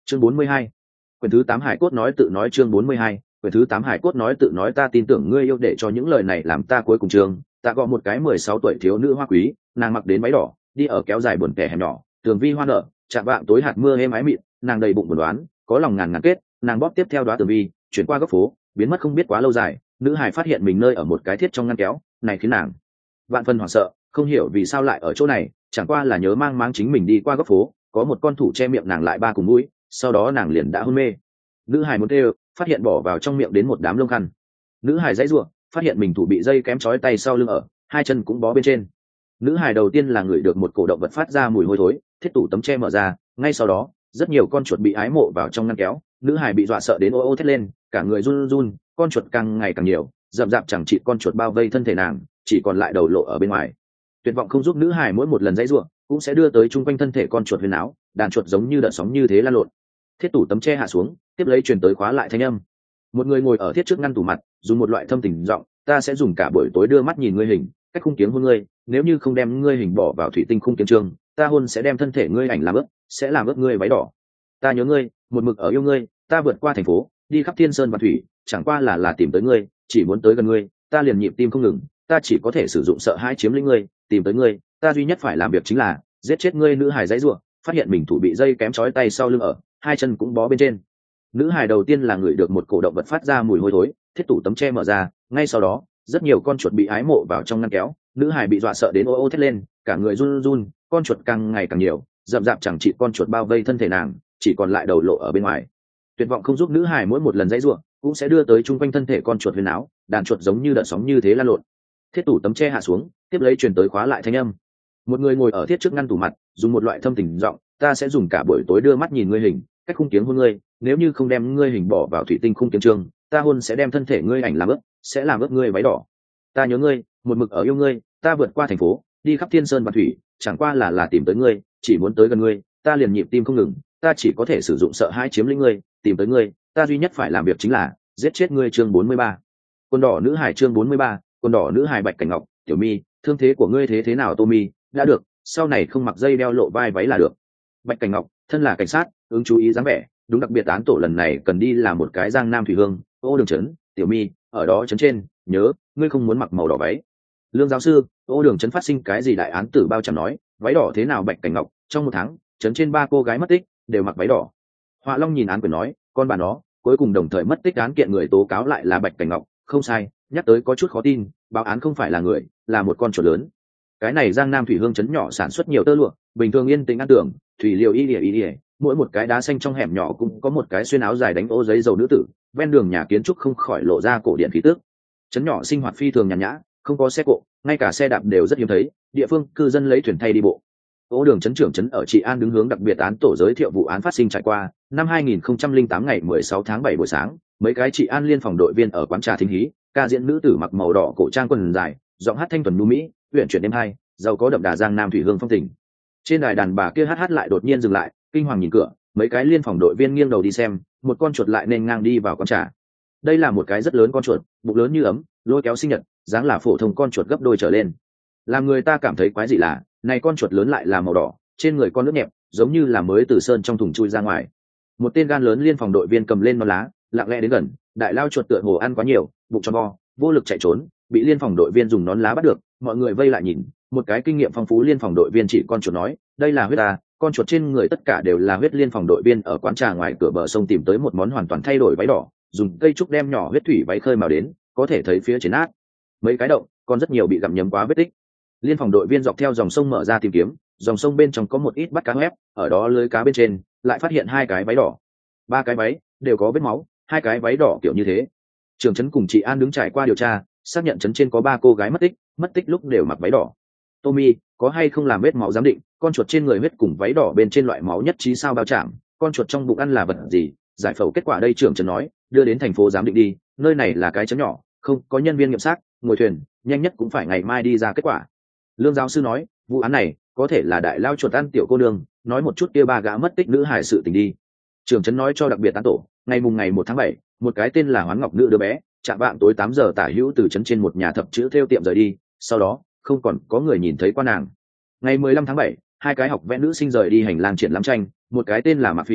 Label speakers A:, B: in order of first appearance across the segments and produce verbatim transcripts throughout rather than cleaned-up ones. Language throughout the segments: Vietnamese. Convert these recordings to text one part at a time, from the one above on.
A: chương bốn mươi hai, quyển thứ tám hải cốt nói tự nói. Chương bốn mươi hai, quyển thứ tám hải cốt nói tự nói. Ta tin tưởng ngươi yêu, để cho những lời này làm ta cuối cùng trường. Ta gọi một cái mười sáu tuổi thiếu nữ hoa quý, nàng mặc đến váy đỏ, đi ở kéo dài buồn kẻ hẻm nhỏ, tường vi hoa nở, chạm vạng tối hạt mưa êm ái mịn, nàng đầy bụng buồn đoán, có lòng ngàn ngàn kết, nàng bóp tiếp theo đóa tường vi, chuyển qua góc phố, biến mất không biết quá lâu dài. Nữ hải phát hiện mình nơi ở một cái thiết trong ngăn kéo, này khiến nàng vạn phần hoảng sợ, không hiểu vì sao lại ở chỗ này, chẳng qua là nhớ mang máng chính mình đi qua góc phố, có một con thủ che miệng nàng lại ba cùng mũi, sau đó nàng liền đã hôn mê. Nữ hải muốn kêu, phát hiện bỏ vào trong miệng đến một đám lông khăn. Nữ hải dãy ruộng, phát hiện mình thủ bị dây kém trói tay sau lưng ở, hai chân cũng bó bên trên. Nữ hải đầu tiên là ngửi được một cổ động vật phát ra mùi hôi thối, thiết tủ tấm che mở ra, ngay sau đó rất nhiều con chuột bị ái mộ vào trong ngăn kéo. Nữ hải bị dọa sợ đến ô ô thét lên, cả người run run, con chuột càng ngày càng nhiều, rậm rạp chẳng trị con chuột bao vây thân thể nàng, chỉ còn lại đầu lộ ở bên ngoài. Tuyệt vọng không giúp nữ hải mỗi một lần dãy ruộng, cũng sẽ đưa tới chung quanh thân thể con chuột huyền áo, đàn chuột giống như đợt sóng như thế lan lộn. Thiết tủ tấm che hạ xuống, tiếp lấy truyền tới khóa lại thanh âm. Một người ngồi ở thiết trước ngăn tủ mặt, dùng một loại thâm tình giọng, ta sẽ dùng cả buổi tối đưa mắt nhìn ngươi hình, cách khung kiếng hôn ngươi, nếu như không đem ngươi hình bỏ vào thủy tinh khung kiếng trường, ta hôn sẽ đem thân thể ngươi ảnh làm ướt, sẽ làm ướt ngươi váy đỏ. Ta nhớ ngươi, một mực ở yêu ngươi, ta vượt qua thành phố, đi khắp thiên sơn và thủy, chẳng qua là là tìm tới ngươi, chỉ muốn tới gần ngươi, ta liền nhịp tim không ngừng, ta chỉ có thể sử dụng sợ hãi chiếm lĩnh ngươi, tìm tới ngươi, ta duy nhất phải làm việc chính là giết chết ngươi. Nữ hài dãy rủa, phát hiện mình thủ bị dây kém trói tay sau lưng ở, hai chân cũng bó bên trên. Nữ hài đầu tiên là ngửi được một cổ động vật phát ra mùi hôi thối, thiết tủ tấm che mở ra, ngay sau đó rất nhiều con chuột bị ái mộ vào trong ngăn kéo. Nữ hài bị dọa sợ đến ô ô thét lên, cả người run run, con chuột càng ngày càng nhiều, rậm rạp chẳng trị con chuột bao vây thân thể nàng, chỉ còn lại đầu lộ ở bên ngoài. Tuyệt vọng không giúp nữ hài mỗi một lần dãy rủa, cũng sẽ đưa tới chung quanh thân thể con chuột huyền áo, đàn chuột giống như đợt sóng như thế lan lộn. Thiết tủ tấm che hạ xuống, tiếp lấy truyền tới khóa lại thanh âm. Một người ngồi ở thiết trước ngăn tủ mặt, dùng một loại thâm tình giọng, ta sẽ dùng cả buổi tối đưa mắt nhìn ngươi hình, cách khung kiếng hôn ngươi, nếu như không đem ngươi hình bỏ vào thủy tinh khung kiếng trường, ta hôn sẽ đem thân thể ngươi ảnh làm ướt, sẽ làm ướt ngươi váy đỏ. Ta nhớ ngươi, một mực ở yêu ngươi, ta vượt qua thành phố, đi khắp thiên sơn và thủy, chẳng qua là là tìm tới ngươi, chỉ muốn tới gần ngươi, ta liền nhịp tim không ngừng, ta chỉ có thể sử dụng sợ hãi chiếm lĩnh ngươi, tìm tới ngươi, ta duy nhất phải làm việc chính là giết chết ngươi. Chương bốn mươi ba, quần đỏ nữ hải. Chương bốn mươi ba, quần đỏ nữ hải. Bạch Cảnh Ngọc, tiểu mi, thương thế của ngươi thế thế nào? Tô mi, đã được, sau này không mặc dây đeo lộ vai váy là được. Bạch Cảnh Ngọc, thân là cảnh sát, ứng chú ý dáng vẻ, đúng, đặc biệt án tổ lần này cần đi làm một cái Giang Nam Thủy Hương. Ô Đường Trấn, tiểu mi, ở đó trấn trên, nhớ, ngươi không muốn mặc màu đỏ váy. Lương giáo sư, Ô Đường Trấn phát sinh cái gì đại án tử bao chẳng nói, váy đỏ thế nào? Bạch Cảnh Ngọc, trong một tháng, trấn trên ba cô gái mất tích, đều mặc váy đỏ. Họa Long nhìn án quyền nói, con bà nó, cuối cùng đồng thời mất tích án kiện người tố cáo lại là Bạch Cảnh Ngọc, không sai, nhắc tới có chút khó tin, báo án không phải là người, là một con chuột lớn. Cái này Giang Nam Thủy Hương trấn nhỏ sản xuất nhiều tơ lụa, bình thường yên tĩnh ăn tưởng, thủy liều y ỉa y ỉa, mỗi một cái đá xanh trong hẻm nhỏ cũng có một cái xuyên áo dài đánh ô giấy dầu nữ tử, ven đường nhà kiến trúc không khỏi lộ ra cổ điện khí tước. Trấn nhỏ sinh hoạt phi thường nhàn nhã, không có xe cộ, ngay cả xe đạp đều rất hiếm thấy, địa phương cư dân lấy thuyền thay đi bộ. Ô Đường trấn trưởng trấn ở Trị An đứng hướng đặc biệt án tổ giới thiệu vụ án phát sinh trải qua. Năm hai nghìn không trăm lẻ tám ngày mười sáu tháng bảy buổi sáng, mấy cái Trị An liên phòng đội viên ở quán trà thính hí, ca diễn nữ tử mặc màu đỏ cổ trang quần dài, giọng hát thanh thuần nhu mỹ, uyển chuyển êm hay, giàu có đậm đà Giang Nam Thủy Hương phong tình. Trên đài đàn bà kia hát hát lại đột nhiên dừng lại, kinh hoàng nhìn cửa, mấy cái liên phòng đội viên nghiêng đầu đi xem, một con chuột lại nên ngang đi vào quán trà. Đây là một cái rất lớn con chuột, bụng lớn như ấm, lôi kéo sinh nhật, dáng là phổ thông con chuột gấp đôi trở lên. Làm người ta cảm thấy quái dị là, này con chuột lớn lại là màu đỏ, trên người con nước nhẹp, giống như là mới từ sơn trong thùng chui ra ngoài. Một tên gan lớn liên phòng đội viên cầm lên non lá, lặng lẽ đến gần, đại lao chuột tựa hồ ăn quá nhiều, bụng tròn vo, vô lực chạy trốn, bị liên phòng đội viên dùng nón lá bắt được, mọi người vây lại nhìn, một cái kinh nghiệm phong phú liên phòng đội viên chỉ con chuột nói, đây là huyết ta, con chuột trên người tất cả đều là huyết. Liên phòng đội viên ở quán trà ngoài cửa bờ sông tìm tới một món hoàn toàn thay đổi váy đỏ, dùng cây trúc đem nhỏ huyết thủy váy khơi màu đến, có thể thấy phía trên nát mấy cái động, còn rất nhiều bị gặm nhấm quá vết tích. Liên phòng đội viên dọc theo dòng sông mở ra tìm kiếm, dòng sông bên trong có một ít bắt cá hoép, ở đó lưới cá bên trên lại phát hiện hai cái váy đỏ, ba cái váy đều có vết máu, hai cái váy đỏ kiểu như thế. Trưởng trấn cùng chị An đứng trải qua điều tra, xác nhận trấn trên có ba cô gái mất tích, mất tích lúc đều mặc váy đỏ. Tommy, có hay không làm vết máu giám định, con chuột trên người huyết cùng váy đỏ bên trên loại máu nhất trí sao bao chạm, con chuột trong bụng ăn là vật gì? Giải phẫu kết quả đây, trưởng trấn nói, đưa đến thành phố giám định đi, nơi này là cái trấn nhỏ, không có nhân viên nghiệm xác, ngồi thuyền, nhanh nhất cũng phải ngày mai đi ra kết quả. Lương giáo sư nói, vụ án này có thể là đại lao chuột ăn tiểu cô nương, nói một chút kia ba gã mất tích nữ hải sự tình đi. Trưởng trấn nói cho đặc biệt án tổ, ngày mùng ngày một tháng bảy, một cái tên là Hoán Ngọc nữ đứa bé, chạm vạng tối tám giờ tả hữu từ trấn trên một nhà thập chữ theo tiệm rời đi, sau đó không còn có người nhìn thấy qua nàng. Ngày mười lăm tháng bảy, hai cái học vẽ nữ sinh rời đi hành lang triển lãm tranh, một cái tên là Mạc Phỉ,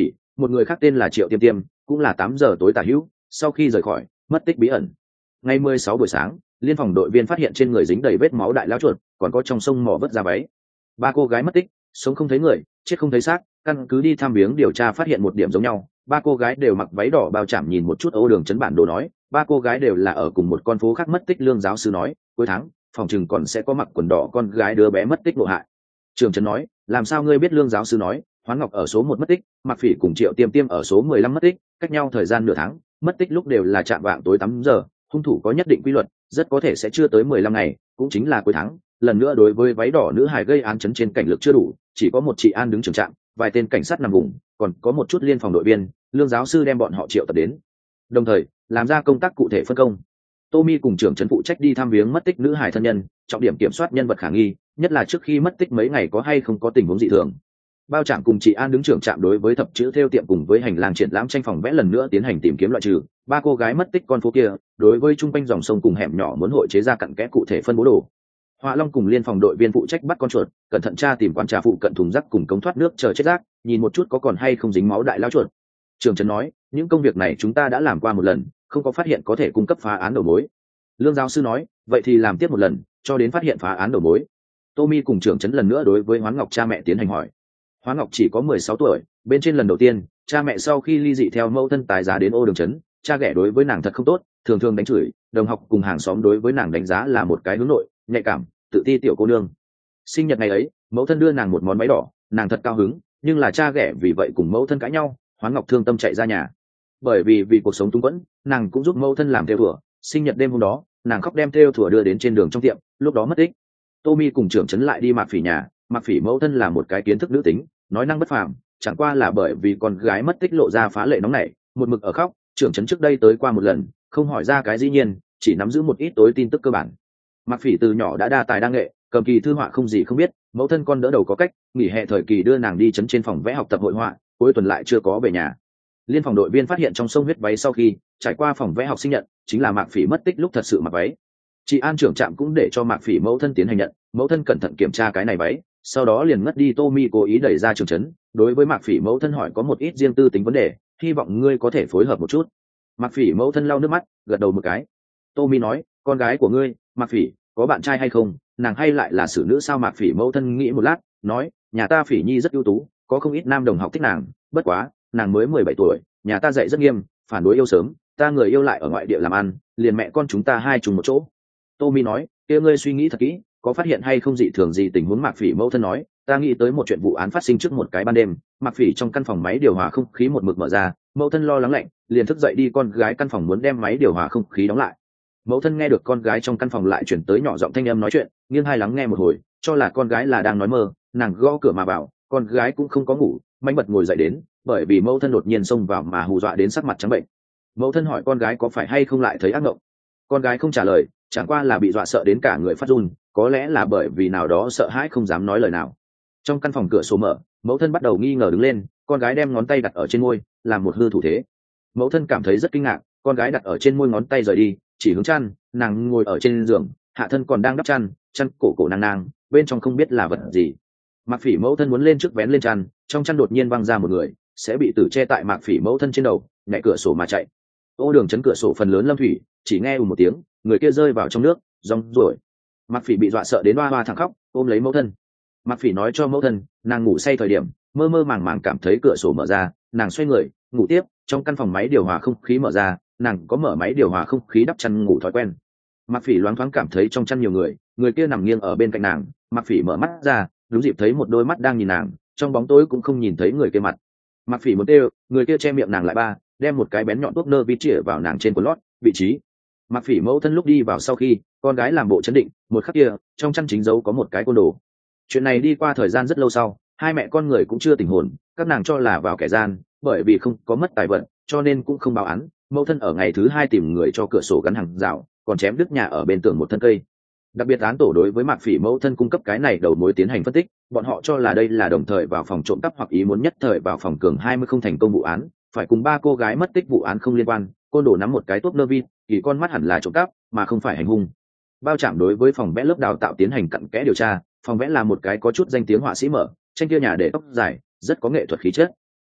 A: một người khác tên là Triệu Tiêm Tiêm, cũng là tám giờ tối tả hữu, sau khi rời khỏi, mất tích bí ẩn. Ngày mười sáu buổi sáng, liên phòng đội viên phát hiện trên người dính đầy vết máu đại lao chuột, còn có trong sông mỏ vớt ra váy. Ba cô gái mất tích, sống không thấy người, chết không thấy xác, căn cứ đi thăm viếng điều tra phát hiện một điểm giống nhau, ba cô gái đều mặc váy đỏ bao trảm. Nhìn một chút Âu Đường Trấn bản đồ nói, ba cô gái đều là ở cùng một con phố khác mất tích. Lương giáo sư nói, cuối tháng phòng chừng còn sẽ có mặc quần đỏ con gái đứa bé mất tích ngộ hại. Trường Trấn nói, làm sao ngươi biết? Lương giáo sư nói, Hoán Ngọc ở số một mất tích, Mạc Phỉ cùng Triệu Tiêm Tiêm ở số mười lăm mất tích, cách nhau thời gian nửa tháng, mất tích lúc đều là chạm vạng tối tám giờ, hung thủ có nhất định quy luật, rất có thể sẽ chưa tới mười lăm ngày, cũng chính là cuối tháng. Lần nữa đối với váy đỏ nữ hài gây án chấn trên cảnh lực chưa đủ, chỉ có một chị An đứng trường trạm, vài tên cảnh sát nằm vùng, còn có một chút liên phòng đội viên. Lương giáo sư đem bọn họ triệu tập đến, đồng thời làm ra công tác cụ thể phân công. Tommy cùng trưởng trấn phụ trách đi thăm viếng mất tích nữ hài thân nhân, trọng điểm kiểm soát nhân vật khả nghi, nhất là trước khi mất tích mấy ngày có hay không có tình huống dị thường. Bao Trạm cùng chị An đứng trưởng trạm đối với thập chữ theo tiệm cùng với hành lang triển lãm tranh phòng vẽ lần nữa tiến hành tìm kiếm loại trừ ba cô gái mất tích con phố kia. Đối với trung quanh dòng sông cùng hẻm nhỏ muốn hội chế ra cặn kẽ cụ thể phân bố đồ. Họa Long cùng liên phòng đội viên phụ trách bắt con chuột, cẩn thận tra tìm quán trà phụ cận thùng rác cùng cống thoát nước chờ chết rác, nhìn một chút có còn hay không dính máu đại lao chuột. Trường Trấn nói, những công việc này chúng ta đã làm qua một lần, không có phát hiện có thể cung cấp phá án đầu mối. Lương giáo sư nói, vậy thì làm tiếp một lần, cho đến phát hiện phá án đầu mối. Tommy cùng Trường Trấn lần nữa đối với Hoán Ngọc cha mẹ tiến hành hỏi. Hoán Ngọc chỉ có mười sáu tuổi, bên trên lần đầu tiên, cha mẹ sau khi ly dị theo mẫu thân tái giá đến Ô Đường Trấn, cha ghẻ đối với nàng thật không tốt, thường thường đánh chửi, đồng học cùng hàng xóm đối với nàng đánh giá là một cái hướng nội, nhạy cảm, tự ti tiểu cô nương. Sinh nhật ngày ấy, mẫu thân đưa nàng một món váy đỏ, nàng thật cao hứng, nhưng là cha ghẻ vì vậy cùng mẫu thân cãi nhau, Hoán Ngọc thương tâm chạy ra nhà. Bởi vì vì cuộc sống túng quẫn, nàng cũng giúp mẫu thân làm thêu thủa, sinh nhật đêm hôm đó, nàng khóc đem thêu thủa đưa đến trên đường trong tiệm, lúc đó mất tích. Tommy cùng Trưởng Trấn lại đi Mạc Phỉ nhà, Mạc Phỉ mẫu thân là một cái kiến thức nữ tính, nói năng bất phàm, chẳng qua là bởi vì con gái mất tích lộ ra phá lệ nóng nảy, một mực ở khóc. Trưởng Trấn trước đây tới qua một lần, không hỏi ra cái dĩ nhiên, chỉ nắm giữ một ít tối tin tức cơ bản. Mạc Phỉ từ nhỏ đã đa tài đa nghệ, cầm kỳ thư họa không gì không biết, mẫu thân con đỡ đầu có cách, nghỉ hè thời kỳ đưa nàng đi chấn trên phòng vẽ học tập hội họa, cuối tuần lại chưa có về nhà. Liên phòng đội viên phát hiện trong sông huyết váy sau khi trải qua phòng vẽ học sinh nhận, chính là Mạc Phỉ mất tích lúc thật sự mặc váy. Chị An trưởng trạm cũng để cho Mạc Phỉ mẫu thân tiến hành nhận, mẫu thân cẩn thận kiểm tra cái này váy, sau đó liền ngất đi. Tommy cố ý đẩy ra Trường Trấn, đối với Mạc Phỉ mẫu thân hỏi có một ít riêng tư tính vấn đề, hy vọng ngươi có thể phối hợp một chút. Mạc Phỉ mẫu thân lau nước mắt, gật đầu một cái. Tommy nói, con gái của ngươi, Mạc Phỉ, có bạn trai hay không, nàng hay lại là xử nữ sao? Mạc Phỉ mẫu thân nghĩ một lát, nói, nhà ta Phỉ Nhi rất ưu tú, có không ít nam đồng học thích nàng, bất quá, nàng mới mười bảy tuổi, nhà ta dạy rất nghiêm, phản đối yêu sớm, ta người yêu lại ở ngoại địa làm ăn, liền mẹ con chúng ta hai trùng một chỗ. Tommy nói, kia ngươi suy nghĩ thật kỹ, có phát hiện hay không dị thường gì tình huống? Mạc Phỉ mẫu thân nói, ta nghĩ tới một chuyện vụ án phát sinh trước một cái ban đêm, Mạc Phỉ trong căn phòng máy điều hòa không khí một mực mở ra, mẫu thân lo lắng lạnh, liền thức dậy đi con gái căn phòng muốn đem máy điều hòa không khí đóng lại. Mẫu thân nghe được con gái trong căn phòng lại chuyển tới nhỏ giọng thanh âm nói chuyện, nghiêng hai lắng nghe một hồi, cho là con gái là đang nói mơ, nàng gõ cửa mà vào, con gái cũng không có ngủ, manh bật ngồi dậy đến, bởi vì mẫu thân đột nhiên xông vào mà hù dọa đến sắc mặt trắng bệnh. Mẫu thân hỏi con gái có phải hay không lại thấy ác mộng, con gái không trả lời, chẳng qua là bị dọa sợ đến cả người phát run, có lẽ là bởi vì nào đó sợ hãi không dám nói lời nào. Trong căn phòng cửa sổ mở, mẫu thân bắt đầu nghi ngờ đứng lên, con gái đem ngón tay đặt ở trên môi, làm một hư thủ thế. Mẫu thân cảm thấy rất kinh ngạc, con gái đặt ở trên môi ngón tay rời đi, chỉ hướng chăn, nàng ngồi ở trên giường, hạ thân còn đang đắp chăn, chăn cổ cổ nàng nàng, bên trong không biết là vật gì. Mạc Phỉ mẫu thân muốn lên trước vén lên chăn, trong chăn đột nhiên văng ra một người, sẽ bị tử che tại Mạc Phỉ mẫu thân trên đầu, nhảy cửa sổ mà chạy. Ô Đường chấn cửa sổ phần lớn lâm thủy, chỉ nghe ù một tiếng, người kia rơi vào trong nước, rong ruổi. Mạc Phỉ bị dọa sợ đến oa oa thẳng khóc, ôm lấy mẫu thân. Mạc Phỉ nói cho mẫu thân, nàng ngủ say thời điểm, mơ mơ màng màng cảm thấy cửa sổ mở ra, nàng xoay người, ngủ tiếp, trong căn phòng máy điều hòa không khí mở ra, nàng có mở máy điều hòa không khí đắp chăn ngủ thói quen. Mạc Phỉ loáng thoáng cảm thấy trong chăn nhiều người, người kia nằm nghiêng ở bên cạnh nàng, Mạc Phỉ mở mắt ra, đúng dịp thấy một đôi mắt đang nhìn nàng, trong bóng tối cũng không nhìn thấy người kia mặt. Mạc Phỉ muốn kêu, người kia che miệng nàng lại ba, đem một cái bén nhọn thuốc nơ vi chĩa vào nàng trên quần lót, vị trí. Mạc Phỉ mẫu thân lúc đi vào sau khi, con gái làm bộ chấn định, một khắc kia, trong chăn chính dấu có một cái côn đồ. Chuyện này đi qua thời gian rất lâu sau, hai mẹ con người cũng chưa tỉnh hồn, các nàng cho là vào kẻ gian, bởi vì không có mất tài vật, cho nên cũng không báo án. Mẫu thân ở ngày thứ hai tìm người cho cửa sổ gắn hàng rào, còn chém đứt nhà ở bên tường một thân cây. Đặc biệt án tổ đối với Mạc Phỉ mẫu thân cung cấp cái này đầu mối tiến hành phân tích, bọn họ cho là đây là đồng thời vào phòng trộm cắp hoặc ý muốn nhất thời vào phòng cường hai mươi không thành công vụ án, phải cùng ba cô gái mất tích vụ án không liên quan. Côn đồ nắm một cái tốt nơ vin, thì con mắt hẳn là trộm cắp, mà không phải hành hung. Bao Trạm đối với phòng vẽ lớp đào tạo tiến hành cặn kẽ điều tra, phòng vẽ là một cái có chút danh tiếng họa sĩ mở, tranh kia nhà để tóc dài, rất có nghệ thuật khí chất.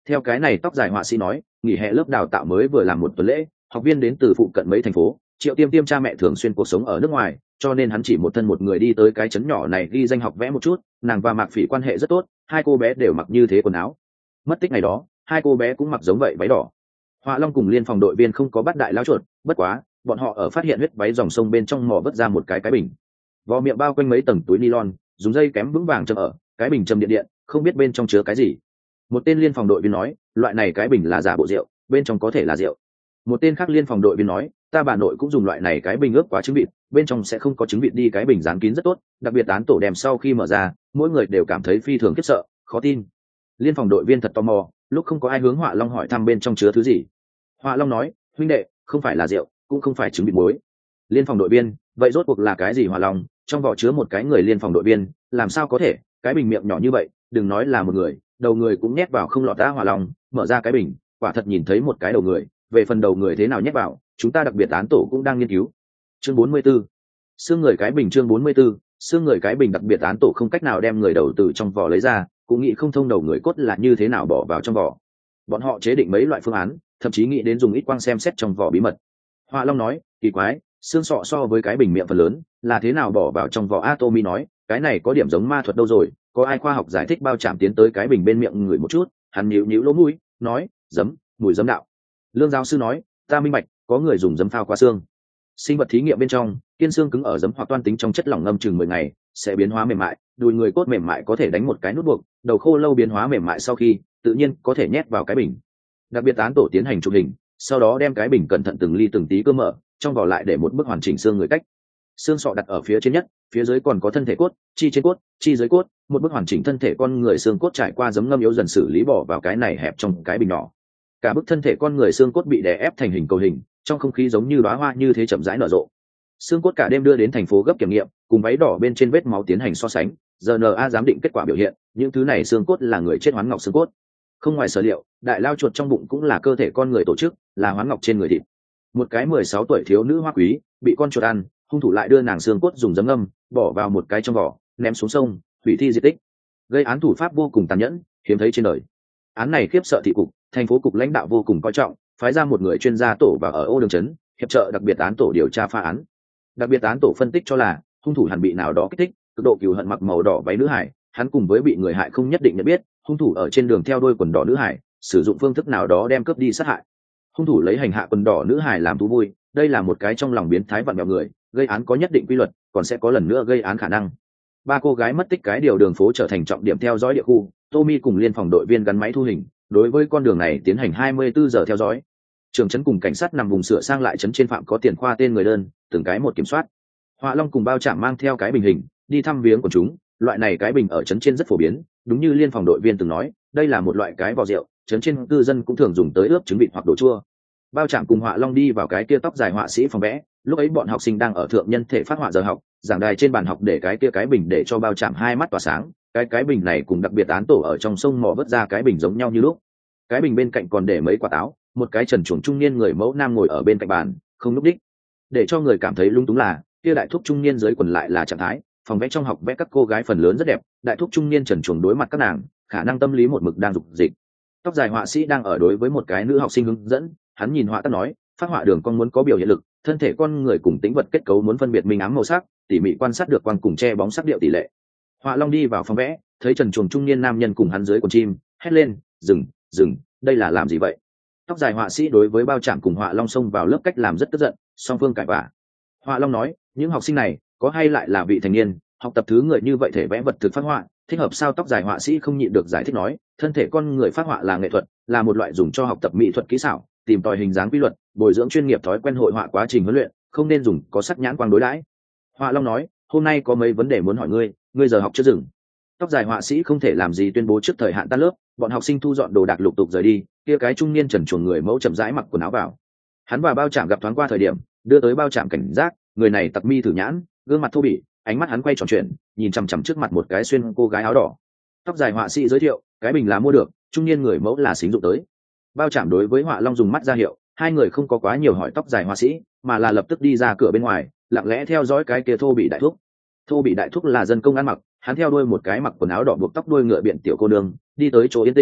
A: Theo cái này tóc dài họa sĩ nói, nghỉ hè lớp đào tạo mới vừa làm một tuần lễ, học viên đến từ phụ cận mấy thành phố, Triệu Tiêm Tiêm cha mẹ thường xuyên cuộc sống ở nước ngoài, cho nên hắn chỉ một thân một người đi tới cái trấn nhỏ này ghi danh học vẽ một chút. Nàng và Mạc Phỉ quan hệ rất tốt, hai cô bé đều mặc như thế quần áo. Mất tích ngày đó, hai cô bé cũng mặc giống vậy váy đỏ. Họa Long cùng liên phòng đội viên không có bắt đại lão chuột, bất quá bọn họ ở phát hiện huyết váy dòng sông bên trong mò vớt ra một cái cái bình, vò miệng bao quanh mấy tầng túi nylon, dùng dây kém vững vàng châm ở cái bình, châm điện điện, không biết bên trong chứa cái gì. Một tên liên phòng đội viên nói, loại này cái bình là giả bộ rượu, bên trong có thể là rượu. Một tên khác liên phòng đội viên nói, ta bà nội cũng dùng loại này cái bình ướp quá trứng vịt, bên trong sẽ không có trứng vịt đi, cái bình dán kín rất tốt, đặc biệt án tổ đem sau khi mở ra, mỗi người đều cảm thấy phi thường khiếp sợ, khó tin. Liên phòng đội viên thật tò mò, lúc không có ai hướng Họa Long hỏi thăm bên trong chứa thứ gì. Họa Long nói, huynh đệ, không phải là rượu, cũng không phải trứng vịt muối. Liên phòng đội viên, vậy rốt cuộc là cái gì? Họa Long, trong vỏ chứa một cái người. Liên phòng đội viên, làm sao có thể, cái bình miệng nhỏ như vậy, đừng nói là một người, đầu người cũng nhét vào không lọt. Đã Họa Long mở ra cái bình, quả thật nhìn thấy một cái đầu người, về phần đầu người thế nào nhét vào, chúng ta đặc biệt án tổ cũng đang nghiên cứu. Chương bốn mươi 44. Xương người cái bình. Chương bốn mươi 44. Xương người cái bình. Đặc biệt án tổ không cách nào đem người đầu từ trong vỏ lấy ra, cũng nghĩ không thông đầu người cốt là như thế nào bỏ vào trong vỏ. Bọn họ chế định mấy loại phương án, thậm chí nghĩ đến dùng ít quang xem xét trong vỏ bí mật. Họa Long nói, kỳ quái, xương sọ so với cái bình miệng phần lớn, là thế nào bỏ vào trong vỏ? Atomy nói, cái này có điểm giống ma thuật đâu rồi, có ai khoa học giải thích? Bao Trạm tiến tới cái bình bên miệng ngửi một chút, hắn nhíu nhíu lỗ mũi, nói, giấm, mùi giấm đạo. Lương giáo sư nói, ta minh bạch, có người dùng giấm phao qua xương. Sinh vật thí nghiệm bên trong, kiên xương cứng ở giấm hoặc toan tính trong chất lỏng ngâm chừng mười ngày, sẽ biến hóa mềm mại, đùi người cốt mềm mại có thể đánh một cái nút buộc, đầu khô lâu biến hóa mềm mại sau khi, tự nhiên có thể nhét vào cái bình. Đặc biệt án tổ tiến hành chụp hình, sau đó đem cái bình cẩn thận từng ly từng tí cơ mở, trong vỏ lại để một bức hoàn chỉnh xương người cách. Xương sọ đặt ở phía trên nhất, phía dưới còn có thân thể cốt, chi trên cốt, chi dưới cốt, một bức hoàn chỉnh thân thể con người xương cốt trải qua giấm ngâm yếu dần xử lý bỏ vào cái này hẹp trong cái bình nhỏ. Cả bức thân thể con người xương cốt bị đè ép thành hình cầu hình, trong không khí giống như đóa hoa như thế chậm rãi nở rộ. Xương cốt cả đêm đưa đến thành phố gấp kiểm nghiệm, cùng váy đỏ bên trên vết máu tiến hành so sánh, rờ en a giám định kết quả biểu hiện, những thứ này xương cốt là người chết hoán ngọc xương cốt. Không ngoài sở liệu, đại lao chuột trong bụng cũng là cơ thể con người tổ chức, là hoán ngọc trên người thịt. Một cái mười sáu tuổi thiếu nữ hoa quý, bị con chuột ăn, hung thủ lại đưa nàng xương cốt dùng giấm ngâm, bỏ vào một cái trong vỏ, ném xuống sông, hủy thi di tích. Gây án thủ pháp vô cùng tàn nhẫn, hiếm thấy trên đời. Án này khiếp sợ thị cục, thành phố cục lãnh đạo vô cùng coi trọng, phái ra một người chuyên gia tổ vào ở ô đường trấn, hiệp trợ đặc biệt án tổ điều tra phá án. Đặc biệt án tổ phân tích cho là hung thủ hẳn bị nào đó kích thích, cực độ cừu hận mặc màu đỏ váy nữ hải, hắn cùng với bị người hại không nhất định nhận biết, hung thủ ở trên đường theo đuôi quần đỏ nữ hải, sử dụng phương thức nào đó đem cướp đi sát hại. Hung thủ lấy hành hạ quần đỏ nữ hải làm thú vui, đây là một cái trong lòng biến thái vặn vẹo người, gây án có nhất định quy luật, còn sẽ có lần nữa gây án khả năng. Ba cô gái mất tích cái điều đường phố trở thành trọng điểm theo dõi địa khu, Tommy cùng liên phòng đội viên gắn máy thu hình, đối với con đường này tiến hành hai mươi bốn giờ theo dõi. Trưởng trấn cùng cảnh sát nằm vùng sửa sang lại trấn trên phạm có tiền khoa tên người đơn, từng cái một kiểm soát. Họa Long cùng Bao Trạm mang theo cái bình hình, đi thăm viếng của chúng, loại này cái bình ở trấn trên rất phổ biến, đúng như liên phòng đội viên từng nói, đây là một loại cái vò rượu, trấn trên cư dân cũng thường dùng tới ướp trứng vịt hoặc đồ chua. Bao Trạm cùng Họa Long đi vào cái kia tóc dài họa sĩ phòng vẽ, lúc ấy bọn học sinh đang ở thượng nhân thể phát họa giờ học, giảng đài trên bàn học để cái kia cái bình để cho Bao Trạm hai mắt tỏa sáng, cái cái bình này cùng đặc biệt án tổ ở trong sông mò vớt ra cái bình giống nhau như lúc. Cái bình bên cạnh còn để mấy quả táo, một cái trần truồng trung niên người mẫu nam ngồi ở bên cạnh bàn, không lúc đích. Để cho người cảm thấy lung túng là, kia đại thúc trung niên dưới quần lại là trạng thái, phòng vẽ trong học vẽ các cô gái phần lớn rất đẹp, đại thúc trung niên trần truồng đối mặt các nàng, khả năng tâm lý một mực đang dục dịch. Tóc dài họa sĩ đang ở đối với một cái nữ học sinh hướng dẫn, hắn nhìn họa tác nói, phát họa đường con muốn có biểu hiện lực, thân thể con người cùng tính vật kết cấu muốn phân biệt minh ám màu sắc, tỉ mỉ quan sát được quang cùng che bóng sắc điệu tỷ lệ. Họa Long đi vào phòng vẽ, thấy trần truồng trung niên nam nhân cùng hắn dưới quần chim, hét lên, dừng, dừng, đây là làm gì vậy? Tóc dài họa sĩ đối với Bao Trạm cùng Họa Long xông vào lớp cách làm rất tức giận, song phương cãi vã. Họa Long nói, những học sinh này có hay lại là vị thành niên, học tập thứ người như vậy thể vẽ vật thực phát họa, thích hợp sao? Tóc dài họa sĩ không nhịn được giải thích nói, thân thể con người phát họa là nghệ thuật, là một loại dùng cho học tập mỹ thuật kỹ xảo, tìm tòi hình dáng quy luật, bồi dưỡng chuyên nghiệp thói quen hội họa quá trình huấn luyện, không nên dùng có sắc nhãn quang đối đãi. Họa Long nói, hôm nay có mấy vấn đề muốn hỏi ngươi, ngươi giờ học chưa dừng. Tóc dài họa sĩ không thể làm gì tuyên bố trước thời hạn tan lớp, bọn học sinh thu dọn đồ đạc lục tục rời đi, kia cái trung niên trần truồng người mẫu chậm rãi mặc quần áo vào. Hắn và Bao Trạm gặp thoáng qua thời điểm, đưa tới Bao Trạm cảnh giác, người này tặc mi thử nhãn, gương mặt thô bỉ, ánh mắt hắn quay tròn chuyện, nhìn chằm chằm trước mặt một cái xuyên cô gái áo đỏ. Tóc dài họa sĩ giới thiệu, cái bình là mua được, trung niên người mẫu là xính dụng tới. Bao Trạm đối với Họa Long dùng mắt ra hiệu, hai người không có quá nhiều hỏi tóc dài họa sĩ, mà là lập tức đi ra cửa bên ngoài, lặng lẽ theo dõi cái kia thô bị đại thúc. Thô bị đại thúc là dân công ăn mặc, hắn theo đuôi một cái mặc quần áo đỏ buộc tóc đuôi ngựa biện tiểu cô nương, đi tới chỗ yên tĩnh,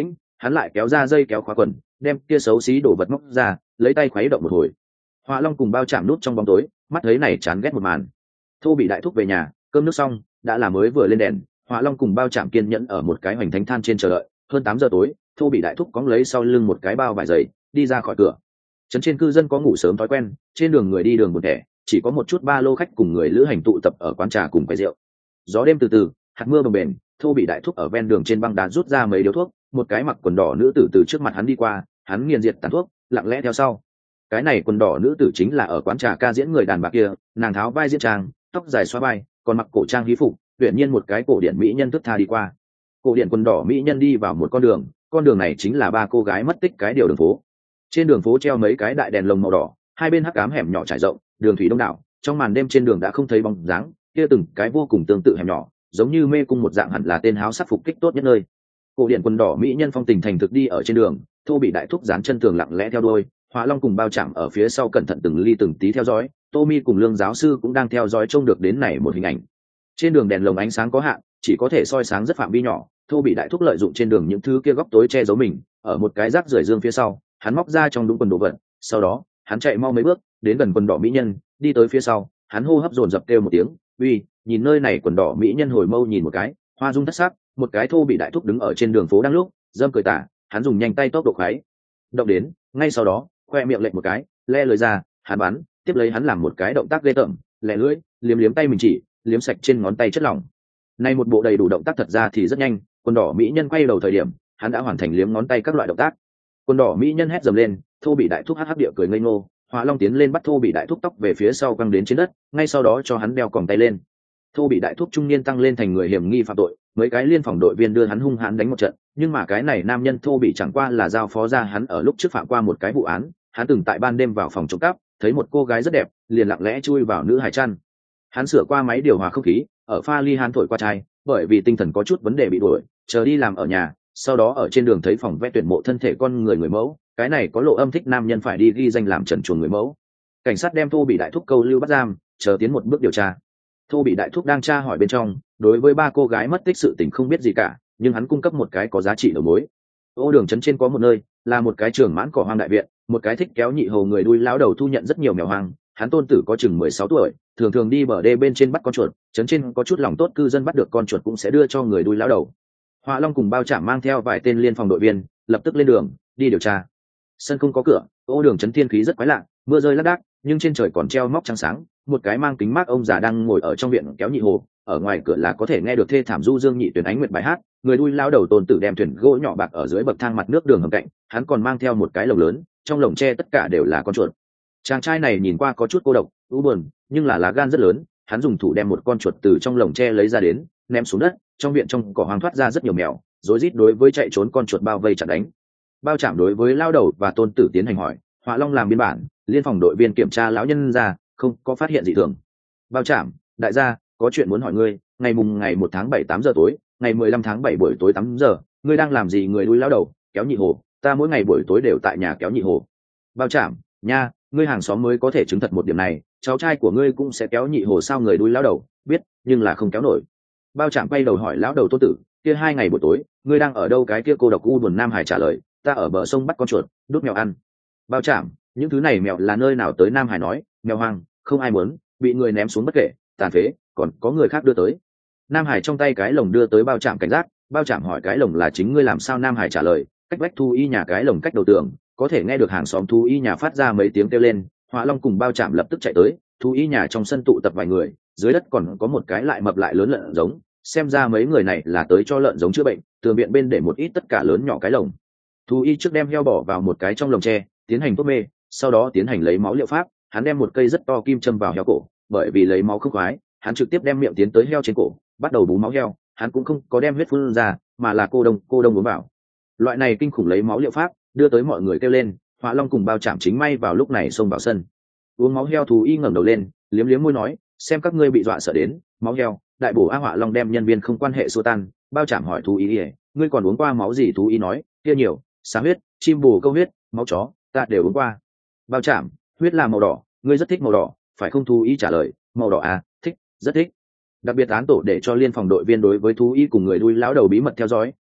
A: hắn lại kéo ra dây kéo khóa quần, đem kia xấu xí đổ vật móc ra, lấy tay khuấy động một hồi. Họa Long cùng Bao Trạm núp trong bóng tối, mắt thấy này chán ghét một màn. Thô bị đại thúc về nhà, cơm nước xong, đã là mới vừa lên đèn, Họa Long cùng Bao Trạm kiên nhẫn ở một cái hoành thánh than trên chờ đợi. Hơn tám giờ tối, Thô bị đại thúc cóng lấy sau lưng một cái bao vải dày, đi ra khỏi cửa. Trấn trên cư dân có ngủ sớm thói quen, trên đường người đi đường buồn tẻ, chỉ có một chút ba lô khách cùng người lữ hành tụ tập ở quán trà cùng quầy rượu. Gió đêm từ từ, hạt mưa bồng bềnh, Thô bị đại thúc ở ven đường trên băng đá rút ra mấy điếu thuốc, một cái mặc quần đỏ nữ tử từ trước mặt hắn đi qua, hắn nghiền diệt tàn thuốc, lặng lẽ theo sau. Cái này quần đỏ nữ tử chính là ở quán trà ca diễn người đàn bà kia, nàng tháo vai diễn trang, tóc dài xóa vai, còn mặc cổ trang hí phục, tuyệt nhiên một cái cổ điển mỹ nhân thức tha đi qua. Cổ điển quần đỏ mỹ nhân đi vào một con đường, con đường này chính là ba cô gái mất tích cái điều đường phố. Trên đường phố treo mấy cái đại đèn lồng màu đỏ, hai bên hắc ám hẻm nhỏ trải rộng, đường thủy đông đảo, trong màn đêm trên đường đã không thấy bóng dáng, kia từng cái vô cùng tương tự hẻm nhỏ, giống như mê cung một dạng, hẳn là tên háo sắc phục kích tốt nhất nơi. Cổ điển quần đỏ mỹ nhân phong tình thành thực đi ở trên đường, Thô bị đại thúc dán chân tường lặng lẽ theo đuôi, Họa Long cùng Bao Trạm ở phía sau cẩn thận từng ly từng tí theo dõi, Tommy cùng Lương giáo sư cũng đang theo dõi trông được đến này một hình ảnh. Trên đường đèn lồng ánh sáng có hạn, chỉ có thể soi sáng rất phạm vi nhỏ, Thô bị đại thúc lợi dụng trên đường những thứ kia góc tối che giấu mình, ở một cái rác rưởi dương phía sau, hắn móc ra trong đúng quần đồ vật, sau đó, hắn chạy mau mấy bước, đến gần quần đỏ mỹ nhân, đi tới phía sau, hắn hô hấp dồn dập kêu một tiếng, "Uy, nhìn nơi này!" Quần đỏ mỹ nhân hồi mâu nhìn một cái, hoa dung thất sắc, một cái Thô bị đại thúc đứng ở trên đường phố đang lúc, dâm cười tả, hắn dùng nhanh tay tốc độ khoái động đến, ngay sau đó, khoe miệng lệch một cái, le lưỡi ra, hắn bắn, tiếp lấy hắn làm một cái động tác ghê tởm, lẹ lưỡi, liếm liếm tay mình chỉ, liếm sạch trên ngón tay chất lỏng. Này một bộ đầy đủ động tác thật ra thì rất nhanh, quần đỏ mỹ nhân quay đầu thời điểm, hắn đã hoàn thành liếm ngón tay các loại động tác. Quần đỏ mỹ nhân hét dầm lên, Thô bị đại thúc hắc hắc địa cười ngây ngô, Họa Long tiến lên bắt Thô bị đại thúc tóc về phía sau quăng đến trên đất, ngay sau đó cho hắn đeo còng tay lên. Thô bị đại thúc trung niên tăng lên thành người hiểm nghi phạm tội, mấy cái liên phòng đội viên đưa hắn hung hãn đánh một trận, nhưng mà cái này nam nhân Thô bị chẳng qua là giao phó ra hắn ở lúc trước phạm qua một cái vụ án, hắn từng tại ban đêm vào phòng trộm cắp, thấy một cô gái rất đẹp, liền lặng lẽ chui vào nữ hải chăn. Hắn sửa qua máy điều hòa không khí, ở pha ly hắn thổi qua chai, bởi vì tinh thần có chút vấn đề bị đuổi, chờ đi làm ở nhà, sau đó ở trên đường thấy phòng vẽ tuyển mộ thân thể con người người mẫu, cái này có lộ âm thích nam nhân phải đi ghi danh làm trần chuồng người mẫu. Cảnh sát đem Thô bị đại thúc câu lưu bắt giam, chờ tiến một bước điều tra. Thô bị đại thúc đang tra hỏi bên trong, đối với ba cô gái mất tích sự tình không biết gì cả, nhưng hắn cung cấp một cái có giá trị đầu mối. Ô đường trấn trên có một nơi, là một cái trường mãn cỏ hoang đại viện, một cái thích kéo nhị hầu người đuôi lão đầu thu nhận rất nhiều mèo hoang, hắn tôn tử có chừng mười sáu tuổi, thường thường đi bờ đê bên trên bắt con chuột, trấn trên có chút lòng tốt cư dân bắt được con chuột cũng sẽ đưa cho người đuôi lão đầu. Họa Long cùng Bao Trạm mang theo vài tên liên phòng đội viên, lập tức lên đường, đi điều tra. Sân không có cửa, ô đường trấn thiên khí rất quái lạ, mưa rơi lác đác, nhưng trên trời còn treo móc trăng sáng, một cái mang kính mát ông già đang ngồi ở trong viện kéo nhị hồ, ở ngoài cửa là có thể nghe được thê thảm du dương nhị tuyển ánh nguyệt bài hát, người đuôi lao đầu tôn tử đem thuyền gỗ nhỏ bạc ở dưới bậc thang mặt nước đường hầm cạnh, hắn còn mang theo một cái lồng lớn, trong lồng tre tất cả đều là con chuột. Chàng trai này nhìn qua có chút cô độc, u buồn, nhưng là lá gan rất lớn, hắn dùng thủ đem một con chuột từ trong lồng tre lấy ra đến, ném xuống đất, trong viện trong cỏ hoang thoát ra rất nhiều mèo, rối rít đối với chạy trốn con chuột bao vây chặn đánh. Bao Trạm đối với lao đầu và tôn tử tiến hành hỏi, Họa Long làm biên bản, liên phòng đội viên kiểm tra lão nhân ra, không có phát hiện gì thường. Bao Trạm, đại gia, có chuyện muốn hỏi ngươi, ngày mùng ngày một tháng bảy tám giờ tối, ngày mười lăm tháng bảy buổi tối tám giờ, ngươi đang làm gì? Người đuôi lão đầu, kéo nhị hồ, ta mỗi ngày buổi tối đều tại nhà kéo nhị hồ. Bao Trạm, nha, ngươi hàng xóm mới có thể chứng thật một điểm này, cháu trai của ngươi cũng sẽ kéo nhị hồ sao? Người đuôi lão đầu, biết, nhưng là không kéo nổi. Bao Trạm quay đầu hỏi lão đầu tôn tử, kia hai ngày buổi tối, ngươi đang ở đâu? Cái kia cô độc u buồn Nam Hải trả lời, ta ở bờ sông bắt con chuột, đút mèo ăn. Bao Trạm, những thứ này mèo là nơi nào tới? Nam Hải nói, mèo hoang, không ai muốn, bị người ném xuống bất kể, tàn phế, còn có người khác đưa tới. Nam Hải trong tay cái lồng đưa tới Bao Trạm cảnh giác, Bao Trạm hỏi cái lồng là chính ngươi làm sao? Nam Hải trả lời, cách vách thú y nhà cái lồng cách đầu tường, có thể nghe được hàng xóm thú y nhà phát ra mấy tiếng kêu lên. Họa Long cùng Bao Trạm lập tức chạy tới, thú y nhà trong sân tụ tập vài người, dưới đất còn có một cái lại mập lại lớn lợn giống, xem ra mấy người này là tới cho lợn giống chữa bệnh. Tường viện bên để một ít tất cả lớn nhỏ cái lồng. Thú y trước đem heo bỏ vào một cái trong lồng tre, tiến hành thuốc mê, sau đó tiến hành lấy máu liệu pháp. Hắn đem một cây rất to kim châm vào heo cổ, bởi vì lấy máu không khoái, hắn trực tiếp đem miệng tiến tới heo trên cổ, bắt đầu bú máu heo. Hắn cũng không có đem huyết phun ra, mà là cô đông cô đông uống vào. Loại này kinh khủng lấy máu liệu pháp đưa tới mọi người kêu lên. Họa Long cùng Bao Trạm chính may vào lúc này xông vào sân. Uống máu heo thú y ngẩng đầu lên, liếm liếm môi nói, xem các ngươi bị dọa sợ đến, máu heo, đại bổ. A Họa Long đem nhân viên không quan hệ xua tan. Bao Trạm hỏi thú y, ngươi còn uống qua máu gì? Thú y nói, kia nhiều, xá huyết, chim bồ câu huyết, máu chó, ta đều uống qua. Bao Trạm, huyết là màu đỏ, ngươi rất thích màu đỏ, phải không? Thú y trả lời, màu đỏ à, thích, rất thích. Đặc biệt án tổ để cho liên phòng đội viên đối với thú y cùng người đuôi lão đầu bí mật theo dõi,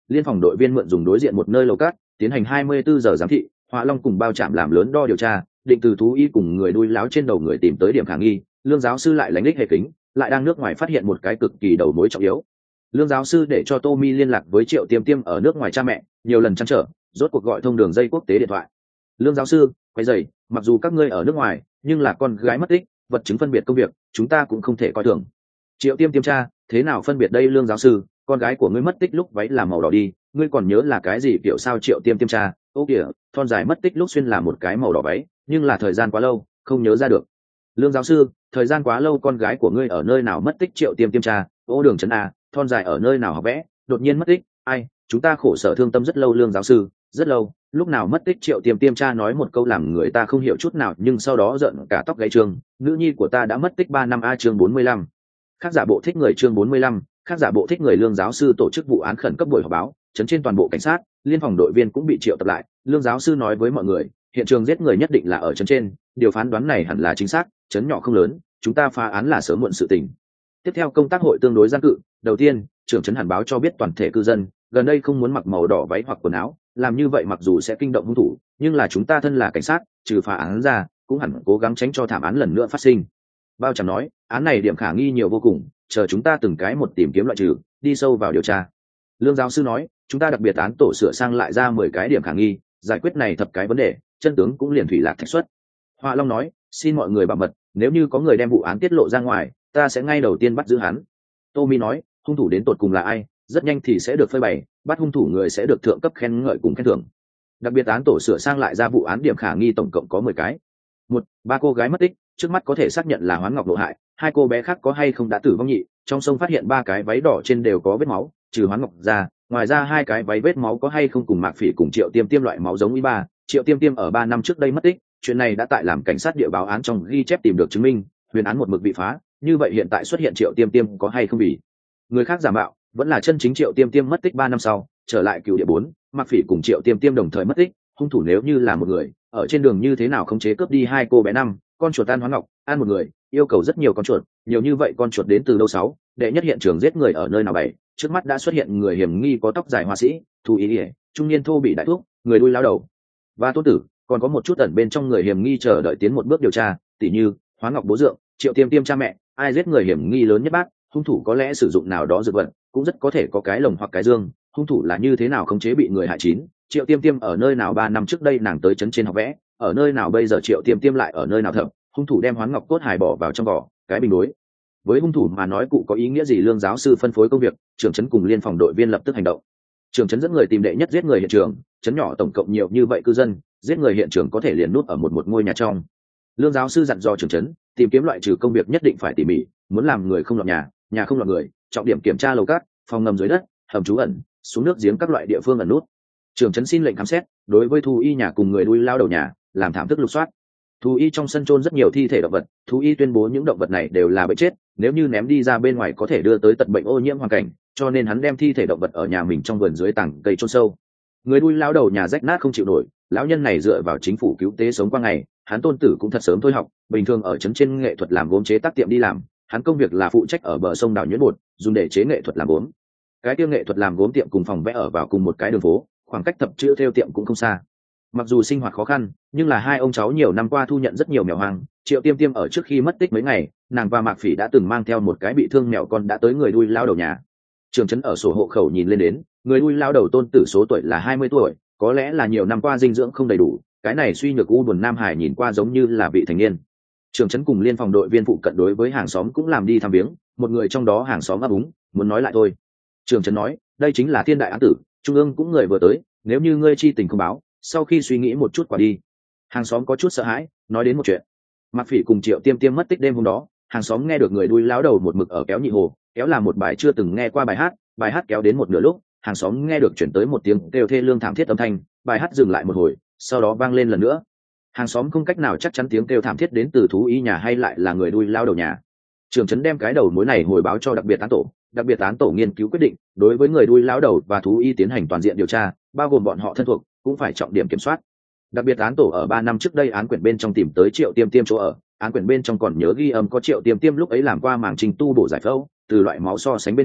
A: liên phòng đội viên mượn dùng đối diện một nơi lầu cát tiến hành hai mươi bốn giờ giám thị. Họa Long cùng bao trạm làm lớn đo điều tra, định từ thú y cùng người đuôi láo trên đầu người tìm tới điểm khả nghi. Lương giáo sư lại lánh đích hệ kính, lại đang nước ngoài phát hiện một cái cực kỳ đầu mối trọng yếu. Lương giáo sư để cho Tommy liên lạc với Triệu Tiêm Tiêm ở nước ngoài cha mẹ, nhiều lần trăn trở, rốt cuộc gọi thông đường dây quốc tế điện thoại. Lương giáo sư, quay dày, mặc dù các ngươi ở nước ngoài, nhưng là con gái mất tích, vật chứng phân biệt công việc, chúng ta cũng không thể coi thường. Triệu Tiêm Tiêm cha, thế nào phân biệt đây Lương giáo sư, con gái của ngươi mất tích lúc váy là màu đỏ đi, ngươi còn nhớ là cái gì kiểu sao? Triệu Tiêm Tiêm cha, ô kìa, thon dài mất tích lúc xuyên là một cái màu đỏ váy, nhưng là thời gian quá lâu, không nhớ ra được. Lương giáo sư, thời gian quá lâu con gái của ngươi ở nơi nào mất tích? Triệu Tiêm Tiêm cha, ô đường trấn a, thon dài ở nơi nào học vẽ, đột nhiên mất tích, ai, chúng ta khổ sở thương tâm rất lâu. Lương giáo sư, rất lâu, lúc nào mất tích? Triệu Tiêm Tiêm cha nói một câu làm người ta không hiểu chút nào, nhưng sau đó giận cả tóc gáy trường, nữ nhi của ta đã mất tích ba năm. A chương bốn mươi lăm, khác giả bộ thích người. Chương bốn mươi lăm, khác giả bộ thích người. Lương giáo sư tổ chức vụ án khẩn cấp buổi họp báo, chấn trên toàn bộ cảnh sát, liên phòng đội viên cũng bị triệu tập lại. Lương giáo sư nói với mọi người, hiện trường giết người nhất định là ở chấn trên, điều phán đoán này hẳn là chính xác, chấn nhỏ không lớn, chúng ta phá án là sớm muộn sự tình. Tiếp theo công tác hội tương đối gian cự, đầu tiên, trưởng chấn hẳn báo cho biết toàn thể cư dân, gần đây không muốn mặc màu đỏ váy hoặc quần áo, làm như vậy mặc dù sẽ kinh động hung thủ, nhưng là chúng ta thân là cảnh sát, trừ phá án ra, cũng hẳn cố gắng tránh cho thảm án lần nữa phát sinh. Bao Tràm nói, án này điểm khả nghi nhiều vô cùng, chờ chúng ta từng cái một tìm kiếm loại trừ, đi sâu vào điều tra. Lương giáo sư nói, chúng ta đặc biệt án tổ sửa sang lại ra mười cái điểm khả nghi, giải quyết này thập cái vấn đề, chân tướng cũng liền thủy lạc thạch xuất. Họa Long nói, xin mọi người bảo mật, nếu như có người đem vụ án tiết lộ ra ngoài, ta sẽ ngay đầu tiên bắt giữ hắn. Tommy nói, hung thủ đến tột cùng là ai, rất nhanh thì sẽ được phơi bày, bắt hung thủ người sẽ được thượng cấp khen ngợi cùng khen thưởng. Đặc biệt án tổ sửa sang lại ra vụ án điểm khả nghi tổng cộng có mười cái. Một, ba cô gái mất tích, trước mắt có thể xác nhận là Hoán Ngọc Lộ hại, hai cô bé khác có hay không đã tử vong nhị, trong sông phát hiện ba cái váy đỏ trên đều có vết máu, trừ Hoán Ngọc ra, ngoài ra hai cái váy vết máu có hay không cùng Mạc Phỉ cùng Triệu Tiêm Tiêm loại máu giống ý ba, Triệu Tiêm Tiêm ở ba năm trước đây mất tích, chuyện này đã tại làm cảnh sát địa báo án trong ghi chép tìm được chứng minh, huyền án một mực bị phá, như vậy hiện tại xuất hiện Triệu Tiêm Tiêm có hay không bị người khác giả mạo, vẫn là chân chính Triệu Tiêm Tiêm mất tích ba năm sau, trở lại cựu địa bốn, Mạc Phỉ cùng Triệu Tiêm Tiêm đồng thời mất tích, hung thủ nếu như là một người, ở trên đường như thế nào khống chế cướp đi hai cô bé năm, con chuột tan Hoán Ngọc, ăn một người, yêu cầu rất nhiều con chuột, nhiều như vậy con chuột đến từ đâu? Sáu, đệ nhất hiện trường giết người ở nơi nào? Bảy, trước mắt đã xuất hiện người hiểm nghi có tóc dài hoa sĩ, Thu Ý Điệp, trung niên thô bị đại thuốc, người đuôi lao đầu và tôn tử, còn có một chút ẩn bên trong người hiểm nghi chờ đợi tiến một bước điều tra, tỉ như Hoán Ngọc bố dượng, Triệu Tiêm Tiêm cha mẹ, ai giết người hiểm nghi lớn nhất bác, hung thủ có lẽ sử dụng nào đó dược vật, cũng rất có thể có cái lồng hoặc cái dương, hung thủ là như thế nào khống chế bị người hại chín, Triệu Tiêm Tiêm ở nơi nào? Ba năm trước đây nàng tới trấn trên học vẽ, ở nơi nào bây giờ? Triệu Tiêm Tiêm lại ở nơi nào? Thập, hung thủ đem Hoán Ngọc cốt hài bỏ vào trong vỏ, cái bình đối với hung thủ mà nói cụ có ý nghĩa gì? Lương giáo sư phân phối công việc, trưởng trấn cùng liên phòng đội viên lập tức hành động. Trưởng trấn dẫn người tìm đệ nhất giết người hiện trường, trấn nhỏ tổng cộng nhiều như vậy cư dân, giết người hiện trường có thể liền nút ở một một ngôi nhà trong. Lương giáo sư dặn dò trưởng trấn tìm kiếm loại trừ công việc nhất định phải tỉ mỉ, muốn làm người không lọt nhà, nhà không lọt người, trọng điểm kiểm tra lầu cát, phòng ngầm dưới đất, hầm trú ẩn, xuống nước giếng các loại địa phương ẩn nút. Trưởng trấn xin lệnh khám xét, đối với thú y nhà cùng người đuôi lao đầu nhà, làm thảm thức lục soát. Thú y trong sân chôn rất nhiều thi thể động vật, thú y tuyên bố những động vật này đều là bệnh chết, nếu như ném đi ra bên ngoài có thể đưa tới tật bệnh ô nhiễm hoàn cảnh, cho nên hắn đem thi thể động vật ở nhà mình trong vườn dưới tảng cây chôn sâu. Người đuôi lao đầu nhà rách nát không chịu nổi, lão nhân này dựa vào chính phủ cứu tế sống qua ngày, hắn tôn tử cũng thật sớm thôi học, bình thường ở trấn trên nghệ thuật làm gốm chế tác tiệm đi làm, hắn công việc là phụ trách ở bờ sông đào nhuyễn bột, dùng để chế nghệ thuật làm gốm. Cái tiêu nghệ thuật làm gốm tiệm cùng phòng vẽ ở vào cùng một cái đường phố, khoảng cách thập chữ theo tiệm cũng không xa. Mặc dù sinh hoạt khó khăn, nhưng là hai ông cháu nhiều năm qua thu nhận rất nhiều mèo hoang. Triệu Tiêm Tiêm ở trước khi mất tích mấy ngày, nàng và Mạc Phỉ đã từng mang theo một cái bị thương mèo con đã tới người đuôi lao đầu nhà. Trường trấn ở sổ hộ khẩu nhìn lên đến, người đuôi lao đầu tôn tử số tuổi là hai mươi tuổi, có lẽ là nhiều năm qua dinh dưỡng không đầy đủ, cái này suy nhược u buồn nam hải nhìn qua giống như là vị thành niên. Trường trấn cùng liên phòng đội viên phụ cận đối với hàng xóm cũng làm đi thăm viếng, một người trong đó hàng xóm ấp úng, muốn nói lại thôi. Trường trấn nói, đây chính là thiên đại án tử, trung ương cũng người vừa tới, nếu như ngươi chi tình không báo, sau khi suy nghĩ một chút quả đi. Hàng xóm có chút sợ hãi, nói đến một chuyện. Mạc Phỉ cùng Triệu Tiêm Tiêm mất tích đêm hôm đó, hàng xóm nghe được người đuôi láo đầu một mực ở kéo nhị hồ, kéo là một bài chưa từng nghe qua bài hát, bài hát kéo đến một nửa lúc, hàng xóm nghe được chuyển tới một tiếng kêu thê lương thảm thiết âm thanh, bài hát dừng lại một hồi, sau đó vang lên lần nữa. Hàng xóm không cách nào chắc chắn tiếng kêu thảm thiết đến từ thú y nhà hay lại là người đuôi lao đầu nhà. Trường trấn đem cái đầu mối này hồi báo cho đặc biệt án tổ, đặc biệt án tổ nghiên cứu quyết định, đối với người đuôi lao đầu và thú y tiến hành toàn diện điều tra, bao gồm bọn họ thân thuộc, cũng phải trọng điểm kiểm soát. Đặc biệt án tổ ở ba năm trước đây án quyển bên trong tìm tới Triệu Tiêm Tiêm chỗ ở, án quyển bên trong còn nhớ ghi âm có Triệu Tiêm Tiêm lúc ấy làm qua màng trình tu bổ giải phẫu, từ loại máu so sánh bên trên,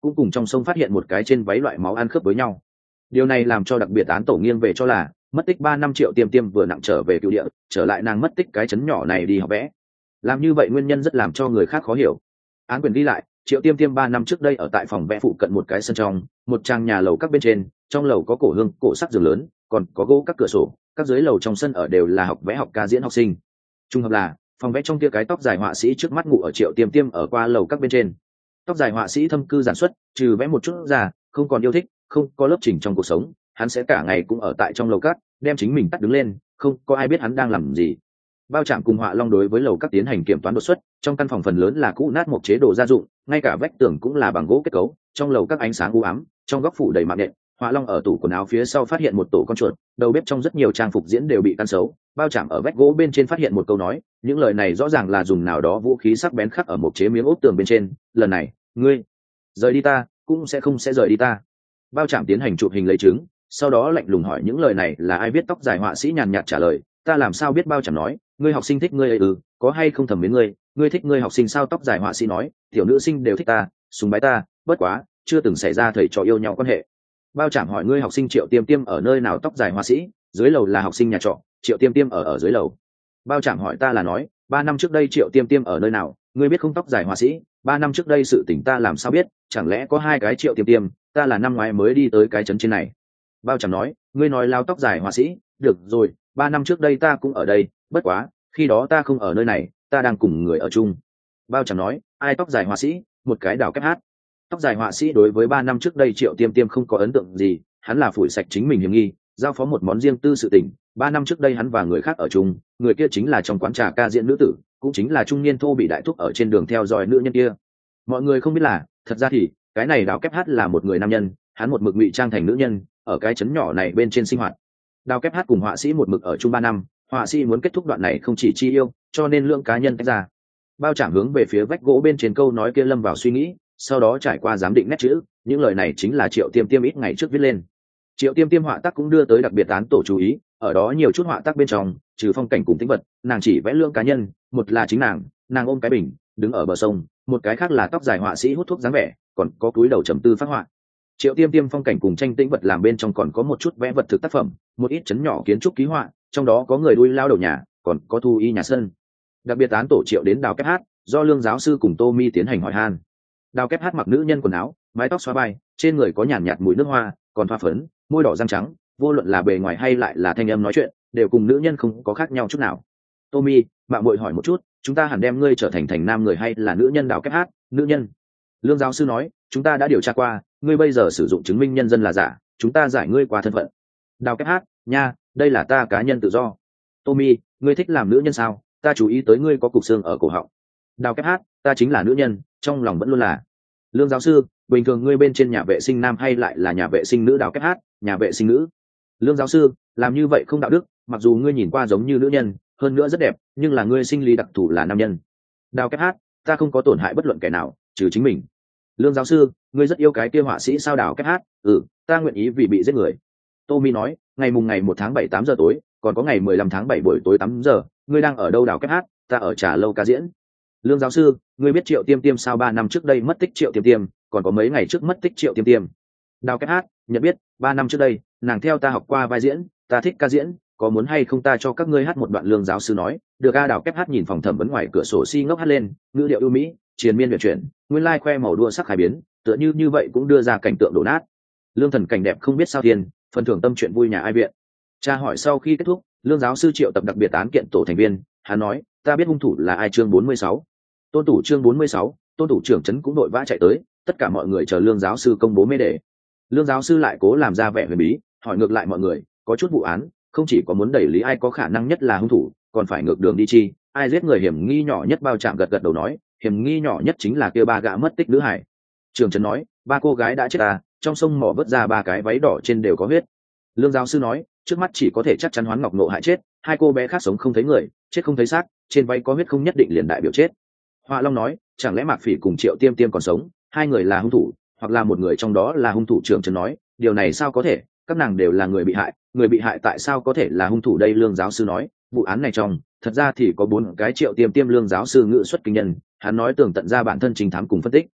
A: cũng cùng trong sông phát hiện một cái trên váy loại máu ăn khớp với nhau. Điều này làm cho đặc biệt án tổ nghiêng về cho là mất tích ba năm Triệu Tiêm Tiêm vừa nặng trở về cựu địa, trở lại nàng mất tích cái chấn nhỏ này đi học vẽ. Làm như vậy nguyên nhân rất làm cho người khác khó hiểu. Án quyền đi lại, Triệu Tiêm Tiêm ba năm trước đây ở tại phòng vẽ phụ cận một cái sân trong, một trang nhà lầu các bên trên, trong lầu có cổ hương, cổ sắc giường lớn, còn có gỗ các cửa sổ, các dưới lầu trong sân ở đều là học vẽ học ca diễn học sinh. Trung hợp là phòng vẽ trong kia cái tóc dài họa sĩ trước mắt ngủ ở Triệu Tiêm Tiêm ở qua lầu các bên trên. Tóc dài họa sĩ thâm cư giản xuất, trừ vẽ một chút ra, không còn yêu thích, không có lớp chỉnh trong cuộc sống, hắn sẽ cả ngày cũng ở tại trong lầu các, đem chính mình tắt đứng lên, không có ai biết hắn đang làm gì. Bao Trạm cùng Họa Long đối với lầu các tiến hành kiểm toán đột xuất, trong căn phòng phần lớn là cũ nát một chế đồ gia dụng, ngay cả vách tường cũng là bằng gỗ kết cấu, trong lầu các ánh sáng u ám, trong góc phủ đầy mạng nện. Họa Long ở tủ quần áo phía sau phát hiện một tổ con chuột, đầu bếp trong rất nhiều trang phục diễn đều bị căn xấu. Bao Trạm ở vách gỗ bên trên phát hiện một câu nói, những lời này rõ ràng là dùng nào đó vũ khí sắc bén khắc ở một chế miếng ốp tường bên trên, lần này, ngươi rời đi ta, cũng sẽ không sẽ rời đi ta. Bao Trạm tiến hành chụp hình lấy chứng, sau đó lạnh lùng hỏi những lời này là ai viết. Tóc dài họa sĩ nhàn nhạt trả lời, ta làm sao biết. Bao Trạm nói, ngươi học sinh thích ngươi ấy ư, có hay không thầm mến ngươi, ngươi thích ngươi học sinh sao? Tóc dài họa sĩ nói, tiểu nữ sinh đều thích ta, sùng bái ta, bất quá chưa từng xảy ra thầy trò yêu nhau quan hệ. Bao Trạm hỏi, ngươi học sinh Triệu Tiêm Tiêm ở nơi nào? Tóc dài họa sĩ, dưới lầu là học sinh nhà trọ, Triệu Tiêm Tiêm ở ở dưới lầu. Bao Trạm hỏi, ta là nói ba năm trước đây Triệu Tiêm Tiêm ở nơi nào, ngươi biết không? Tóc dài họa sĩ, ba năm trước đây sự tình ta làm sao biết, chẳng lẽ có hai cái Triệu Tiêm Tiêm, ta là năm ngoái mới đi tới cái trấn trên này. Bao Trạm nói, ngươi nói lao. Tóc dài họa sĩ, được rồi, ba năm trước đây ta cũng ở đây, bất quá khi đó ta không ở nơi này, ta đang cùng người ở chung. Bao Trạm nói, ai? Tóc dài họa sĩ, một cái đào kép hát. Tóc dài họa sĩ đối với ba năm trước đây Triệu Tiêm Tiêm không có ấn tượng gì, hắn là phủi sạch chính mình hiểm nghi, giao phó một món riêng tư sự tình. Ba năm trước đây hắn và người khác ở chung, người kia chính là trong quán trà ca diễn nữ tử, cũng chính là trung niên thô bị đại thúc ở trên đường theo dõi nữ nhân kia. Mọi người không biết là, thật ra thì cái này đào kép hát là một người nam nhân, hắn một mực ngụy trang thành nữ nhân, ở cái trấn nhỏ này bên trên sinh hoạt. Đào kép hát cùng họa sĩ một mực ở chung ba năm, họa sĩ muốn kết thúc đoạn này không chỉ chi yêu, cho nên lượng cá nhân tách ra. Bao Trạm hướng về phía vách gỗ bên trên câu nói kia lâm vào suy nghĩ, sau đó trải qua giám định nét chữ, những lời này chính là Triệu Tiêm Tiêm ít ngày trước viết lên. Triệu Tiêm Tiêm họa tác cũng đưa tới đặc biệt án tổ chú ý, ở đó nhiều chút họa tác bên trong, trừ phong cảnh cùng tĩnh vật, nàng chỉ vẽ lượng cá nhân, một là chính nàng, nàng ôm cái bình, đứng ở bờ sông, một cái khác là tóc dài họa sĩ hút thuốc dáng vẻ, còn có cúi đầu trầm tư phát họa. Triệu Tiêm Tiêm phong cảnh cùng tranh tĩnh vật làm bên trong còn có một chút vẽ vật thực tác phẩm, một ít chấn nhỏ kiến trúc ký họa, trong đó có người đuôi lao đầu nhà, còn có thu y nhà sân. Đặc biệt án tổ triệu đến đào kép hát, do Lương giáo sư cùng Tô Mi tiến hành hỏi han. Đào kép hát mặc nữ nhân quần áo, mái tóc xóa vai, trên người có nhàn nhạt mùi nước hoa, còn thoa phấn, môi đỏ răng trắng, vô luận là bề ngoài hay lại là thanh âm nói chuyện, đều cùng nữ nhân không có khác nhau chút nào. Tô Mi, mạng muội hỏi một chút, chúng ta hẳn đem ngươi trở thành thành nam người hay là nữ nhân? Đào kép hát, nữ nhân. Lương giáo sư nói, chúng ta đã điều tra qua, ngươi bây giờ sử dụng chứng minh nhân dân là giả, chúng ta giải ngươi qua thân phận. Đào kép hát, nha, đây là ta cá nhân tự do. Tommy, ngươi thích làm nữ nhân sao? Ta chú ý tới ngươi có cục xương ở cổ họng. Đào kép hát, ta chính là nữ nhân, trong lòng vẫn luôn là. Lương giáo sư, bình thường ngươi bên trên nhà vệ sinh nam hay lại là nhà vệ sinh nữ? Đào kép hát, nhà vệ sinh nữ. Lương giáo sư, làm như vậy không đạo đức, mặc dù ngươi nhìn qua giống như nữ nhân, hơn nữa rất đẹp, nhưng là ngươi sinh lý đặc thù là nam nhân. Đào kép hát, ta không có tổn hại bất luận kẻ nào, trừ chính mình. Lương giáo sư, ngươi rất yêu cái kia họa sĩ sao? Đào kép hát, ừ, ta nguyện ý vì bị giết người. Tommy nói, ngày mùng ngày một tháng bảy tám giờ tối, còn có ngày mười lăm tháng bảy buổi tối tám giờ, ngươi đang ở đâu? Đào kép hát, ta ở trà lâu ca diễn. Lương giáo sư, ngươi biết Triệu Tiêm Tiêm sao? Ba năm trước đây mất tích Triệu Tiêm Tiêm, còn có mấy ngày trước mất tích Triệu Tiêm Tiêm. Đào kép hát, nhận biết, ba năm trước đây, nàng theo ta học qua vai diễn, ta thích ca diễn, có muốn hay không ta cho các ngươi hát một đoạn? Lương giáo sư nói, được a. Đào kép hát nhìn phòng thẩm vấn ngoài cửa sổ si ngốc hát lên, ngữ điệu ưu mỹ, triền miên huyền chuyển, nguyên lai khoe màu đua sắc khai biến, tựa như như vậy cũng đưa ra cảnh tượng đổ nát. Lương thần cảnh đẹp không biết sao thiên, phần thưởng tâm chuyện vui nhà ai viện. Tra hỏi sau khi kết thúc, Lương giáo sư triệu tập đặc biệt án kiện tổ thành viên, hắn nói, ta biết hung thủ là ai. Chương bốn mươi sáu, tôn thủ. Chương bốn mươi sáu, tôn thủ trưởng trấn cũng đội vã chạy tới, tất cả mọi người chờ Lương giáo sư công bố mê đề. Lương giáo sư lại cố làm ra vẻ huyền bí, hỏi ngược lại mọi người, có chút vụ án, không chỉ có muốn đẩy lý ai có khả năng nhất là hung thủ, còn phải ngược đường đi chi, ai giết người hiểm nghi nhỏ nhất? Bao Trạm gật gật đầu nói, hiểm nghi nhỏ nhất chính là kia ba gã mất tích nữ hải. Trường trấn nói, ba cô gái đã chết à, trong sông mỏ vớt ra ba cái váy đỏ trên đều có huyết. Lương giáo sư nói, trước mắt chỉ có thể chắc chắn Hoán Ngọc Nộ hại chết, hai cô bé khác sống không thấy người, chết không thấy xác, trên váy có huyết không nhất định liền đại biểu chết. Họa Long nói, chẳng lẽ Mạc Phỉ cùng Triệu Tiêm Tiêm còn sống, hai người là hung thủ, hoặc là một người trong đó là hung thủ? Trường trấn nói, điều này sao có thể, các nàng đều là người bị hại, người bị hại tại sao có thể là hung thủ đây? Lương giáo sư nói, vụ án này trong, thật ra thì có bốn cái Triệu Tiêm Tiêm. Lương giáo sư ngữ xuất kinh nhân, hắn nói tường tận ra bản thân trình thám cùng phân tích.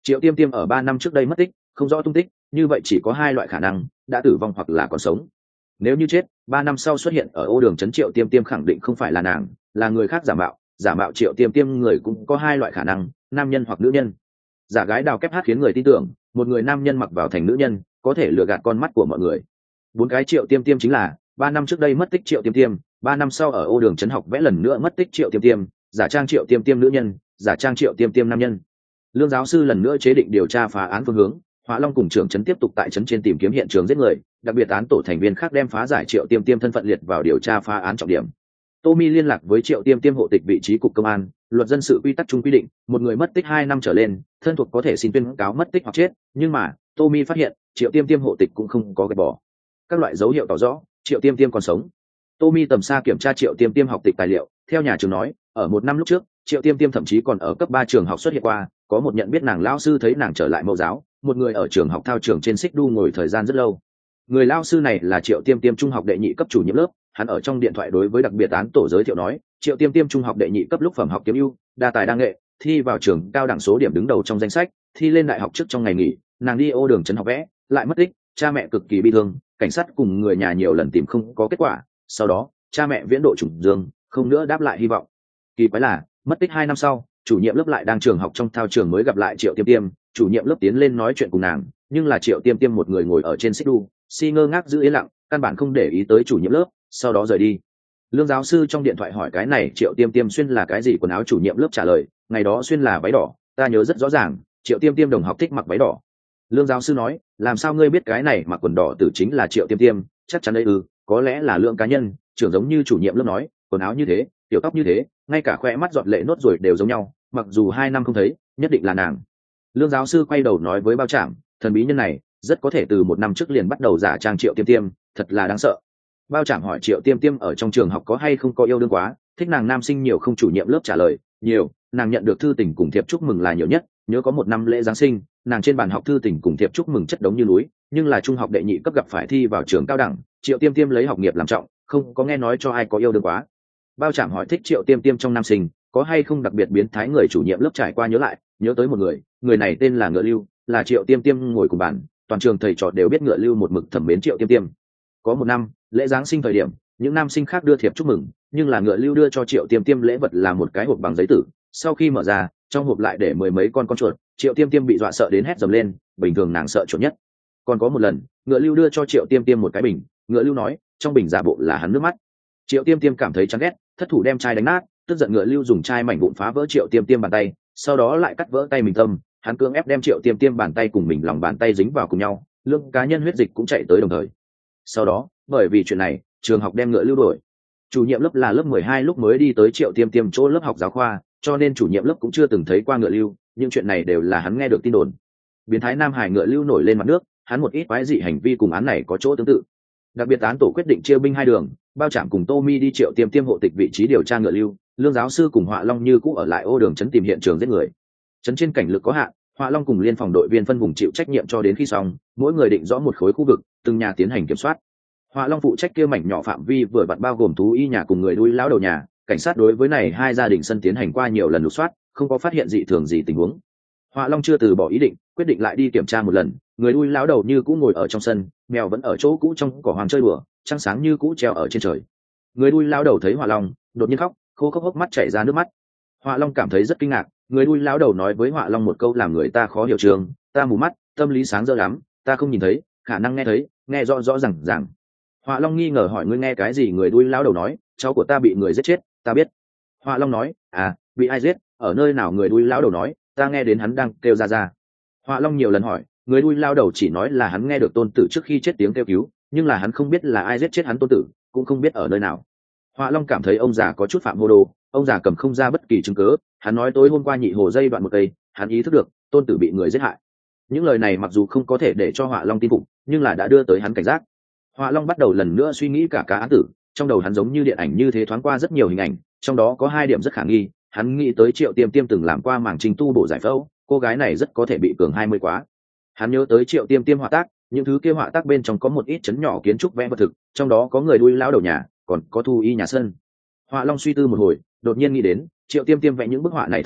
A: Triệu Tiêm Tiêm ở ba năm trước đây mất tích, không rõ tung tích, như vậy chỉ có hai loại khả năng, đã tử vong hoặc là còn sống. Nếu như chết, ba năm sau xuất hiện ở ô đường trấn Triệu Tiêm Tiêm khẳng định không phải là nàng, là người khác giả mạo, giả mạo Triệu Tiêm Tiêm người cũng có hai loại khả năng, nam nhân hoặc nữ nhân. Giả gái đào kép hát khiến người tin tưởng, một người nam nhân mặc vào thành nữ nhân, có thể lừa gạt con mắt của mọi người. Bốn cái Triệu Tiêm Tiêm chính là, ba năm trước đây mất tích Triệu Tiêm Tiêm, ba năm sau ở ô đường trấn học vẽ lần nữa mất tích Triệu Tiêm Tiêm, giả trang Triệu Tiêm Tiêm nữ nhân, giả trang Triệu Tiêm Tiêm nam nhân. Lương giáo sư lần nữa chế định điều tra phá án phương hướng, Hỏa Long cùng trưởng trấn tiếp tục tại trấn trên tìm kiếm hiện trường giết người, đặc biệt án tổ thành viên khác đem phá giải Triệu Tiêm Tiêm thân phận liệt vào điều tra phá án trọng điểm. Tommy liên lạc với Triệu Tiêm Tiêm hộ tịch vị trí cục công an, luật dân sự quy tắc chung quy định, một người mất tích hai năm trở lên, thân thuộc có thể xin tuyên cáo mất tích hoặc chết, nhưng mà, Tommy phát hiện, Triệu Tiêm Tiêm hộ tịch cũng không có gạch bỏ. Các loại dấu hiệu tỏ rõ, Triệu Tiêm Tiêm còn sống. Tommy tầm xa kiểm tra Triệu Tiêm Tiêm học tịch tài liệu, theo nhà trường nói, ở một năm lúc trước, Triệu Tiêm Tiêm thậm chí còn ở cấp ba trường học xuất hiện qua, có một nhận biết nàng lao sư thấy nàng trở lại mẫu giáo, một người ở trường học thao trường trên xích đu ngồi thời gian rất lâu. Người lao sư này là Triệu Tiêm Tiêm trung học đệ nhị cấp chủ nhiệm lớp, hắn ở trong điện thoại đối với đặc biệt án tổ giới thiệu nói, Triệu Tiêm Tiêm trung học đệ nhị cấp lúc phẩm học kiếm ưu, đa tài đa nghệ, thi vào trường cao đẳng số điểm đứng đầu trong danh sách, thi lên đại học trước trong ngày nghỉ, nàng đi ô đường trấn học vẽ, lại mất tích, cha mẹ cực kỳ bi thương, cảnh sát cùng người nhà nhiều lần tìm không có kết quả, sau đó, cha mẹ viễn độ trùng dương, không nữa đáp lại hy vọng. Kỳ quái là, mất tích hai năm sau, chủ nhiệm lớp lại đang trường học trong thao trường mới gặp lại Triệu Tiêm Tiêm, chủ nhiệm lớp tiến lên nói chuyện cùng nàng, nhưng là Triệu Tiêm Tiêm một người ngồi ở trên xích đu, si ngơ ngác giữ yên lặng, căn bản không để ý tới chủ nhiệm lớp, sau đó rời đi. Lương giáo sư trong điện thoại hỏi cái này Triệu Tiêm Tiêm xuyên là cái gì quần áo, chủ nhiệm lớp trả lời, ngày đó xuyên là váy đỏ, ta nhớ rất rõ ràng, Triệu Tiêm Tiêm đồng học thích mặc váy đỏ. Lương giáo sư nói, làm sao ngươi biết cái này mặc quần đỏ tử chính là Triệu Tiêm Tiêm? Chắc chắn đấy ư, có lẽ là lượng cá nhân, trưởng giống như chủ nhiệm lớp nói, quần áo như thế, tiểu tóc như thế, ngay cả khoe mắt giọt lệ nốt rồi đều giống nhau, mặc dù hai năm không thấy, nhất định là nàng. Lương giáo sư quay đầu nói với Bao Trạm, thần bí nhân này rất có thể từ một năm trước liền bắt đầu giả trang Triệu Tiêm Tiêm, thật là đáng sợ. Bao Trạm hỏi Triệu Tiêm Tiêm ở trong trường học có hay không có yêu đương quá, thích nàng nam sinh nhiều không, chủ nhiệm lớp trả lời, nhiều, nàng nhận được thư tình cùng thiệp chúc mừng là nhiều nhất, nhớ có một năm lễ Giáng sinh, nàng trên bàn học thư tình cùng thiệp chúc mừng chất đống như núi, nhưng là trung học đệ nhị cấp gặp phải thi vào trường cao đẳng, Triệu Tiêm Tiêm lấy học nghiệp làm trọng, không có nghe nói cho ai có yêu đương quá. Bao Trạm hỏi thích Triệu Tiêm Tiêm trong nam sinh có hay không đặc biệt biến thái, người chủ nhiệm lớp trải qua nhớ lại, nhớ tới một người, người này tên là Ngựa Lưu, là Triệu Tiêm Tiêm ngồi cùng bàn, toàn trường thầy trò đều biết Ngựa Lưu một mực thẩm mến Triệu Tiêm Tiêm. Có một năm lễ Giáng sinh thời điểm, những nam sinh khác đưa thiệp chúc mừng, nhưng là Ngựa Lưu đưa cho Triệu Tiêm Tiêm lễ vật là một cái hộp bằng giấy tử, sau khi mở ra, trong hộp lại để mười mấy con con chuột, Triệu Tiêm Tiêm bị dọa sợ đến hét dầm lên, bình thường nàng sợ chuột nhất. Còn có một lần, Ngựa Lưu đưa cho Triệu Tiêm Tiêm một cái bình, Ngựa Lưu nói, trong bình giả bộ là hắn nước mắt. Triệu Tiêm Tiêm cảm thấy chán ghét, thất thủ đem chai đánh nát, tức giận Ngựa Lưu dùng chai mảnh vụn phá vỡ Triệu Tiêm Tiêm bàn tay, sau đó lại cắt vỡ tay mình tâm, hắn cưỡng ép đem Triệu Tiêm Tiêm bàn tay cùng mình lòng bàn tay dính vào cùng nhau, lượng cá nhân huyết dịch cũng chạy tới đồng thời. Sau đó, bởi vì chuyện này, trường học đem Ngựa Lưu đổi. Chủ nhiệm lớp là lớp mười hai lúc mới đi tới Triệu Tiêm Tiêm chỗ lớp học giáo khoa, cho nên chủ nhiệm lớp cũng chưa từng thấy qua Ngựa Lưu, những chuyện này đều là hắn nghe được tin đồn. Biến thái nam hải Ngựa Lưu nổi lên mặt nước, hắn một ít quái dị hành vi cùng án này có chỗ tương tự. Đặc biệt án tổ quyết định chia binh hai đường, Bao Trạm cùng Tommy đi Triệu Tiêm Tiêm hộ tịch vị trí điều tra Ngựa Lưu, Lương giáo sư cùng Họa Long như cũ ở lại ô đường trấn tìm hiện trường giết người. Trấn trên cảnh lực có hạn, Họa Long cùng liên phòng đội viên phân vùng chịu trách nhiệm cho đến khi xong, mỗi người định rõ một khối khu vực, từng nhà tiến hành kiểm soát. Họa Long phụ trách kia mảnh nhỏ phạm vi vừa vặn bao gồm thú y nhà cùng người đuôi lão đầu nhà, cảnh sát đối với này hai gia đình sân tiến hành qua nhiều lần lục soát, không có phát hiện dị thường gì tình huống. Họa Long chưa từ bỏ ý định, quyết định lại đi kiểm tra một lần, người đuôi lão đầu như cũ ngồi ở trong sân, mèo vẫn ở chỗ cũ trong cỏ hoang chơi đùa, trăng sáng như cũ treo ở trên trời. Người đuôi lão đầu thấy Họa Long, đột nhiên khóc, khô khốc hốc mắt chảy ra nước mắt. Họa Long cảm thấy rất kinh ngạc, người đuôi lão đầu nói với Họa Long một câu làm người ta khó hiểu trường, ta mù mắt, tâm lý sáng rỡ lắm, ta không nhìn thấy, khả năng nghe thấy, nghe rõ rõ ràng ràng. Họa Long nghi ngờ hỏi ngươi nghe cái gì, người đuôi lão đầu nói, cháu của ta bị người giết chết, ta biết. Họa Long nói, à, bị ai giết, ở nơi nào, người đuôi lão đầu nói, ta nghe đến hắn đang kêu ra ra. Họa Long nhiều lần hỏi, người đuôi lão đầu chỉ nói là hắn nghe được tôn tử trước khi chết tiếng kêu cứu, nhưng là hắn không biết là ai giết chết hắn tôn tử, cũng không biết ở nơi nào. Họa Long cảm thấy ông già có chút phạm hồ đồ, ông già cầm không ra bất kỳ chứng cớ, hắn nói tối hôm qua nhị hồ dây đoạn một cây, hắn ý thức được tôn tử bị người giết hại. Những lời này mặc dù không có thể để cho Họa Long tin phục, nhưng là đã đưa tới hắn cảnh giác. Họa Long bắt đầu lần nữa suy nghĩ cả cá án tử, trong đầu hắn giống như điện ảnh như thế thoáng qua rất nhiều hình ảnh, trong đó có hai điểm rất khả nghi, hắn nghĩ tới Triệu Tiêm Tiêm từng làm qua mảng trình tu bổ giải phẫu, cô gái này rất có thể bị cường hai mươi quá. Hắn nhớ tới Triệu Tiêm Tiêm họa tác, những thứ kia họa tác bên trong có một ít chấn nhỏ kiến trúc vẽ vật thực, trong đó có người đuôi lão đầu nhà, còn có thu y nhà sân. Họa Long suy tư một hồi, đột nhiên nghĩ đến Triệu Tiêm Tiêm vẽ những bức họa này thời điểm,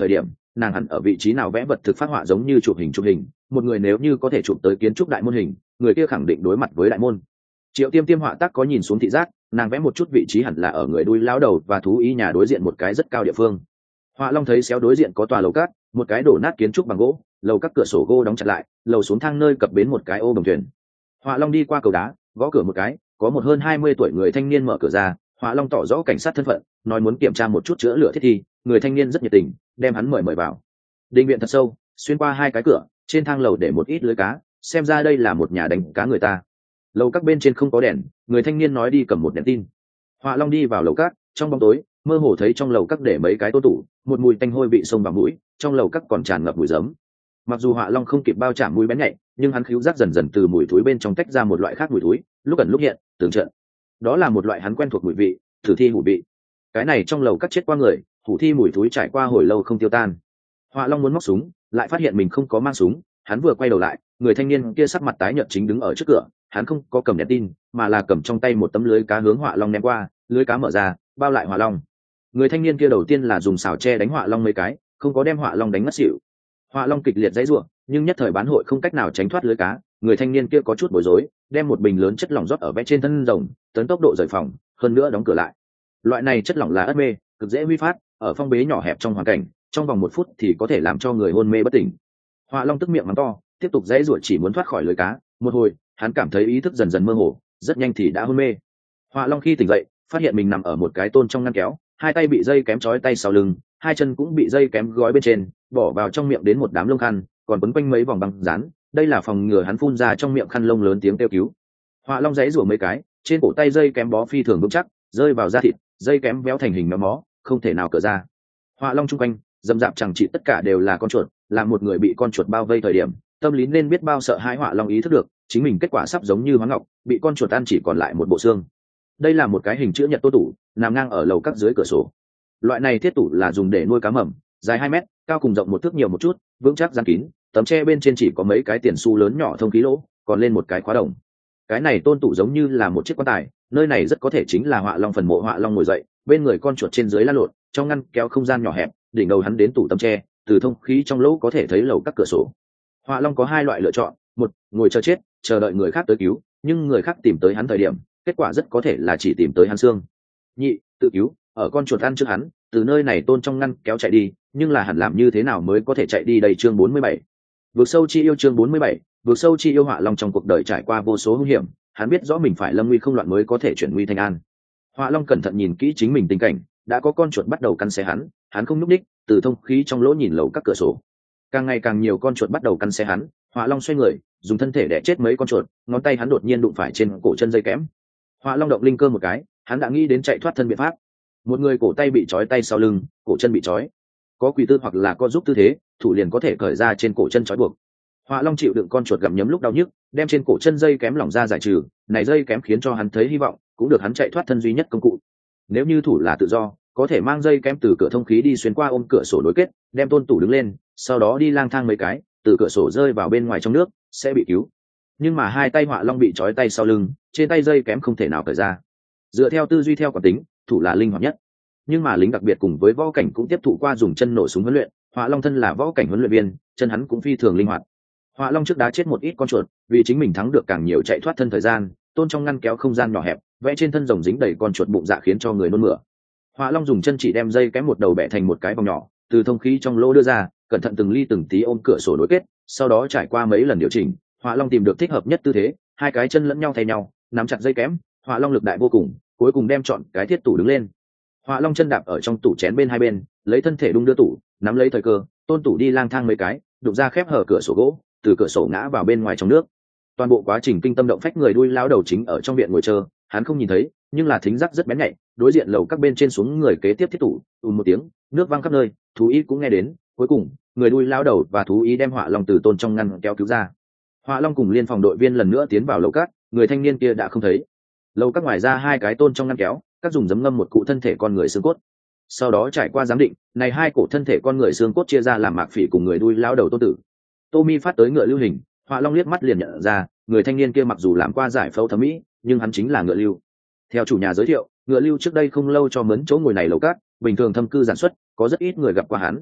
A: nàng hẳn ở vị trí nào vẽ vật thực phát họa giống như chụp hình chụp hình, một người nếu như có thể chụp tới kiến trúc đại môn hình, người kia khẳng định đối mặt với đại môn. Triệu Tiêm Tiêm họa tác có nhìn xuống thị giác, nàng vẽ một chút vị trí hẳn là ở người đuôi lão đầu và thú y nhà đối diện một cái rất cao địa phương. Họa Long thấy xéo đối diện có tòa lầu cát, một cái đổ nát kiến trúc bằng gỗ, lầu các cửa sổ gỗ đóng chặt lại, lầu xuống thang nơi cập bến một cái ô đồng thuyền. Họa Long đi qua cầu đá, gõ cửa một cái, có một hơn hai mươi tuổi người thanh niên mở cửa ra. Họa Long tỏ rõ cảnh sát thân phận, nói muốn kiểm tra một chút chữa lửa thiết thi, người thanh niên rất nhiệt tình, đem hắn mời mời vào. Đình viện thật sâu, xuyên qua hai cái cửa, trên thang lầu để một ít lưới cá, xem ra đây là một nhà đánh cá người ta. Lầu các bên trên không có đèn, người thanh niên nói đi cầm một đèn tin. Họa Long đi vào lầu các, trong bóng tối mơ hồ thấy trong lầu các để mấy cái tô tủ, một mùi tanh hôi vị xông vào mũi, trong lầu các còn tràn ngập mùi giấm. Mặc dù Họa Long không kịp bao trảm mũi bén nhạy, nhưng hắn khứu giác dần dần từ mùi thối bên trong tách ra một loại khác mùi thối, lúc ẩn lúc hiện, tưởng trận. Đó là một loại hắn quen thuộc mùi vị, thử thi hủ vị. Cái này trong lầu các chết qua người, hủ thi mùi thối trải qua hồi lâu không tiêu tan. Họa Long muốn móc súng, lại phát hiện mình không có mang súng, hắn vừa quay đầu lại, người thanh niên kia sắc mặt tái nhợt chính đứng ở trước cửa, hắn không có cầm đèn tin, mà là cầm trong tay một tấm lưới cá hướng Họa Long ném qua, lưới cá mở ra, bao lại Họa Long. Người thanh niên kia đầu tiên là dùng xào tre đánh Họa Long mấy cái, không có đem Họa Long đánh ngất xỉu. Họa Long kịch liệt dãy rủa, nhưng nhất thời bán hội không cách nào tránh thoát lưới cá, người thanh niên kia có chút bối rối, đem một bình lớn chất lỏng rót ở vẽ trên thân rồng, tấn tốc độ rời phòng, hơn nữa đóng cửa lại. Loại này chất lỏng là ất mê, cực dễ huy phát, ở phong bế nhỏ hẹp trong hoàn cảnh, trong vòng một phút thì có thể làm cho người hôn mê bất tỉnh. Họa Long tức miệng mắng to, tiếp tục dãy rủa chỉ muốn thoát khỏi lưới cá, một hồi, hắn cảm thấy ý thức dần dần mơ hồ, rất nhanh thì đã hôn mê. Họa Long khi tỉnh dậy, phát hiện mình nằm ở một cái tôn trong ngăn kéo, hai tay bị dây kém trói tay sau lưng, hai chân cũng bị dây kém gói bên trên, bỏ vào trong miệng đến một đám lông khăn, còn quấn quanh mấy vòng băng dán, đây là phòng ngừa hắn phun ra trong miệng khăn lông lớn tiếng kêu cứu. Họa Long giãy rủa mấy cái, trên cổ tay dây kém bó phi thường vững chắc, rơi vào da thịt, dây kém véo thành hình méo mó, không thể nào cởi ra. Họa Long trung quanh, dầm dạp chẳng chỉ tất cả đều là con chuột, là một người bị con chuột bao vây thời điểm, tâm lý nên biết bao sợ hãi. Họa Long ý thức được, chính mình kết quả sắp giống như Hoáng Ngọc, bị con chuột ăn chỉ còn lại một bộ xương. Đây là một cái hình chữ nhật tô tủ, nằm ngang ở lầu các dưới cửa sổ. Loại này thiết tủ là dùng để nuôi cá mầm, dài hai mét, cao cùng rộng một thước nhiều một chút, vững chắc gian kín, tấm tre bên trên chỉ có mấy cái tiền xu lớn nhỏ thông khí lỗ, còn lên một cái khóa đồng. Cái này tôn tủ giống như là một chiếc quan tài, nơi này rất có thể chính là Họa Long phần mộ. Họa Long ngồi dậy, bên người con chuột trên dưới lăn lộn, trong ngăn kéo không gian nhỏ hẹp, đỉnh đầu hắn đến tủ tấm tre, từ thông khí trong lỗ có thể thấy lầu các cửa sổ. Họa Long có hai loại lựa chọn, một, ngồi chờ chết, chờ đợi người khác tới cứu, nhưng người khác tìm tới hắn thời điểm, kết quả rất có thể là chỉ tìm tới hắn xương. Nhị, tự cứu, ở con chuột ăn trước hắn, từ nơi này tôn trong ngăn kéo chạy đi, nhưng là hẳn làm như thế nào mới có thể chạy đi đây. Chương bốn mươi bảy, vượt sâu chi yêu. Chương bốn mươi bảy, vượt sâu chi yêu. Họa Long trong cuộc đời trải qua vô số hung hiểm, hắn biết rõ mình phải lâm nguy không loạn mới có thể chuyển nguy thành an. Họa Long cẩn thận nhìn kỹ chính mình tình cảnh, đã có con chuột bắt đầu cắn xé hắn, hắn không núp đích, từ thông khí trong lỗ nhìn lầu các cửa sổ. Càng ngày càng nhiều con chuột bắt đầu cắn xé hắn, Họa Long xoay người, dùng thân thể đè chết mấy con chuột, ngón tay hắn đột nhiên đụng phải trên cổ chân dây kẽm. Họa Long động linh cơ một cái, hắn đã nghĩ đến chạy thoát thân biện pháp. Một người cổ tay bị trói tay sau lưng, cổ chân bị trói, có quỳ tư hoặc là co giúp tư thế, thủ liền có thể cởi ra trên cổ chân trói buộc. Họa Long chịu đựng con chuột gặm nhấm lúc đau nhức, đem trên cổ chân dây kém lỏng ra giải trừ, này dây kém khiến cho hắn thấy hy vọng, cũng được hắn chạy thoát thân duy nhất công cụ. Nếu như thủ là tự do, có thể mang dây kém từ cửa thông khí đi xuyên qua ôm cửa sổ nối kết, đem tôn tủ đứng lên, sau đó đi lang thang mấy cái, từ cửa sổ rơi vào bên ngoài trong nước, sẽ bị cứu. Nhưng mà hai tay Họa Long bị trói tay sau lưng, trên tay dây kém không thể nào cởi ra. Dựa theo tư duy theo quán tính, thủ là linh hoạt nhất. Nhưng mà lính đặc biệt cùng với võ cảnh cũng tiếp thụ qua dùng chân nổ súng huấn luyện, Họa Long thân là võ cảnh huấn luyện viên, chân hắn cũng phi thường linh hoạt. Họa Long trước đá chết một ít con chuột, vì chính mình thắng được càng nhiều chạy thoát thân thời gian, tôn trong ngăn kéo không gian nhỏ hẹp, vẽ trên thân rồng dính đầy con chuột bụng dạ khiến cho người nôn mửa. Họa Long dùng chân chỉ đem dây kém một đầu bẻ thành một cái vòng nhỏ, từ thông khí trong lỗ đưa ra, cẩn thận từng ly từng tí ôm cửa sổ nối kết, sau đó trải qua mấy lần điều chỉnh, Họa Long tìm được thích hợp nhất tư thế, hai cái chân lẫn nhau thay nhau, nắm chặt dây kém, Họa Long lực đại vô cùng, cuối cùng đem chọn cái thiết tủ đứng lên. Họa Long chân đạp ở trong tủ chén bên hai bên, lấy thân thể đung đưa tủ, nắm lấy thời cơ, tôn tủ đi lang thang mấy cái, đụng ra khép hở cửa sổ gỗ, từ cửa sổ ngã vào bên ngoài trong nước. Toàn bộ quá trình kinh tâm động phách, người đuôi lao đầu chính ở trong viện ngồi chờ, hắn không nhìn thấy, nhưng là thính giác rất bén nhạy, đối diện lầu các bên trên xuống người kế tiếp thiết tủ, ùm một tiếng, nước văng khắp nơi, thú y cũng nghe đến, cuối cùng, người đuôi lao đầu và thú y đem Họa Long từ tôn trong ngăn kéo cứu ra. Họa Long cùng liên phòng đội viên lần nữa tiến vào lầu các, người thanh niên kia đã không thấy. Lầu các ngoài ra hai cái tôn trong ngăn kéo, các dùng giấm ngâm một cụ thân thể con người xương cốt. Sau đó trải qua giám định, này hai cổ thân thể con người xương cốt chia ra làm Mạc Phỉ cùng người đuôi lao đầu tôn tử. Tommy phát tới ngựa lưu hình, Họa Long liếc mắt liền nhận ra, người thanh niên kia mặc dù làm qua giải phẫu thẩm mỹ, nhưng hắn chính là ngựa lưu. Theo chủ nhà giới thiệu, ngựa lưu trước đây không lâu cho mướn chỗ ngồi này lầu cát, bình thường thâm cư giản xuất, có rất ít người gặp qua hắn.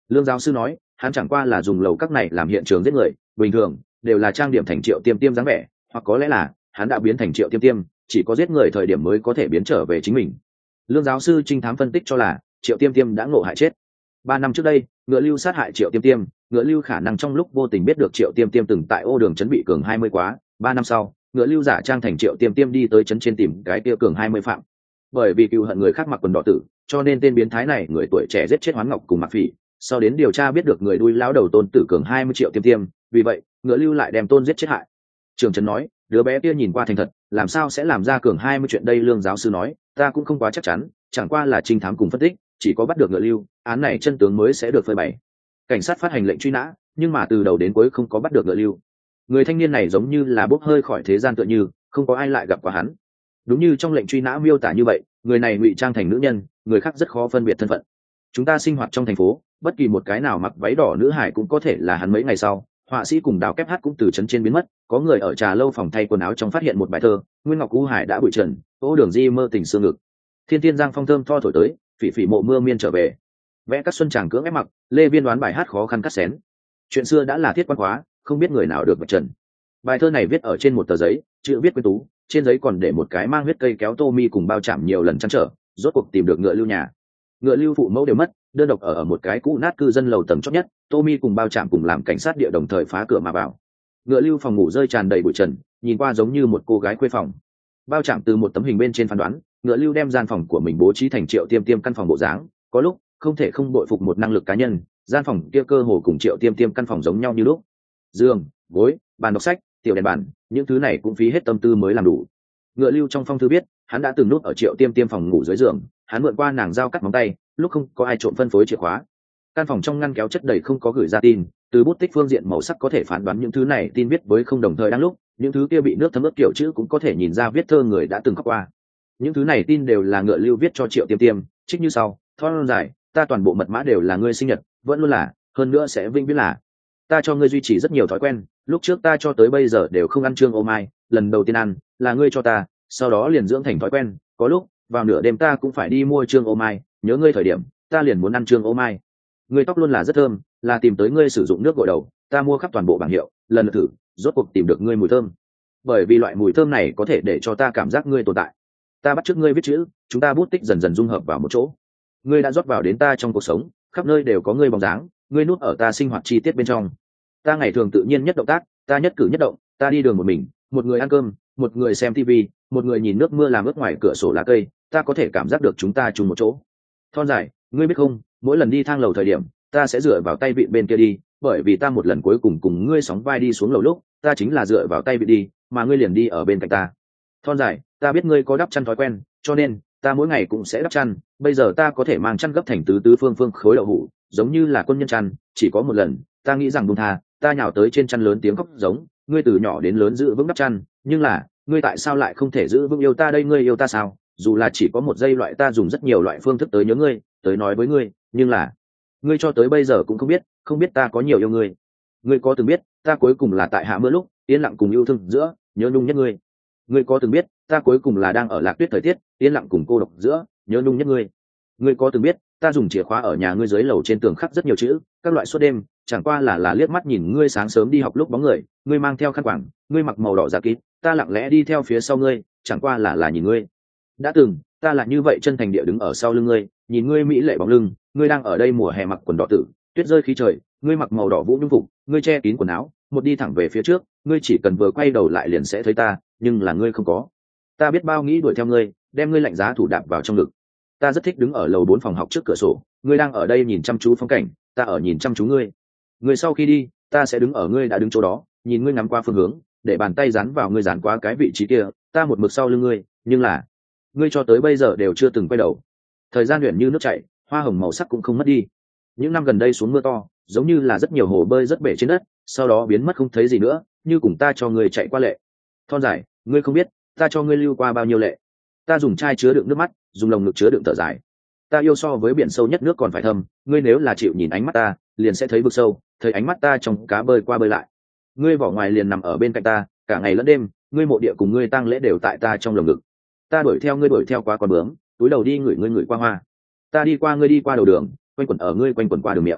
A: Lương giáo sư nói, hắn chẳng qua là dùng lầu các này làm hiện trường giết người, bình thường đều là trang điểm thành Triệu Tiêm Tiêm dáng vẻ, hoặc có lẽ là hắn đã biến thành Triệu Tiêm Tiêm, chỉ có giết người thời điểm mới có thể biến trở về chính mình. Lương giáo sư trinh thám phân tích cho là Triệu Tiêm Tiêm đã ngộ hại chết. Ba năm trước đây, Ngựa Lưu sát hại Triệu Tiêm Tiêm, Ngựa Lưu khả năng trong lúc vô tình biết được Triệu Tiêm Tiêm từng tại ô đường trấn bị cường hai mươi quá. Ba năm sau, Ngựa Lưu giả trang thành Triệu Tiêm Tiêm đi tới trấn trên tìm cái kia cường hai mươi phạm. Bởi vì cừu hận người khác mặc quần đỏ tử, cho nên tên biến thái này người tuổi trẻ giết chết Hoán Ngọc cùng Mạc Phỉ. Sau đến điều tra biết được người đuôi lão đầu Tôn Tử cường hai mươi Triệu Tiêm Tiêm, vì vậy Ngựa Lưu lại đem Tôn giết chết hại. Trường trấn nói, đứa bé kia nhìn qua thành thật, làm sao sẽ làm ra cường hai mươi chuyện đây? Lương giáo sư nói, ta cũng không quá chắc chắn, chẳng qua là trinh thám cùng phân tích, chỉ có bắt được Ngựa Lưu, án này chân tướng mới sẽ được phơi bày. Cảnh sát phát hành lệnh truy nã, nhưng mà từ đầu đến cuối không có bắt được Ngựa Lưu. Người thanh niên này giống như là bốc hơi khỏi thế gian tựa như, không có ai lại gặp qua hắn. Đúng như trong lệnh truy nã miêu tả như vậy, người này ngụy trang thành nữ nhân, người khác rất khó phân biệt thân phận. Chúng ta sinh hoạt trong thành phố, bất kỳ một cái nào mặc váy đỏ nữ hải cũng có thể là hắn. Mấy ngày sau, họa sĩ cùng Đào Kép Hát cũng từ trấn trên biến mất, có người ở trà lâu phòng thay quần áo trong phát hiện một bài thơ, Nguyên Ngọc U Hải đã bụi trần, ô đường di mơ tình xương ngực. Thiên thiên giang phong thơm tho thổi tới, phỉ phỉ mộ mưa miên trở về. Vẽ các xuân chàng cưỡng ép mặc, Lê Viên đoán bài hát khó khăn cắt xén. Chuyện xưa đã là thiết quan hóa, không biết người nào được vạch trần. Bài thơ này viết ở trên một tờ giấy, chữ viết quyến tú, trên giấy còn để một cái mang huyết cây kéo tô mi cùng bao chạm nhiều lần trăn trở, rốt cuộc tìm được Ngựa Lưu nhà. Ngựa Lưu phụ mẫu đều mất, đơn độc ở ở một cái cũ nát cư dân lầu tầng chót nhất, tô mi cùng bao chạm cùng làm cảnh sát địa đồng thời phá cửa mà vào. Ngựa Lưu phòng ngủ rơi tràn đầy bụi trần, nhìn qua giống như một cô gái khuê phòng. Bao chạm từ một tấm hình bên trên phán đoán, Ngựa Lưu đem gian phòng của mình bố trí thành Triệu Tiêm Tiêm căn phòng bộ dáng, có lúc không thể không bội phục một năng lực cá nhân, gian phòng kia cơ hồ cùng Triệu Tiêm Tiêm căn phòng giống nhau như lúc. Giường, gối, bàn đọc sách, tiểu đèn bàn, những thứ này cũng phí hết tâm tư mới làm đủ. Ngựa Lưu trong phong thư biết, hắn đã từng núp ở Triệu Tiêm Tiêm phòng ngủ dưới giường, hắn mượn qua nàng dao cắt móng tay, lúc không có ai trộm phân phối chìa khóa. Căn phòng trong ngăn kéo chất đầy không có gửi ra tin, từ bút tích phương diện màu sắc có thể phán đoán những thứ này tin viết với không đồng thời đang lúc, những thứ kia bị nước thấm ướt kiểu chữ cũng có thể nhìn ra viết thơ người đã từng khóc qua. Những thứ này tin đều là Ngựa Lưu viết cho Triệu Tiêm Tiêm, trích như sau: thon dài, ta toàn bộ mật mã đều là ngươi sinh nhật, vẫn luôn là, hơn nữa sẽ vĩnh viễn là. Ta cho ngươi duy trì rất nhiều thói quen, lúc trước ta cho tới bây giờ đều không ăn trương ô mai, lần đầu tiên ăn là ngươi cho ta, sau đó liền dưỡng thành thói quen, có lúc vào nửa đêm ta cũng phải đi mua trương ô mai, nhớ ngươi thời điểm ta liền muốn ăn trương ô mai. Ngươi tóc luôn là rất thơm, là tìm tới ngươi sử dụng nước gội đầu, ta mua khắp toàn bộ bảng hiệu, lần lượt thử, rốt cuộc tìm được ngươi mùi thơm. Bởi vì loại mùi thơm này có thể để cho ta cảm giác ngươi tồn tại. Ta bắt chước ngươi viết chữ, chúng ta bút tích dần dần dung hợp vào một chỗ. Ngươi đã rót vào đến ta trong cuộc sống, khắp nơi đều có ngươi bóng dáng, ngươi núp ở ta sinh hoạt chi tiết bên trong. Ta ngày thường tự nhiên nhất động tác, ta nhất cử nhất động, ta đi đường một mình, một người ăn cơm, một người xem tivi, một người nhìn nước mưa làm ướt ngoài cửa sổ lá cây, ta có thể cảm giác được chúng ta chung một chỗ. Thon dài, ngươi biết không, mỗi lần đi thang lầu thời điểm, ta sẽ dựa vào tay vịn bên kia đi, bởi vì ta một lần cuối cùng cùng ngươi sóng vai đi xuống lầu lúc, ta chính là dựa vào tay vịn đi, mà ngươi liền đi ở bên cạnh ta. Thon dài, ta biết ngươi có đắp chăn thói quen, cho nên ta mỗi ngày cũng sẽ đắp chăn, bây giờ ta có thể mang chăn gấp thành tứ tứ phương phương khối đậu hũ, giống như là quân nhân chăn, chỉ có một lần, ta nghĩ rằng buông tha, ta nhào tới trên chăn lớn tiếng khóc giống, ngươi từ nhỏ đến lớn giữ vững đắp chăn, nhưng là, ngươi tại sao lại không thể giữ vững yêu ta đây? Ngươi yêu ta sao? Dù là chỉ có một giây loại, ta dùng rất nhiều loại phương thức tới nhớ ngươi, tới nói với ngươi, nhưng là, ngươi cho tới bây giờ cũng không biết, không biết ta có nhiều yêu ngươi. Ngươi có từng biết, ta cuối cùng là tại hạ mưa lúc, yên lặng cùng yêu thương giữa, nhớ nhung nhất ngươi. Ngươi có từng biết, ta cuối cùng là đang ở lạc tuyết thời tiết, yên lặng cùng cô độc giữa, nhớ nhung nhất ngươi. Ngươi có từng biết, ta dùng chìa khóa ở nhà ngươi dưới lầu trên tường khắc rất nhiều chữ, các loại suốt đêm, chẳng qua là là liếc mắt nhìn ngươi sáng sớm đi học lúc bóng người, ngươi mang theo khăn quàng, ngươi mặc màu đỏ giả kín, ta lặng lẽ đi theo phía sau ngươi, chẳng qua là là nhìn ngươi. Đã từng, ta là như vậy chân thành địa đứng ở sau lưng ngươi, nhìn ngươi mỹ lệ bóng lưng, ngươi đang ở đây mùa hè mặc quần đỏ tử, tuyết rơi khí trời, ngươi mặc màu đỏ vũ nhung phục, ngươi che kín quần áo, một đi thẳng về phía trước, ngươi chỉ cần vừa quay đầu lại liền sẽ thấy ta, nhưng là ngươi không có. Ta biết bao nghĩ đuổi theo ngươi, đem ngươi lạnh giá thủ đạp vào trong ngực. Ta rất thích đứng ở lầu bốn phòng học trước cửa sổ, ngươi đang ở đây nhìn chăm chú phong cảnh, ta ở nhìn chăm chú ngươi. Ngươi sau khi đi, ta sẽ đứng ở ngươi đã đứng chỗ đó, nhìn ngươi ngắm qua phương hướng, để bàn tay dán vào ngươi dán qua cái vị trí kia, ta một mực sau lưng ngươi, nhưng là ngươi cho tới bây giờ đều chưa từng quay đầu. Thời gian luyện như nước chảy, hoa hồng màu sắc cũng không mất đi. Những năm gần đây xuống mưa to, giống như là rất nhiều hồ bơi rất bể trên đất, sau đó biến mất không thấy gì nữa, như cùng ta cho ngươi chạy qua lệ. Thon dài, ngươi không biết, ta cho ngươi lưu qua bao nhiêu lệ. Ta dùng chai chứa đựng nước mắt, dùng lồng ngực chứa đựng thở dài. Ta yêu so với biển sâu nhất nước còn phải thâm, ngươi nếu là chịu nhìn ánh mắt ta, liền sẽ thấy vực sâu, thấy ánh mắt ta trong cá bơi qua bơi lại. Ngươi vỏ ngoài liền nằm ở bên cạnh ta, cả ngày lẫn đêm, ngươi mộ địa cùng ngươi tang lễ đều tại ta trong lồng ngực. Ta đuổi theo ngươi đuổi theo qua con bướm, túi đầu đi ngửi ngươi ngửi qua hoa. Ta đi qua ngươi đi qua đầu đường, quanh quẩn ở ngươi quanh quẩn qua đường miệng.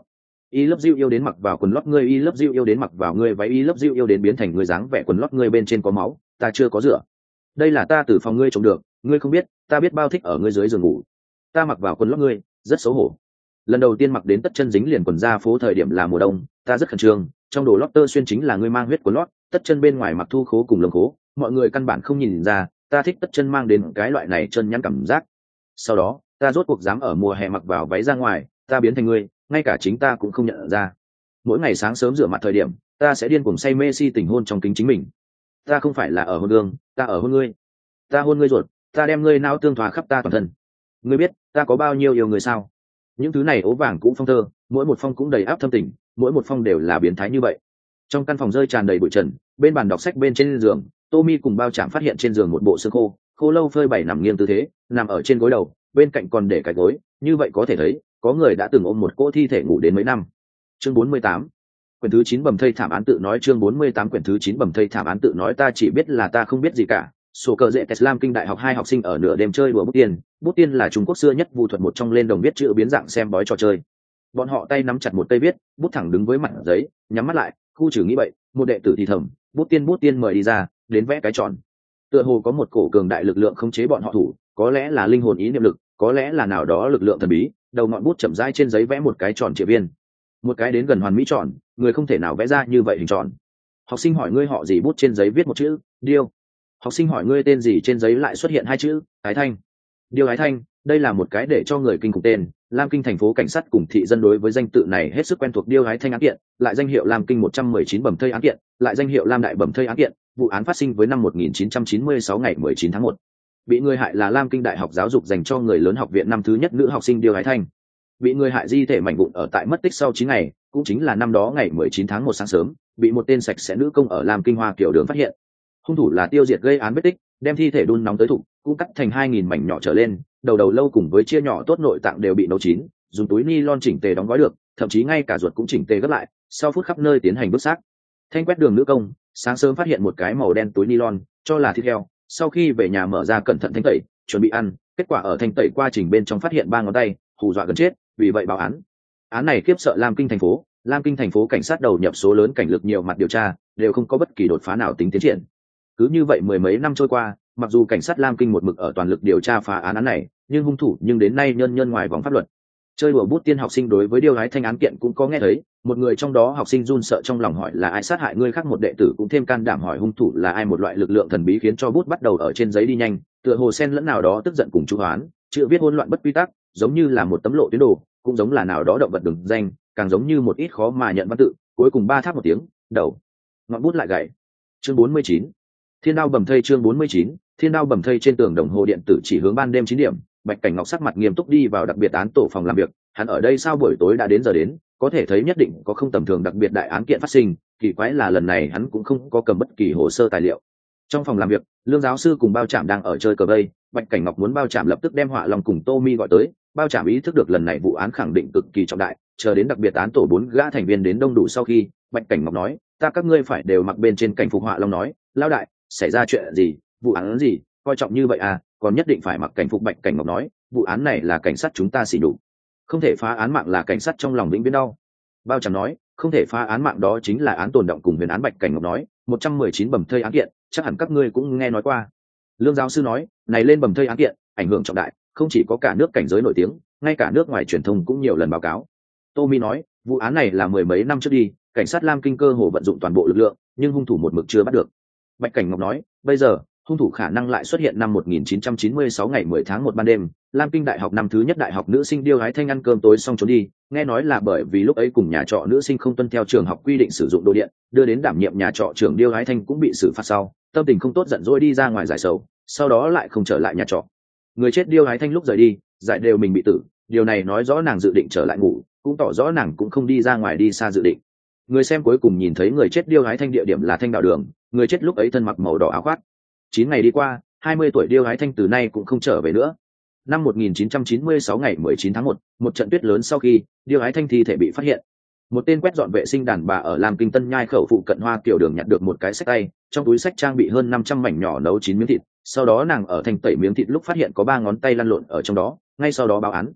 A: y love you yêu đến mặc vào quần lót ngươi, y love you yêu đến mặc vào ngươi váy, y love you yêu đến biến thành ngươi dáng vẻ quần lót ngươi bên trên có máu, ta chưa có rửa. Đây là ta từ phòng ngươi trộm được, ngươi không biết, ta biết bao thích ở ngươi dưới giường ngủ. Ta mặc vào quần lót ngươi, rất xấu hổ. Lần đầu tiên mặc đến tất chân dính liền quần ra phố thời điểm là mùa đông, ta rất khẩn trương, trong đồ lót tơ xuyên chính là ngươi mang huyết quần lót, tất chân bên ngoài mặc thu khố cùng lồng khố, mọi người căn bản không nhìn ra, ta thích tất chân mang đến cái loại này chân nhắn cảm giác. Sau đó, ta rốt cuộc dám ở mùa hè mặc vào váy ra ngoài, ta biến thành ngươi, ngay cả chính ta cũng không nhận ra. Mỗi ngày sáng sớm rửa mặt thời điểm, ta sẽ điên cuồng say mê si tình hôn trong kính chính mình. Ta không phải là ở hôn gương, ta ở hôn ngươi. Ta hôn ngươi ruột, ta đem ngươi não tương thoa khắp ta toàn thân. Ngươi biết, ta có bao nhiêu yêu người sao? Những thứ này ố vàng cũng phong thơ, mỗi một phong cũng đầy áp thâm tình, mỗi một phong đều là biến thái như vậy. Trong căn phòng rơi tràn đầy bụi trần, bên bàn đọc sách bên trên giường, Tommy cùng Bao Trạm phát hiện trên giường một bộ xương khô, khô lâu phơi bày nằm nghiêng tư thế, nằm ở trên gối đầu, bên cạnh còn để cái gối, như vậy có thể thấy, có người đã từng ôm một cỗ thi thể ngủ đến mấy năm. Chương bốn mươi tám, quyển thứ chín bầm thây thảm án tự nói, chương bốn mươi tám quyển thứ chín bầm thây thảm án tự nói, ta chỉ biết là ta không biết gì cả. Sổ cờ dễ Teslam kinh đại học hai học sinh ở nửa đêm chơi đùa bút tiên, bút tiên là Trung Quốc xưa nhất vu thuật một trong lên đồng viết chữ biến dạng xem bói trò chơi. Bọn họ tay nắm chặt một cây viết, bút thẳng đứng với mặt giấy, nhắm mắt lại, khu trừ nghĩ vậy, một đệ tử thì thầm, bút tiên bút tiên mời đi ra, đến vẽ cái tròn. Tựa hồ có một cổ cường đại lực lượng khống chế bọn họ thủ, có lẽ là linh hồn ý niệm lực, có lẽ là nào đó lực lượng thần bí, đầu ngọn bút chậm rãi trên giấy vẽ một cái tròn triệu viên. Một cái đến gần hoàn mỹ tròn, người không thể nào vẽ ra như vậy hình tròn. Học sinh hỏi ngươi họ gì, bút trên giấy viết một chữ, Điêu. Học sinh hỏi ngươi tên gì, trên giấy lại xuất hiện hai chữ, Ái Thanh. Điêu Ái Thanh, đây là một cái để cho người kinh khủng tên. Lam Kinh thành phố cảnh sát cùng thị dân đối với danh tự này hết sức quen thuộc. Điêu Ái Thanh án kiện, lại danh hiệu Lam Kinh một trăm mười chín bầm thây án kiện, lại danh hiệu Lam Đại bầm thây án kiện. Vụ án phát sinh với năm một nghìn chín trăm chín mươi sáu ngày mười chín tháng một. Bị người hại là Lam Kinh Đại học giáo dục dành cho người lớn học viện năm thứ nhất nữ học sinh Điêu Ái Thanh. Bị người hại di thể mảnh vụn ở tại mất tích sau chín ngày, cũng chính là năm đó ngày mười chín tháng một sáng sớm, bị một tên sạch sẽ nữ công ở Lam Kinh Hoa Kiều đường phát hiện. Hung thủ là tiêu diệt gây án vết tích, đem thi thể đun nóng tới thục, cũng cắt thành hai nghìn mảnh nhỏ trở lên, đầu đầu lâu cùng với chia nhỏ tốt nội tạng đều bị nấu chín, dùng túi ni lon chỉnh tề đóng gói được, thậm chí ngay cả ruột cũng chỉnh tề gấp lại, sau phút khắp nơi tiến hành vứt xác. Thanh quét đường nữ công, sáng sớm phát hiện một cái màu đen túi ni lon, cho là thịt heo, sau khi về nhà mở ra cẩn thận thanh tẩy, chuẩn bị ăn, kết quả ở thanh tẩy quá trình bên trong phát hiện ba ngón tay, hù dọa gần chết, vì vậy báo án. Án này khiếp sợ Lam Kinh thành phố, Lam Kinh thành phố cảnh sát đầu nhập số lớn cảnh lực nhiều mặt điều tra, đều không có bất kỳ đột phá nào tính tiến triển. Cứ như vậy mười mấy năm trôi qua, mặc dù cảnh sát Lam Kinh một mực ở toàn lực điều tra phá án án này, nhưng hung thủ nhưng đến nay nhân nhân ngoài vòng pháp luật. Chơi đùa bút tiên học sinh đối với Điêu Ái Thanh án kiện cũng có nghe thấy, một người trong đó học sinh run sợ trong lòng hỏi là ai sát hại người khác, một đệ tử cũng thêm can đảm hỏi hung thủ là ai, một loại lực lượng thần bí khiến cho bút bắt đầu ở trên giấy đi nhanh, tựa hồ sen lẫn nào đó tức giận cùng chu hoán, chữ viết hỗn loạn bất quy tắc, giống như là một tấm lộ tuyến đồ, cũng giống là nào đó động vật đường danh, càng giống như một ít khó mà nhận văn tự, cuối cùng ba tháp một tiếng, đầu ngọn bút lại gãy. Chương bốn mươi chín, Thiên đao bầm thây, chương bốn mươi chín, Thiên đao bầm thây. Trên tường đồng hồ điện tử chỉ hướng ban đêm chín điểm, Bạch Cảnh Ngọc sắc mặt nghiêm túc đi vào đặc biệt án tổ phòng làm việc, hắn ở đây sao buổi tối đã đến giờ đến, có thể thấy nhất định có không tầm thường đặc biệt đại án kiện phát sinh, kỳ quái là lần này hắn cũng không có cầm bất kỳ hồ sơ tài liệu. Trong phòng làm việc, Lương giáo sư cùng Bao Trạm đang ở chơi cờ vây, Bạch Cảnh Ngọc muốn Bao Trạm lập tức đem Họa Long cùng Tommy gọi tới, Bao Trạm ý thức được lần này vụ án khẳng định cực kỳ trọng đại, chờ đến đặc biệt án tổ bốn gã thành viên đến đông đủ sau khi, Bạch Cảnh Ngọc nói, ta các ngươi phải đều mặc bên trên cảnh phục. Họa Long nói, lao đại, xảy ra chuyện gì, vụ án gì, coi trọng như vậy à, còn nhất định phải mặc cảnh phục. Bạch Cảnh Ngọc nói, vụ án này là cảnh sát chúng ta xỉ đủ, không thể phá án mạng là cảnh sát trong lòng vĩnh viễn đau. Bao Trạm nói, không thể phá án mạng đó chính là án tồn động cùng huyền án. Bạch Cảnh Ngọc nói, một trăm mười chín bầm thây án kiện, chắc hẳn các ngươi cũng nghe nói qua. Lương giáo sư nói, này lên bầm thây án kiện, ảnh hưởng trọng đại, không chỉ có cả nước cảnh giới nổi tiếng, ngay cả nước ngoài truyền thông cũng nhiều lần báo cáo. Tommy nói, vụ án này là mười mấy năm trước đi, cảnh sát Lam Kinh cơ hồ vận dụng toàn bộ lực lượng, nhưng hung thủ một mực chưa bắt được. Bạch Cảnh Ngọc nói, bây giờ hung thủ khả năng lại xuất hiện. Năm một nghìn chín trăm chín mươi sáu ngày mười tháng một ban đêm, Lam Kinh đại học năm thứ nhất đại học nữ sinh Điêu Ái Thanh ăn cơm tối xong trốn đi, nghe nói là bởi vì lúc ấy cùng nhà trọ nữ sinh không tuân theo trường học quy định sử dụng đồ điện, đưa đến đảm nhiệm nhà trọ trưởng Điêu Ái Thanh cũng bị xử phạt sau, tâm tình không tốt giận dỗi đi ra ngoài giải sầu, sau đó lại không trở lại nhà trọ. Người chết Điêu Ái Thanh lúc rời đi, giải đều mình bị tử, điều này nói rõ nàng dự định trở lại ngủ, cũng tỏ rõ nàng cũng không đi ra ngoài đi xa dự định. Người xem cuối cùng nhìn thấy người chết Điêu Ái Thanh địa điểm là Thanh đạo đường, người chết lúc ấy thân mặc màu đỏ áo khoác. Chín ngày đi qua, hai mươi tuổi Điêu Ái Thanh từ nay cũng không trở về nữa. Năm một nghìn chín trăm chín mươi sáu ngày mười chín tháng một, một trận tuyết lớn sau khi, Điêu Ái Thanh thi thể bị phát hiện. Một tên quét dọn vệ sinh đàn bà ở Lam Kinh Tân Nhai khẩu phụ cận Hoa Kiều đường nhặt được một cái xách tay, trong túi xách trang bị hơn năm trăm mảnh nhỏ nấu chín miếng thịt, sau đó nàng ở thanh tẩy miếng thịt lúc phát hiện có ba ngón tay lăn lộn ở trong đó, ngay sau đó báo án.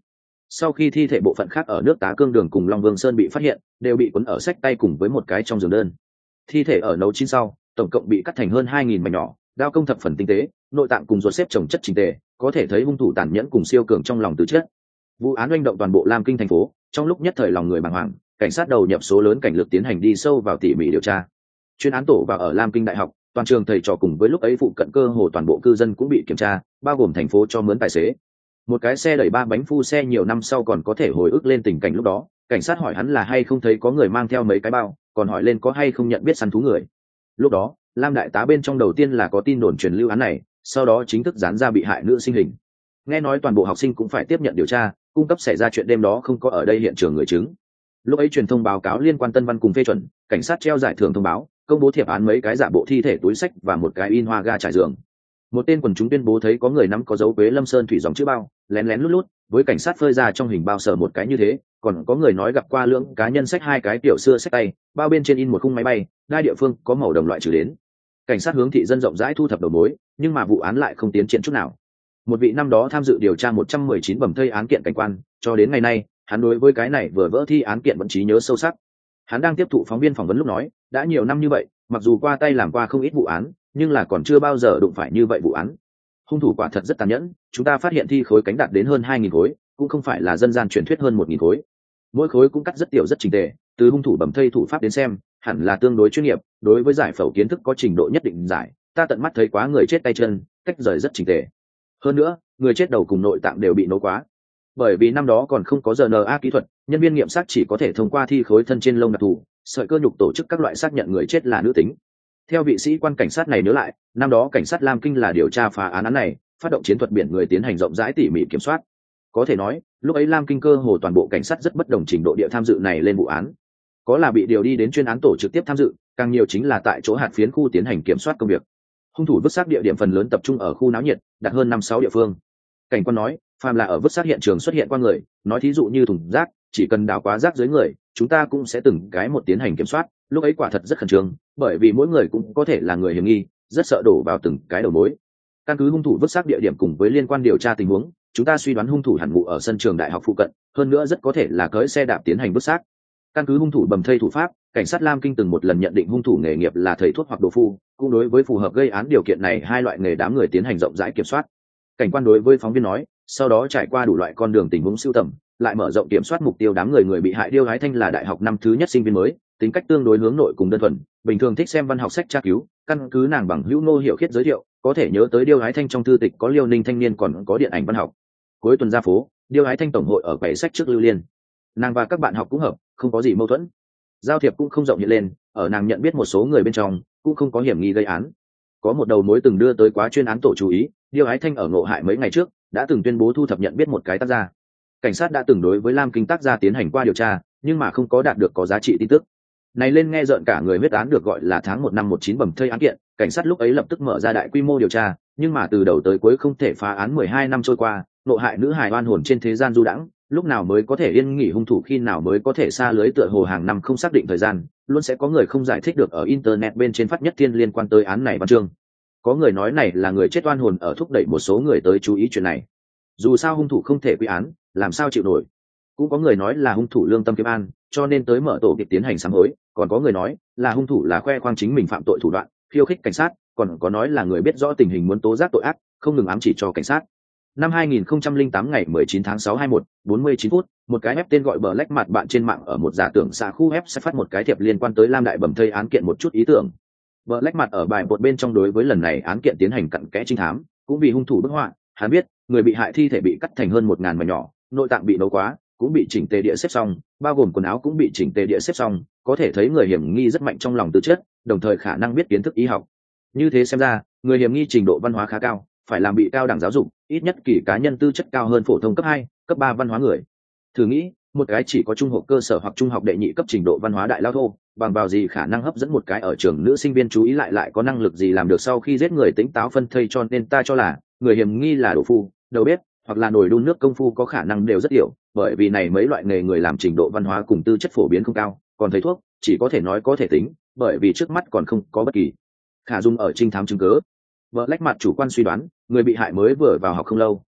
A: Sau khi thi thể bộ phận khác ở nước Tá Cương Đường cùng Long Vương Sơn bị phát hiện, đều bị cuốn ở xách tay cùng với một cái trong giường đơn. Thi thể ở nấu chín sau, tổng cộng bị cắt thành hơn hai nghìn mảnh nhỏ, đao công thập phần tinh tế, nội tạng cùng ruột xếp chồng chất chỉnh tề, có thể thấy hung thủ tàn nhẫn cùng siêu cường trong lòng tự chất. Vụ án oanh động toàn bộ Lam Kinh thành phố, trong lúc nhất thời lòng người bàng hoàng, cảnh sát đầu nhập số lớn cảnh lực tiến hành đi sâu vào tỉ mỉ điều tra. Chuyên án tổ vào ở Lam Kinh đại học, toàn trường thầy trò cùng với lúc ấy phụ cận cơ hồ toàn bộ cư dân cũng bị kiểm tra, bao gồm thành phố cho mướn tài xế. Một cái xe đẩy ba bánh phu xe nhiều năm sau còn có thể hồi ức lên tình cảnh lúc đó, cảnh sát hỏi hắn là hay không thấy có người mang theo mấy cái bao, còn hỏi lên có hay không nhận biết săn thú người. Lúc đó Lam đại tá bên trong đầu tiên là có tin đồn truyền lưu án này, sau đó chính thức dán ra bị hại nữ sinh hình. Nghe nói toàn bộ học sinh cũng phải tiếp nhận điều tra, cung cấp xảy ra chuyện đêm đó không có ở đây hiện trường người chứng. Lúc ấy truyền thông báo cáo liên quan Tân Văn cùng phê chuẩn, cảnh sát treo giải thưởng thông báo, công bố thiệp án mấy cái giả bộ thi thể túi sách và một cái in hoa ga trải giường. Một tên quần chúng tuyên bố thấy có người nắm có dấu Quế Lâm Sơn thủy dòng chữ bao, lén lén lút lút với cảnh sát phơi ra trong hình bao sờ một cái như thế, còn có người nói gặp qua lưỡng cá nhân xách hai cái tiểu xưa xách tay, bao bên trên in một khung máy bay, đai địa phương có màu đồng loại trừ đến. Cảnh sát hướng thị dân rộng rãi thu thập đầu mối, nhưng mà vụ án lại không tiến triển chút nào. Một vị năm đó tham dự điều tra một trăm mười chín bầm thây án kiện cảnh quan, cho đến ngày nay, hắn đối với cái này vừa vỡ thi án kiện vẫn trí nhớ sâu sắc. Hắn đang tiếp thụ phóng viên phỏng vấn lúc nói, đã nhiều năm như vậy, mặc dù qua tay làm qua không ít vụ án, nhưng là còn chưa bao giờ đụng phải như vậy vụ án. Hung thủ quả thật rất tàn nhẫn, chúng ta phát hiện thi khối cánh đạt đến hơn hai nghìn khối, cũng không phải là dân gian truyền thuyết hơn một nghìn khối. Mỗi khối cũng cắt rất tiểu rất chỉnh tề, từ hung thủ bầm thây thủ pháp đến xem, hẳn là tương đối chuyên nghiệp, đối với giải phẫu kiến thức có trình độ nhất định giải, ta tận mắt thấy quá người chết tay chân, cách rời rất chỉnh tề. Hơn nữa, người chết đầu cùng nội tạng đều bị nấu quá. Bởi vì năm đó còn không có rờ en a kỹ thuật, nhân viên nghiệm xác chỉ có thể thông qua thi khối thân trên lông đặc thù, sợi cơ nhục tổ chức các loại xác nhận người chết là nữ tính. Theo vị sĩ quan cảnh sát này nhớ lại, năm đó cảnh sát Lam Kinh là điều tra phá án án này, phát động chiến thuật biển người tiến hành rộng rãi tỉ mỉ kiểm soát. Có thể nói, lúc ấy Lam Kinh cơ hồ toàn bộ cảnh sát rất bất đồng trình độ địa tham dự này lên vụ án. Có là bị điều đi đến chuyên án tổ trực tiếp tham dự, càng nhiều chính là tại chỗ hạt phiến khu tiến hành kiểm soát công việc. Hung thủ vứt xác địa điểm phần lớn tập trung ở khu náo nhiệt, đặt hơn năm sáu địa phương. Cảnh quan nói, phàm là ở vứt xác hiện trường xuất hiện qua người, nói thí dụ như thùng rác, chỉ cần đào quá rác dưới người, chúng ta cũng sẽ từng cái một tiến hành kiểm soát. Lúc ấy quả thật rất khẩn trương, bởi vì mỗi người cũng có thể là người hiểm nghi, rất sợ đổ vào từng cái đầu mối. Căn cứ hung thủ vứt xác địa điểm cùng với liên quan điều tra tình huống, chúng ta suy đoán hung thủ hẳn ngụ ở sân trường đại học phụ cận, hơn nữa rất có thể là cưỡi xe đạp tiến hành vứt xác. Căn cứ hung thủ bầm thây thủ pháp, cảnh sát Lam Kinh từng một lần nhận định hung thủ nghề nghiệp là thầy thuốc hoặc đồ phu, cũng đối với phù hợp gây án điều kiện này hai loại nghề đám người tiến hành rộng rãi kiểm soát. Cảnh quan đối với phóng viên nói, sau đó trải qua đủ loại con đường tình huống sưu tầm, lại mở rộng kiểm soát mục tiêu đám người người bị hại. Điêu Ái Thanh là đại học năm thứ nhất sinh viên mới, tính cách tương đối hướng nội cùng đơn thuần, bình thường thích xem văn học sách tra cứu, căn cứ nàng bằng hữu Ngô Hiểu Khiết giới thiệu, có thể nhớ tới Điêu Ái Thanh trong thư tịch có Liêu Ninh thanh niên còn có điện ảnh văn học. Cuối tuần ra phố, Điêu Ái Thanh tổng hội ở quầy sách trước Lưu Liên. Nàng và các bạn học cũng hợp, không có gì mâu thuẫn. Giao thiệp cũng không rộng hiện lên, ở nàng nhận biết một số người bên trong, cũng không có hiểm nghi gây án. Có một đầu mối từng đưa tới quá chuyên án tổ chú ý, Điêu Ái Thanh ở ngộ hại mấy ngày trước, đã từng tuyên bố thu thập nhận biết một cái tác gia. Cảnh sát đã từng đối với Lam Kinh tác gia tiến hành qua điều tra, nhưng mà không có đạt được có giá trị tin tức. Này lên nghe rợn cả người, huyết án được gọi là tháng một năm một chín bầm thây án kiện, cảnh sát lúc ấy lập tức mở ra đại quy mô điều tra, nhưng mà từ đầu tới cuối không thể phá án. Mười hai năm trôi qua, ngộ hại nữ hài oan hồn trên thế gian du đãng, lúc nào mới có thể yên nghỉ, hung thủ khi nào mới có thể xa lưới, tựa hồ hàng năm không xác định thời gian, luôn sẽ có người không giải thích được ở internet bên trên phát nhất thiên liên quan tới án này văn chương. Có người nói này là người chết oan hồn ở thúc đẩy một số người tới chú ý chuyện này. Dù sao hung thủ không thể quy án, làm sao chịu nổi. Cũng có người nói là hung thủ lương tâm kiếm an, cho nên tới mở tổ kịch tiến hành sám hối. Còn có người nói là hung thủ là khoe khoang chính mình phạm tội thủ đoạn, khiêu khích cảnh sát. Còn có nói là người biết rõ tình hình muốn tố giác tội ác, không ngừng ám chỉ cho cảnh sát. Năm hai nghìn không trăm lẻ tám ngày mười chín tháng sáu hai mươi mốt, bốn mươi chín phút, một cái ép tên gọi Black mặt bạn trên mạng ở một giả tưởng xã khu ép sẽ phát một cái thiệp liên quan tới Lam đại bầm thây án kiện một chút ý tưởng. Black mặt ở bài một bên trong đối với lần này án kiện tiến hành cặn kẽ trinh thám, cũng vì hung thủ bức họa, hắn biết người bị hại thi thể bị cắt thành hơn một ngàn mảnh nhỏ, nội tạng bị nấu quá, cũng bị chỉnh tề địa xếp xong, bao gồm quần áo cũng bị chỉnh tề địa xếp xong, có thể thấy người hiểm nghi rất mạnh trong lòng tư chất, đồng thời khả năng biết kiến thức y học. Như thế xem ra, người hiểm nghi trình độ văn hóa khá cao, phải làm bị cao đẳng giáo dục, ít nhất kỳ cá nhân tư chất cao hơn phổ thông cấp hai, cấp ba văn hóa người. Thử nghĩ, một cái chỉ có trung học cơ sở hoặc trung học đệ nhị cấp trình độ văn hóa đại lao thô, bằng vào gì khả năng hấp dẫn một cái ở trường nữ sinh viên chú ý, lại lại có năng lực gì làm được sau khi giết người tỉnh táo phân thây. Cho nên ta cho là người hiểm nghi là đồ phu, đầu bếp hoặc là nồi đun nước công phu có khả năng đều rất hiểu, bởi vì này mấy loại nghề người làm trình độ văn hóa cùng tư chất phổ biến không cao, còn thầy thuốc chỉ có thể nói có thể tính, bởi vì trước mắt còn không có bất kỳ khả dùng ở trinh thám chứng cứ. Vợ lách mặt chủ quan suy đoán, người bị hại mới vừa vào học không lâu,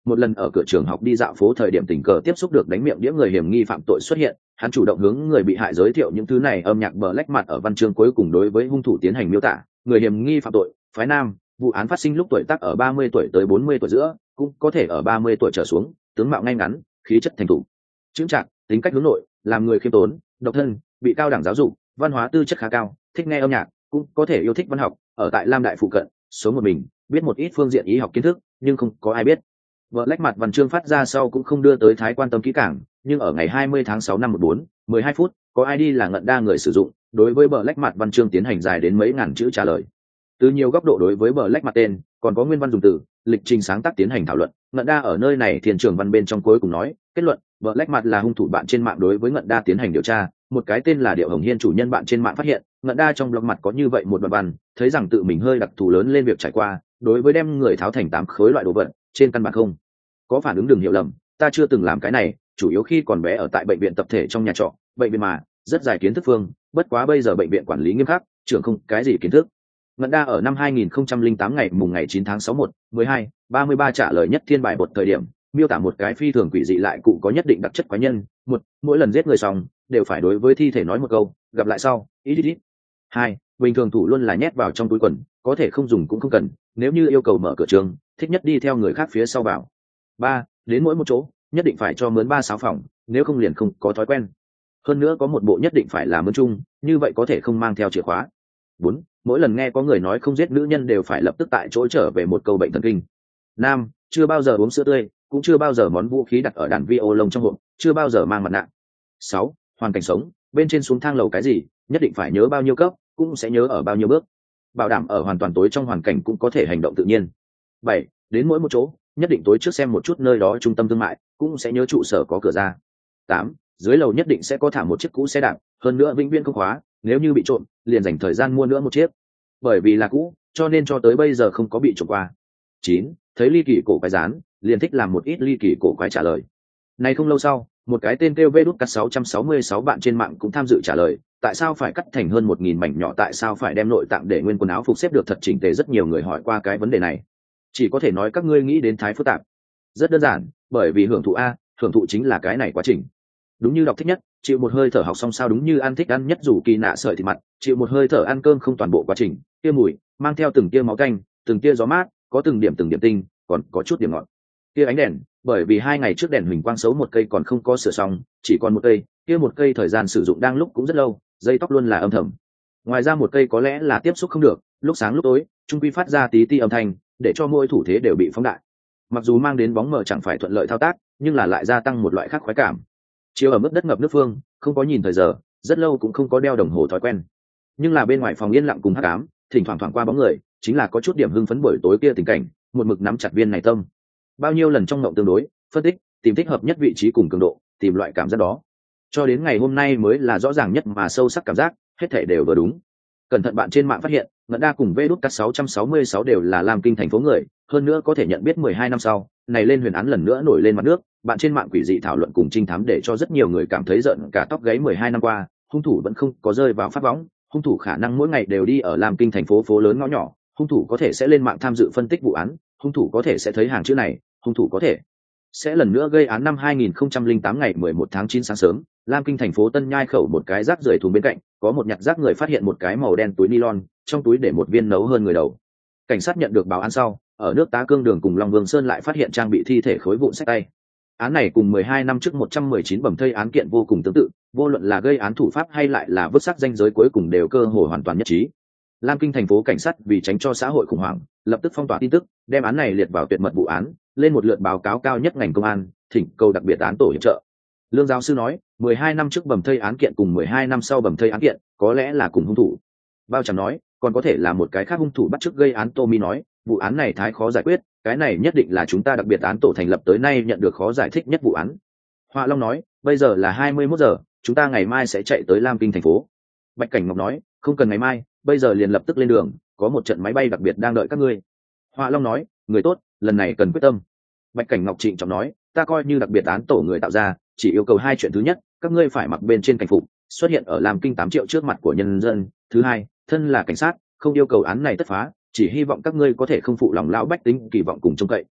A: một lần ở cửa trường học đi dạo phố thời điểm tình cờ tiếp xúc được đánh miệng đĩa người hiểm nghi phạm tội xuất hiện, hắn chủ động hướng người bị hại giới thiệu những thứ này âm nhạc Black mặt ở văn chương cuối cùng đối với hung thủ tiến hành miêu tả, người hiểm nghi phạm tội, phái nam, vụ án phát sinh lúc tuổi tác ở ba mươi tuổi tới bốn mươi tuổi giữa, cũng có thể ở ba mươi tuổi trở xuống, tướng mạo ngay ngắn, khí chất thành thục, chững chạc, tính cách hướng nội, làm người khiêm tốn, độc thân, bị cao đẳng giáo dục, văn hóa tư chất khá cao, thích nghe âm nhạc, cũng có thể yêu thích văn học, ở tại Lam Đại phụ cận, số một mình, biết một ít phương diện y học kiến thức, nhưng không có ai biết. Black mặt văn chương phát ra sau cũng không đưa tới thái quan tâm kỹ càng, nhưng ở ngày hai mươi tháng sáu năm một bốn, mười hai phút, có i đê là ngận đa người sử dụng, đối với Black mặt văn chương tiến hành dài đến mấy ngàn chữ trả lời. Từ nhiều góc độ đối với Black mặt tên, còn có nguyên văn dùng từ, lịch trình sáng tác tiến hành thảo luận. Ngận đa ở nơi này thiên trường văn bên trong cuối cùng nói, kết luận, Black mặt là hung thủ bạn trên mạng đối với ngận đa tiến hành điều tra, một cái tên là Điệu Hồng Hiên chủ nhân bạn trên mạng phát hiện, ngận đa trong blog mặt có như vậy một đoạn văn, thấy rằng tự mình hơi đặc thù lớn lên việc trải qua, đối với đem người tháo thành tám khối loại đồ vật, trên căn bản không có phản ứng, đừng hiểu lầm, ta chưa từng làm cái này, chủ yếu khi còn bé ở tại bệnh viện tập thể trong nhà trọ, bệnh viện mà rất dài kiến thức phương, bất quá bây giờ bệnh viện quản lý nghiêm khắc, trưởng không cái gì kiến thức. Ngận đa ở năm hai nghìn không trăm lẻ tám ngày mùng ngày chín tháng sáu một, mười hai, ba mươi ba trả lời nhất thiên bài một thời điểm, miêu tả một cái phi thường quỷ dị lại cụ có nhất định đặc chất quái nhân, một, mỗi lần giết người xong đều phải đối với thi thể nói một câu, gặp lại sau, ít ít ít. Hai, bình thường thủ luôn là nhét vào trong túi quần, có thể không dùng cũng không cần, nếu như yêu cầu mở cửa trường, thích nhất đi theo người khác phía sau vào. Ba, đến mỗi một chỗ, nhất định phải cho mướn ba sáu phòng, nếu không liền không có thói quen. Hơn nữa có một bộ nhất định phải là mướn chung, như vậy có thể không mang theo chìa khóa. Bốn, mỗi lần nghe có người nói không giết nữ nhân đều phải lập tức tại chỗ trở về một câu bệnh thần kinh. Năm, chưa bao giờ uống sữa tươi, cũng chưa bao giờ món vũ khí đặt ở đàn vi ô lông trong hộp, chưa bao giờ mang mặt nạ. Sáu, hoàn cảnh sống, bên trên xuống thang lầu cái gì, nhất định phải nhớ bao nhiêu cấp, cũng sẽ nhớ ở bao nhiêu bước, bảo đảm ở hoàn toàn tối trong hoàn cảnh cũng có thể hành động tự nhiên. Bảy, đến mỗi một chỗ, nhất định tối trước xem một chút nơi đó trung tâm thương mại, cũng sẽ nhớ trụ sở có cửa ra. Tám, dưới lầu nhất định sẽ có thả một chiếc cũ xe đạp, hơn nữa vĩnh viễn không khóa, nếu như bị trộm, liền dành thời gian mua nữa một chiếc. Bởi vì là cũ, cho nên cho tới bây giờ không có bị trộm qua. Chín, thấy ly kỳ cổ quái rán, liền thích làm một ít ly kỳ cổ quái trả lời. Này không lâu sau, một cái tên kêu vê đút cắt sáu trăm sáu mươi sáu bạn trên mạng cũng tham dự trả lời, tại sao phải cắt thành hơn một nghìn mảnh nhỏ, tại sao phải đem nội tạng để nguyên quần áo phục xếp được thật chỉnh tề, rất nhiều người hỏi qua cái vấn đề này. Chỉ có thể nói các ngươi nghĩ đến thái phức tạp. Rất đơn giản, bởi vì hưởng thụ a, hưởng thụ chính là cái này quá trình. Đúng như đọc thích nhất, chịu một hơi thở học xong sao đúng như ăn thích ăn nhất dù kỳ nạ sợi thịt mặt, chịu một hơi thở ăn cơm không toàn bộ quá trình, kia mùi, mang theo từng tia máu canh, từng tia gió mát, có từng điểm từng điểm tinh, còn có chút điểm ngọt. Kia ánh đèn, bởi vì hai ngày trước đèn huỳnh quang xấu một cây còn không có sửa xong, chỉ còn một cây, kia một cây thời gian sử dụng đang lúc cũng rất lâu, dây tóc luôn là âm thầm. Ngoài ra một cây có lẽ là tiếp xúc không được, lúc sáng lúc tối, trung quy phát ra tí tí âm thanh, để cho mỗi thủ thế đều bị phóng đại. Mặc dù mang đến bóng mờ chẳng phải thuận lợi thao tác, nhưng là lại gia tăng một loại khác khoái cảm. Chiều ở mức đất ngập nước phương, không có nhìn thời giờ, rất lâu cũng không có đeo đồng hồ thói quen. Nhưng là bên ngoài phòng yên lặng cùng hắc ám, thỉnh thoảng thoảng qua bóng người, chính là có chút điểm hưng phấn buổi tối kia tình cảnh, một mực nắm chặt viên này tâm. Bao nhiêu lần trong ngộng tương đối, phân tích, tìm thích hợp nhất vị trí cùng cường độ, tìm loại cảm giác đó. Cho đến ngày hôm nay mới là rõ ràng nhất mà sâu sắc cảm giác, hết thảy đều vừa đúng. Cẩn thận bạn trên mạng phát hiện, Ngận Đa cùng vê đút cắt sáu trăm sáu mươi sáu đều là Lam Kinh thành phố người, hơn nữa có thể nhận biết mười hai năm sau, này lên huyền án lần nữa nổi lên mặt nước, bạn trên mạng quỷ dị thảo luận cùng trinh thám để cho rất nhiều người cảm thấy giận cả tóc gáy. Mười hai năm qua, hung thủ vẫn không có rơi vào phát võng, hung thủ khả năng mỗi ngày đều đi ở Lam Kinh thành phố phố lớn ngõ nhỏ, hung thủ có thể sẽ lên mạng tham dự phân tích vụ án, hung thủ có thể sẽ thấy hàng chữ này, hung thủ có thể sẽ lần nữa gây án. Năm hai nghìn không trăm lẻ tám ngày mười một tháng chín sáng sớm, Lam Kinh thành phố Tân Nhai khẩu một cái rác rưởi thùng bên cạnh, có một nhặt rác người phát hiện một cái màu đen túi nylon, trong túi để một viên nấu hơn người đầu. Cảnh sát nhận được báo án sau, ở nước Tá Cương đường cùng Long Vương Sơn lại phát hiện trang bị thi thể khối vụn xách tay. Án này cùng mười hai năm trước một trăm mười chín bầm thây án kiện vô cùng tương tự, vô luận là gây án thủ pháp hay lại là vứt xác danh giới cuối cùng đều cơ hồ hoàn toàn nhất trí. Lam Kinh thành phố cảnh sát vì tránh cho xã hội khủng hoảng, lập tức phong tỏa tin tức, đem án này liệt vào tuyệt mật vụ án, lên một lượt báo cáo cao nhất ngành công an, thỉnh cầu đặc biệt án tổ hiệp trợ. Lương giáo sư nói, mười hai năm trước bầm thây án kiện cùng mười hai năm sau bầm thây án kiện, có lẽ là cùng hung thủ. Bao Tràm nói, còn có thể là một cái khác hung thủ bắt chước gây án. Tommy nói, vụ án này thái khó giải quyết, cái này nhất định là chúng ta đặc biệt án tổ thành lập tới nay nhận được khó giải thích nhất vụ án. Hoa Long nói, bây giờ là hai mươi mốt giờ, chúng ta ngày mai sẽ chạy tới Lam Kinh thành phố. Bạch Cảnh Ngọc nói, không cần ngày mai, bây giờ liền lập tức lên đường, có một trận máy bay đặc biệt đang đợi các ngươi. Hoa Long nói, người tốt, lần này cần quyết tâm. Bạch Cảnh Ngọc trịnh trọng nói, ta coi như đặc biệt án tổ người tạo ra, chỉ yêu cầu hai chuyện. Thứ nhất, các ngươi phải mặc bên trên cảnh phục, xuất hiện ở Lam Kinh tám triệu trước mặt của nhân dân. Thứ hai, thân là cảnh sát, không yêu cầu án này tất phá, chỉ hy vọng các ngươi có thể không phụ lòng lão bách tính kỳ vọng cùng trông cậy,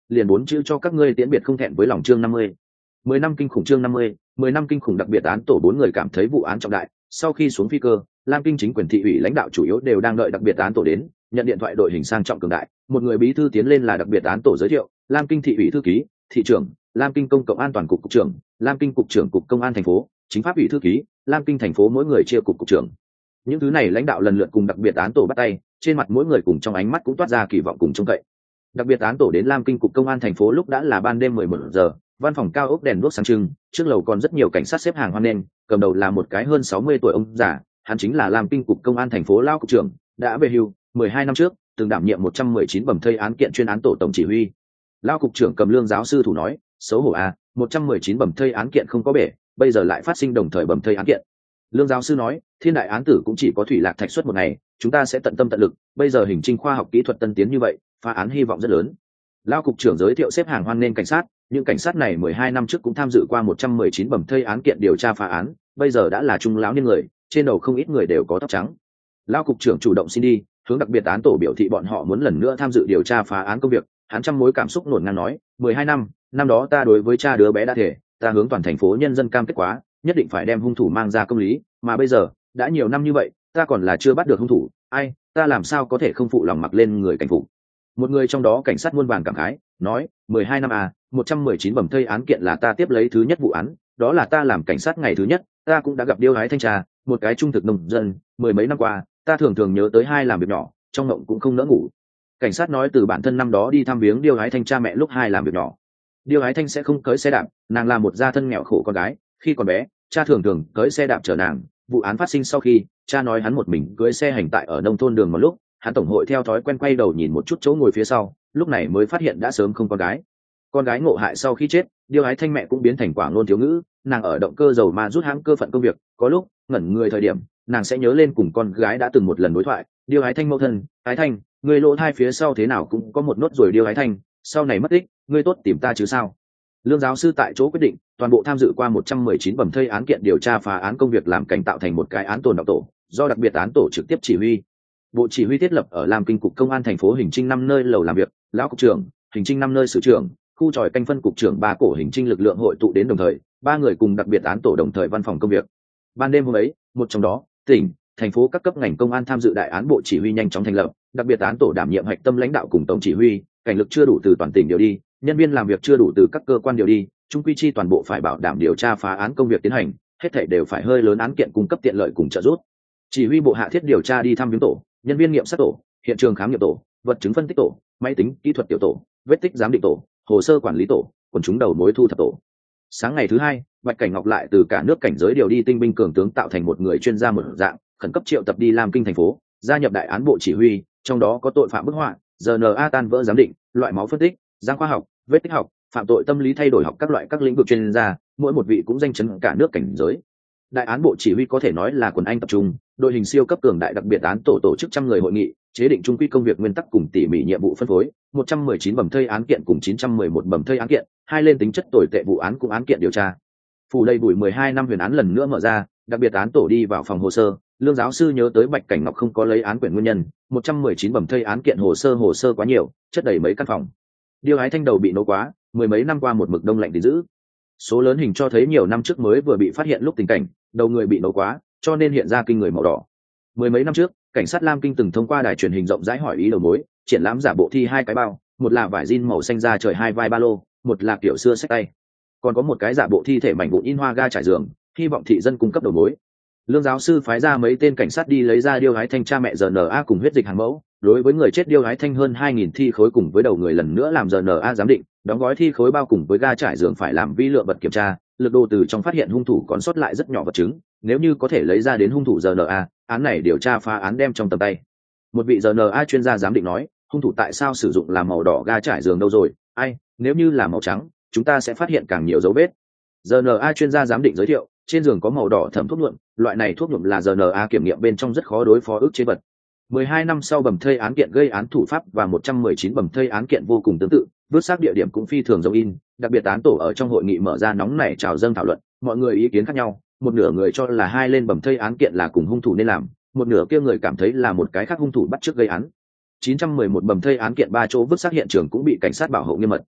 A: liền bốn chữ cho các ngươi tiễn biệt không thẹn với lòng. Chương năm mươi, mười năm kinh khủng. Chương năm mươi, mười năm kinh khủng. Đặc biệt án tổ bốn người cảm thấy vụ án trọng đại, sau khi xuống phi cơ, Lam Kinh chính quyền thị ủy lãnh đạo chủ yếu đều đang đợi đặc biệt án tổ đến, nhận điện thoại đội hình sang trọng cường đại, một người bí thư tiến lên là đặc biệt án tổ giới thiệu, Lam Kinh thị ủy thư ký, thị trưởng, Lam Kinh công cộng an toàn cục cục trưởng, Lam Kinh cục trưởng cục công an thành phố, chính pháp ủy thư ký, Lam Kinh thành phố mỗi người chia cục cục trưởng. Những thứ này lãnh đạo lần lượt cùng đặc biệt án tổ bắt tay, trên mặt mỗi người cùng trong ánh mắt cũng toát ra kỳ vọng cùng trông cậy. Đặc biệt án tổ đến Lam Kinh cục công an thành phố lúc đã là ban đêm mười một giờ, văn phòng cao ốc đèn đuốc sáng trưng, trước lầu còn rất nhiều cảnh sát xếp hàng hoan nghênh, cầm đầu là một cái hơn sáu mươi tuổi ông già, hắn chính là Lam Kinh cục công an thành phố Lao cục trưởng, đã về hưu, mười hai năm trước, từng đảm nhiệm một trăm mười chín bầm thây án kiện chuyên án tổ tổng chỉ huy. Lao cục trưởng cầm lương giáo sư thủ nói, xấu hổ à, một trăm mười chín bầm thây án kiện không có bể, bây giờ lại phát sinh đồng thời bầm thây án kiện. Lương giáo sư nói, thiên đại án tử cũng chỉ có thủy lạc thạch suất một ngày, chúng ta sẽ tận tâm tận lực, bây giờ hình trình khoa học kỹ thuật tân tiến như vậy, phá án hy vọng rất lớn. Lao cục trưởng giới thiệu xếp hàng hoan nghênh cảnh sát, những cảnh sát này mười hai năm trước cũng tham dự qua một trăm mười chín bầm thây án kiện điều tra phá án, bây giờ đã là trung lão niên người, trên đầu không ít người đều có tóc trắng. Lao cục trưởng chủ động xin đi, hướng đặc biệt án tổ biểu thị bọn họ muốn lần nữa tham dự điều tra phá án công việc, hắn trăm mối cảm xúc nổn ngang nói, mười hai năm, năm đó ta đối với cha đứa bé đã thể, ta hướng toàn thành phố nhân dân cam kết quá, nhất định phải đem hung thủ mang ra công lý, mà bây giờ, đã nhiều năm như vậy, ta còn là chưa bắt được hung thủ, ai, ta làm sao có thể không phụ lòng mặc lên người cảnh phục. Một người trong đó cảnh sát muôn vàn cảm khái, nói, mười hai năm à, một trăm mười chín bầm thây án kiện là ta tiếp lấy thứ nhất vụ án, đó là ta làm cảnh sát ngày thứ nhất, ta cũng đã gặp điêu hái thanh tra, một cái trung thực nông dân, mười mấy năm qua, ta thường thường nhớ tới hai làm việc nhỏ, trong mộng cũng không nỡ ngủ. Cảnh sát nói từ bản thân năm đó đi thăm viếng điêu hái thanh cha mẹ lúc hai làm việc nhỏ. Điêu hái thanh sẽ không cưỡi xe đạp, nàng là một gia thân nghèo khổ con gái, khi còn bé, cha thường thường cưỡi xe đạp chở nàng, vụ án phát sinh sau khi, cha nói hắn một mình cưỡi xe hành tại ở nông thôn đường một lúc, hắn tổng hội theo thói quen quay đầu nhìn một chút chỗ ngồi phía sau, lúc này mới phát hiện đã sớm không con gái. Con gái ngộ hại sau khi chết, điêu hái thanh mẹ cũng biến thành quả ngôn thiếu ngữ, nàng ở động cơ dầu ma rút hãng cơ phận công việc, có lúc ngẩn người thời điểm, nàng sẽ nhớ lên cùng con gái đã từng một lần đối thoại, điêu hái thanh mẫu thân, ái thanh, người lỗ thai phía sau thế nào cũng có một nốt rồi điêu hái thanh, sau này mất tích, ngươi tốt tìm ta chứ sao. Lương giáo sư tại chỗ quyết định, toàn bộ tham dự qua một trăm mười chín bầm thây án kiện điều tra phá án công việc làm cảnh tạo thành một cái án tồn độc tổ, do đặc biệt án tổ trực tiếp chỉ huy. Bộ chỉ huy thiết lập ở Lam Kinh cục công an thành phố hình trinh năm nơi lầu làm việc, lão cục trưởng, hình trinh năm nơi sử trưởng, khu tròi canh phân cục trưởng ba cổ hình trinh lực lượng hội tụ đến đồng thời, ba người cùng đặc biệt án tổ đồng thời văn phòng công việc. Ban đêm hôm ấy, một trong đó, tỉnh, thành phố các cấp ngành công an tham dự đại án bộ chỉ huy nhanh chóng thành lập, đặc biệt án tổ đảm nhiệm hạch tâm lãnh đạo cùng tổng chỉ huy, cảnh lực chưa đủ từ toàn tỉnh điều đi, nhân viên làm việc chưa đủ từ các cơ quan điều đi, trung quy chi toàn bộ phải bảo đảm điều tra phá án công việc tiến hành, hết thảy đều phải hơi lớn án kiện cung cấp tiện lợi cùng trợ giúp. Chỉ huy bộ hạ thiết điều tra đi thăm viếng tổ, nhân viên nghiệm sát tổ, hiện trường khám nghiệm tổ, vật chứng phân tích tổ, máy tính kỹ thuật tiểu tổ, vết tích giám định tổ, hồ sơ quản lý tổ, quần chúng đầu mối thu thập tổ. Sáng ngày thứ hai, Bạch Cảnh Ngọc lại từ cả nước cảnh giới điều đi tinh binh cường tướng tạo thành một người chuyên gia một dạng, khẩn cấp triệu tập đi Lam Kinh thành phố, gia nhập đại án bộ chỉ huy, trong đó có tội phạm bức họa, rờ en a tan vỡ giám định, loại máu phân tích, giang khoa học, vết tích học, phạm tội tâm lý thay đổi học các loại các lĩnh vực chuyên gia, mỗi một vị cũng danh chấn cả nước cảnh giới. Đại án bộ chỉ huy có thể nói là quần anh tập trung, đội hình siêu cấp cường đại đặc biệt án tổ tổ chức trăm người hội nghị, chế định chung quy công việc nguyên tắc cùng tỉ mỉ nhiệm vụ phân phối, một trăm mười chín bầm thây án kiện cùng chín trăm mười một bầm thây án kiện, hai lên tính chất tồi tệ vụ án cùng án kiện điều tra. Phủ đầy bụi mười hai năm huyền án lần nữa mở ra, đặc biệt án tổ đi vào phòng hồ sơ, Lương giáo sư nhớ tới Bạch Cảnh Ngọc không có lấy án quyển nguyên nhân, một trăm mười chín bầm thây án kiện hồ sơ hồ sơ quá nhiều, chất đầy mấy căn phòng. Điêu hái thanh đầu bị nấu quá, mười mấy năm qua một mực đông lạnh thì giữ. Số lớn hình cho thấy nhiều năm trước mới vừa bị phát hiện lúc tình cảnh, đầu người bị nấu quá, cho nên hiện ra kinh người màu đỏ. Mười mấy năm trước, cảnh sát Lam Kinh từng thông qua đài truyền hình rộng rãi hỏi ý đầu mối, triển lãm giả bộ thi hai cái bao, một là vải jean màu xanh da trời hai vai ba lô, một là kiểu xưa xách tay, còn có một cái giả bộ thi thể mảnh vụn in hoa ga trải giường, hy vọng thị dân cung cấp đầu mối. Lương giáo sư phái ra mấy tên cảnh sát đi lấy ra điêu hái thanh cha mẹ rờ en a cùng huyết dịch hàng mẫu, đối với người chết điêu hái thanh hơn hai nghìn thi khối cùng với đầu người lần nữa làm rờ en a giám định, đóng gói thi khối bao cùng với ga trải giường phải làm vi lượng vật kiểm tra, lực độ từ trong phát hiện hung thủ còn sót lại rất nhỏ vật chứng, nếu như có thể lấy ra đến hung thủ rờ en a, án này điều tra phá án đem trong tầm tay. Một vị rờ en a chuyên gia giám định nói, hung thủ tại sao sử dụng làm màu đỏ ga trải giường đâu rồi, ai, nếu như là màu trắng, chúng ta sẽ phát hiện càng nhiều dấu vết. rờ en a chuyên gia giám định giới thiệu, trên giường có màu đỏ thẫm thuốc nhuộm, loại này thuốc nhuộm là rờ en a kiểm nghiệm bên trong rất khó đối phó ức chế vật. mười hai năm sau bầm thây án kiện gây án thủ pháp và một trăm mười chín bầm thây án kiện vô cùng tương tự, vứt xác địa điểm cũng phi thường giống in, đặc biệt án tổ ở trong hội nghị mở ra nóng nảy trào dâng thảo luận, mọi người ý kiến khác nhau, một nửa người cho là hai lên bầm thây án kiện là cùng hung thủ nên làm, một nửa kia người cảm thấy là một cái khác hung thủ bắt chước gây án. chín trăm mười một bầm thây án kiện ba chỗ vứt xác hiện trường cũng bị cảnh sát bảo hộ nghiêm mật,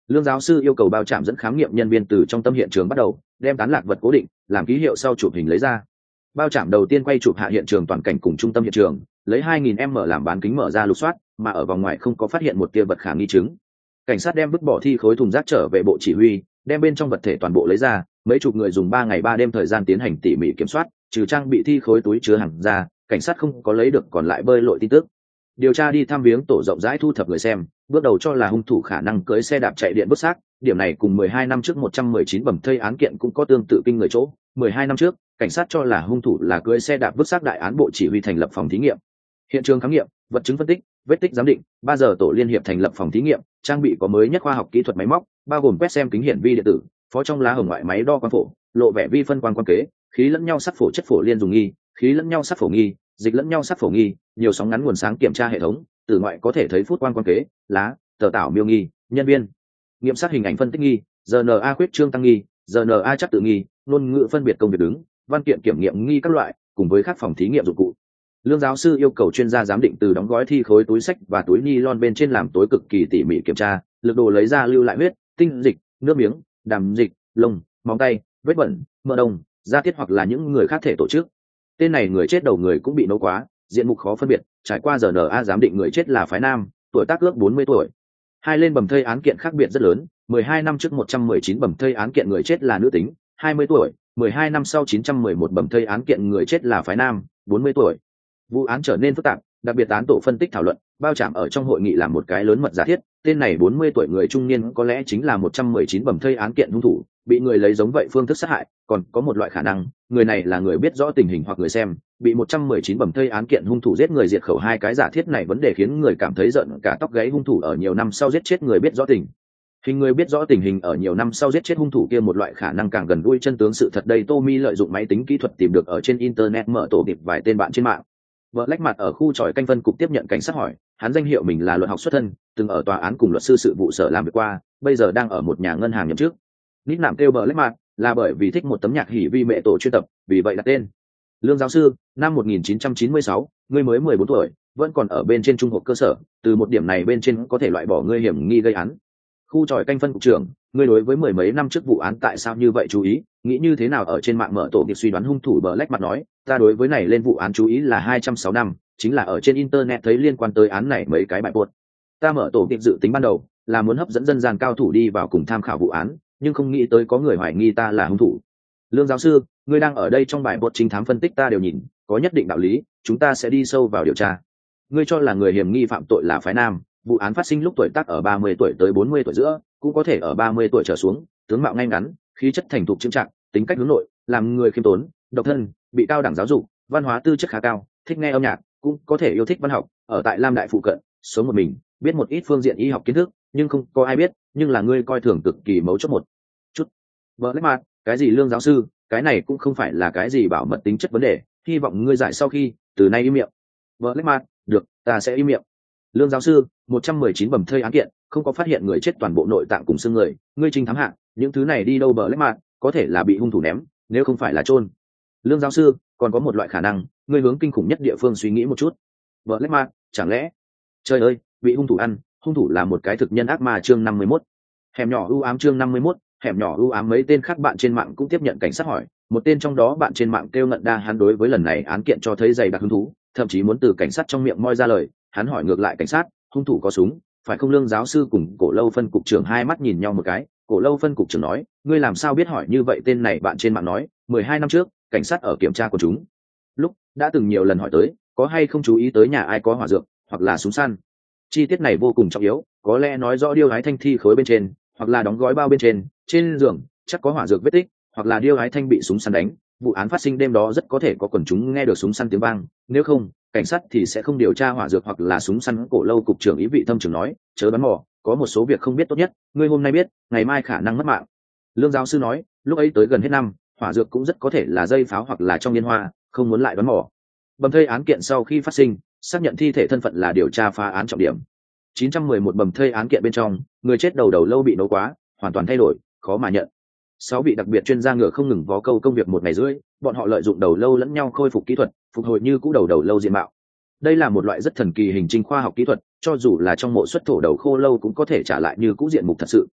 A: Lương giáo sư yêu cầu bao trạm dẫn khám nghiệm nhân viên từ trong tâm hiện trường bắt đầu, đem tán lạc vật cố định, làm ký hiệu sau chụp hình lấy ra. Bao trạm đầu tiên quay chụp hạ hiện trường toàn cảnh cùng trung tâm hiện trường, lấy hai nghìn m làm bán kính mở ra lục soát, mà ở vòng ngoài không có phát hiện một tia vật khả nghi chứng. Cảnh sát đem vứt bỏ thi khối thùng rác trở về bộ chỉ huy, đem bên trong vật thể toàn bộ lấy ra, mấy chục người dùng ba ngày ba đêm thời gian tiến hành tỉ mỉ kiểm soát, trừ trang bị thi khối túi chứa hàng ra, cảnh sát không có lấy được còn lại bơi lội tin tức. Điều tra đi thăm viếng tổ rộng rãi thu thập người xem, bước đầu cho là hung thủ khả năng cưỡi xe đạp chạy điện vứt xác, điểm này cùng mười hai năm trước một trăm mười chín bầm thây án kiện cũng có tương tự kinh người chỗ. mười hai năm trước, cảnh sát cho là hung thủ là cưỡi xe đạp vứt xác, đại án bộ chỉ huy thành lập phòng thí nghiệm. Hiện trường khám nghiệm, vật chứng phân tích, vết tích giám định, ba giờ tổ liên hiệp thành lập phòng thí nghiệm, trang bị có mới nhất khoa học kỹ thuật máy móc, bao gồm quét xem kính hiển vi điện tử, phó trong lá hồng ngoại máy đo quang phổ, lộ vẻ vi phân quang quan kế, khí lẫn nhau sắc phổ chất phổ liên dùng nghi, khí lẫn nhau sắc phổ nghi, dịch lẫn nhau sắc phổ nghi, nhiều sóng ngắn nguồn sáng kiểm tra hệ thống, từ ngoại có thể thấy phút quang quan kế, lá, tờ tảo miêu nghi, nhân viên nghiệm sát hình ảnh phân tích nghi, rờ en a khuyết trương tăng nghi, rờ en a chắc tự nghi, ngôn ngữ phân biệt công việc đứng, văn kiện kiểm nghiệm nghi các loại, cùng với các phòng thí nghiệm dụng cụ. Lương giáo sư yêu cầu chuyên gia giám định từ đóng gói thi khối túi sách và túi ni lon bên trên làm tối cực kỳ tỉ mỉ kiểm tra, lực đồ lấy ra lưu lại huyết, tinh dịch, nước miếng, đàm dịch, lông, móng tay, vết bẩn, mỡ đông, da tiết hoặc là những người khác thể tổ chức. Tên này người chết đầu người cũng bị nấu quá, diện mục khó phân biệt, trải qua rờ en a giám định người chết là phái nam, tuổi tác ước bốn mươi tuổi. Hai lên bầm thây án kiện khác biệt rất lớn, mười hai năm trước một trăm mười chín bầm thây án kiện người chết là nữ tính, hai mươi tuổi, mười hai năm sau chín trăm mười một bầm thây án kiện người chết là phái nam, bốn mươi tuổi. Vụ án trở nên phức tạp, đặc biệt án tổ phân tích thảo luận, bao trạm ở trong hội nghị làm một cái lớn mật giả thiết, tên này bốn mươi tuổi người trung niên có lẽ chính là một trăm mười chín bầm thây án kiện hung thủ, bị người lấy giống vậy phương thức sát hại, còn có một loại khả năng, người này là người biết rõ tình hình hoặc người xem, bị một trăm mười chín bầm thây án kiện hung thủ giết người diệt khẩu. Hai cái giả thiết này vấn đề khiến người cảm thấy giận cả tóc gáy. Hung thủ ở nhiều năm sau giết chết người biết rõ tình hình người biết rõ tình hình ở nhiều năm sau giết chết hung thủ kia, một loại khả năng càng gần gũi chân tướng sự thật. Đây Tommy lợi dụng máy tính kỹ thuật tìm được ở trên internet, mở tổ điệp vài tên bạn trên mạng. Vợ lách mặt ở khu tròi canh phân cục tiếp nhận cảnh sát hỏi, hắn danh hiệu mình là luật học xuất thân, từng ở tòa án cùng luật sư sự vụ sở làm việc qua, bây giờ đang ở một nhà ngân hàng nhậm chức. Nít nạm kêu bờ lách mặt là bởi vì thích một tấm nhạc hỉ vi mẹ tổ chuyên tập, vì vậy đặt tên. Lương giáo sư, năm một nghìn chín trăm chín mươi sáu, ngươi mới mười bốn tuổi, vẫn còn ở bên trên trung học cơ sở, từ một điểm này bên trên có thể loại bỏ ngươi hiểm nghi gây án. Khu tròi canh phân cục trưởng, ngươi đối với mười mấy năm trước vụ án tại sao như vậy chú ý, nghĩ như thế nào ở trên mạng mở tổ việc suy đoán hung thủ? Bờ lách mặt nói, ta đối với này lên vụ án chú ý là hai trăm sáu năm, chính là ở trên internet thấy liên quan tới án này mấy cái bài buốt. Ta mở tổ việc dự tính ban đầu là muốn hấp dẫn dân gian cao thủ đi vào cùng tham khảo vụ án, nhưng không nghĩ tới có người hoài nghi ta là hung thủ. Lương giáo sư, ngươi đang ở đây trong bài buốt trinh thám phân tích ta đều nhìn, có nhất định đạo lý, chúng ta sẽ đi sâu vào điều tra. Ngươi cho là người hiểm nghi phạm tội là phái nam, vụ án phát sinh lúc tuổi tác ở ba mươi tuổi tới bốn mươi tuổi giữa, cũng có thể ở ba mươi tuổi trở xuống, tướng mạo ngay ngắn, khí chất thành thục chững chạc, tính cách hướng nội, làm người khiêm tốn, độc thân, bị cao đẳng giáo dục, văn hóa tư chất khá cao, thích nghe âm nhạc, cũng có thể yêu thích văn học, ở tại Lam Đại phụ cận, sống một mình, biết một ít phương diện y học kiến thức, nhưng không có ai biết, nhưng là ngươi coi thường cực kỳ mấu chốt một chút. Vợ lách mặt, cái gì Lương giáo sư, cái này cũng không phải là cái gì bảo mật tính chất vấn đề, hy vọng ngươi giải sau khi, từ nay im miệng. Vợ lách mặt, được, ta sẽ im miệng. Lương giáo sư, một trăm mười chín bầm thây án kiện, không có phát hiện người chết toàn bộ nội tạng cùng xương người, ngươi trinh thám hạng, những thứ này đi đâu? Bờ lách mặt, có thể là bị hung thủ ném, nếu không phải là chôn. Lương giáo sư, còn có một loại khả năng, ngươi hướng kinh khủng nhất địa phương suy nghĩ một chút. Bờ lách mặt, chẳng lẽ, trời ơi, bị hung thủ ăn, hung thủ là một cái thực nhân ác ma. Chương năm mươi mốt, hẻm nhỏ ưu ám. Chương năm mươi mốt, hẻm nhỏ ưu ám. Mấy tên khác bạn trên mạng cũng tiếp nhận cảnh sát hỏi, một tên trong đó bạn trên mạng kêu Ngận Đa, hắn đối với lần này án kiện cho thấy dày đặc hứng thú, thậm chí muốn từ cảnh sát trong miệng moi ra lời. Hắn hỏi ngược lại cảnh sát, hung thủ có súng, phải không? Lương giáo sư cùng Cổ Lâu phân cục trưởng hai mắt nhìn nhau một cái. Cổ Lâu phân cục trưởng nói, ngươi làm sao biết? Hỏi như vậy tên này bạn trên mạng nói, mười hai năm trước cảnh sát ở kiểm tra của chúng lúc đã từng nhiều lần hỏi tới, có hay không chú ý tới nhà ai có hỏa dược hoặc là súng săn. Chi tiết này vô cùng trọng yếu, có lẽ nói rõ Điêu Ái Thanh thi khối bên trên, hoặc là đóng gói bao bên trên, trên giường chắc có hỏa dược vết tích, hoặc là Điêu Ái Thanh bị súng săn đánh. Vụ án phát sinh đêm đó rất có thể có quần chúng nghe được súng săn tiếng vang, nếu không cảnh sát thì sẽ không điều tra hỏa dược hoặc là súng săn. Cổ Lâu cục trưởng ý vị thâm trường nói, chớ bắn mỏ, có một số việc không biết tốt nhất, ngươi hôm nay biết, ngày mai khả năng mất mạng. Lương giáo sư nói, lúc ấy tới gần hết năm, hỏa dược cũng rất có thể là dây pháo hoặc là trong liên hoa, không muốn lại đoán mỏ. Bầm thây án kiện sau khi phát sinh, xác nhận thi thể thân phận là điều tra phá án trọng điểm. chín trăm mười một bầm thây án kiện bên trong, người chết đầu đầu lâu bị nấu quá, hoàn toàn thay đổi, khó mà nhận. Sáu vị đặc biệt chuyên gia ngựa không ngừng vó câu công việc một ngày rưỡi, bọn họ lợi dụng đầu lâu lẫn nhau khôi phục kỹ thuật, phục hồi như cũ đầu đầu lâu diện mạo. Đây là một loại rất thần kỳ hình trinh khoa học kỹ thuật, cho dù là trong mộ xuất thổ đầu khô lâu cũng có thể trả lại như cũ diện mục thật sự.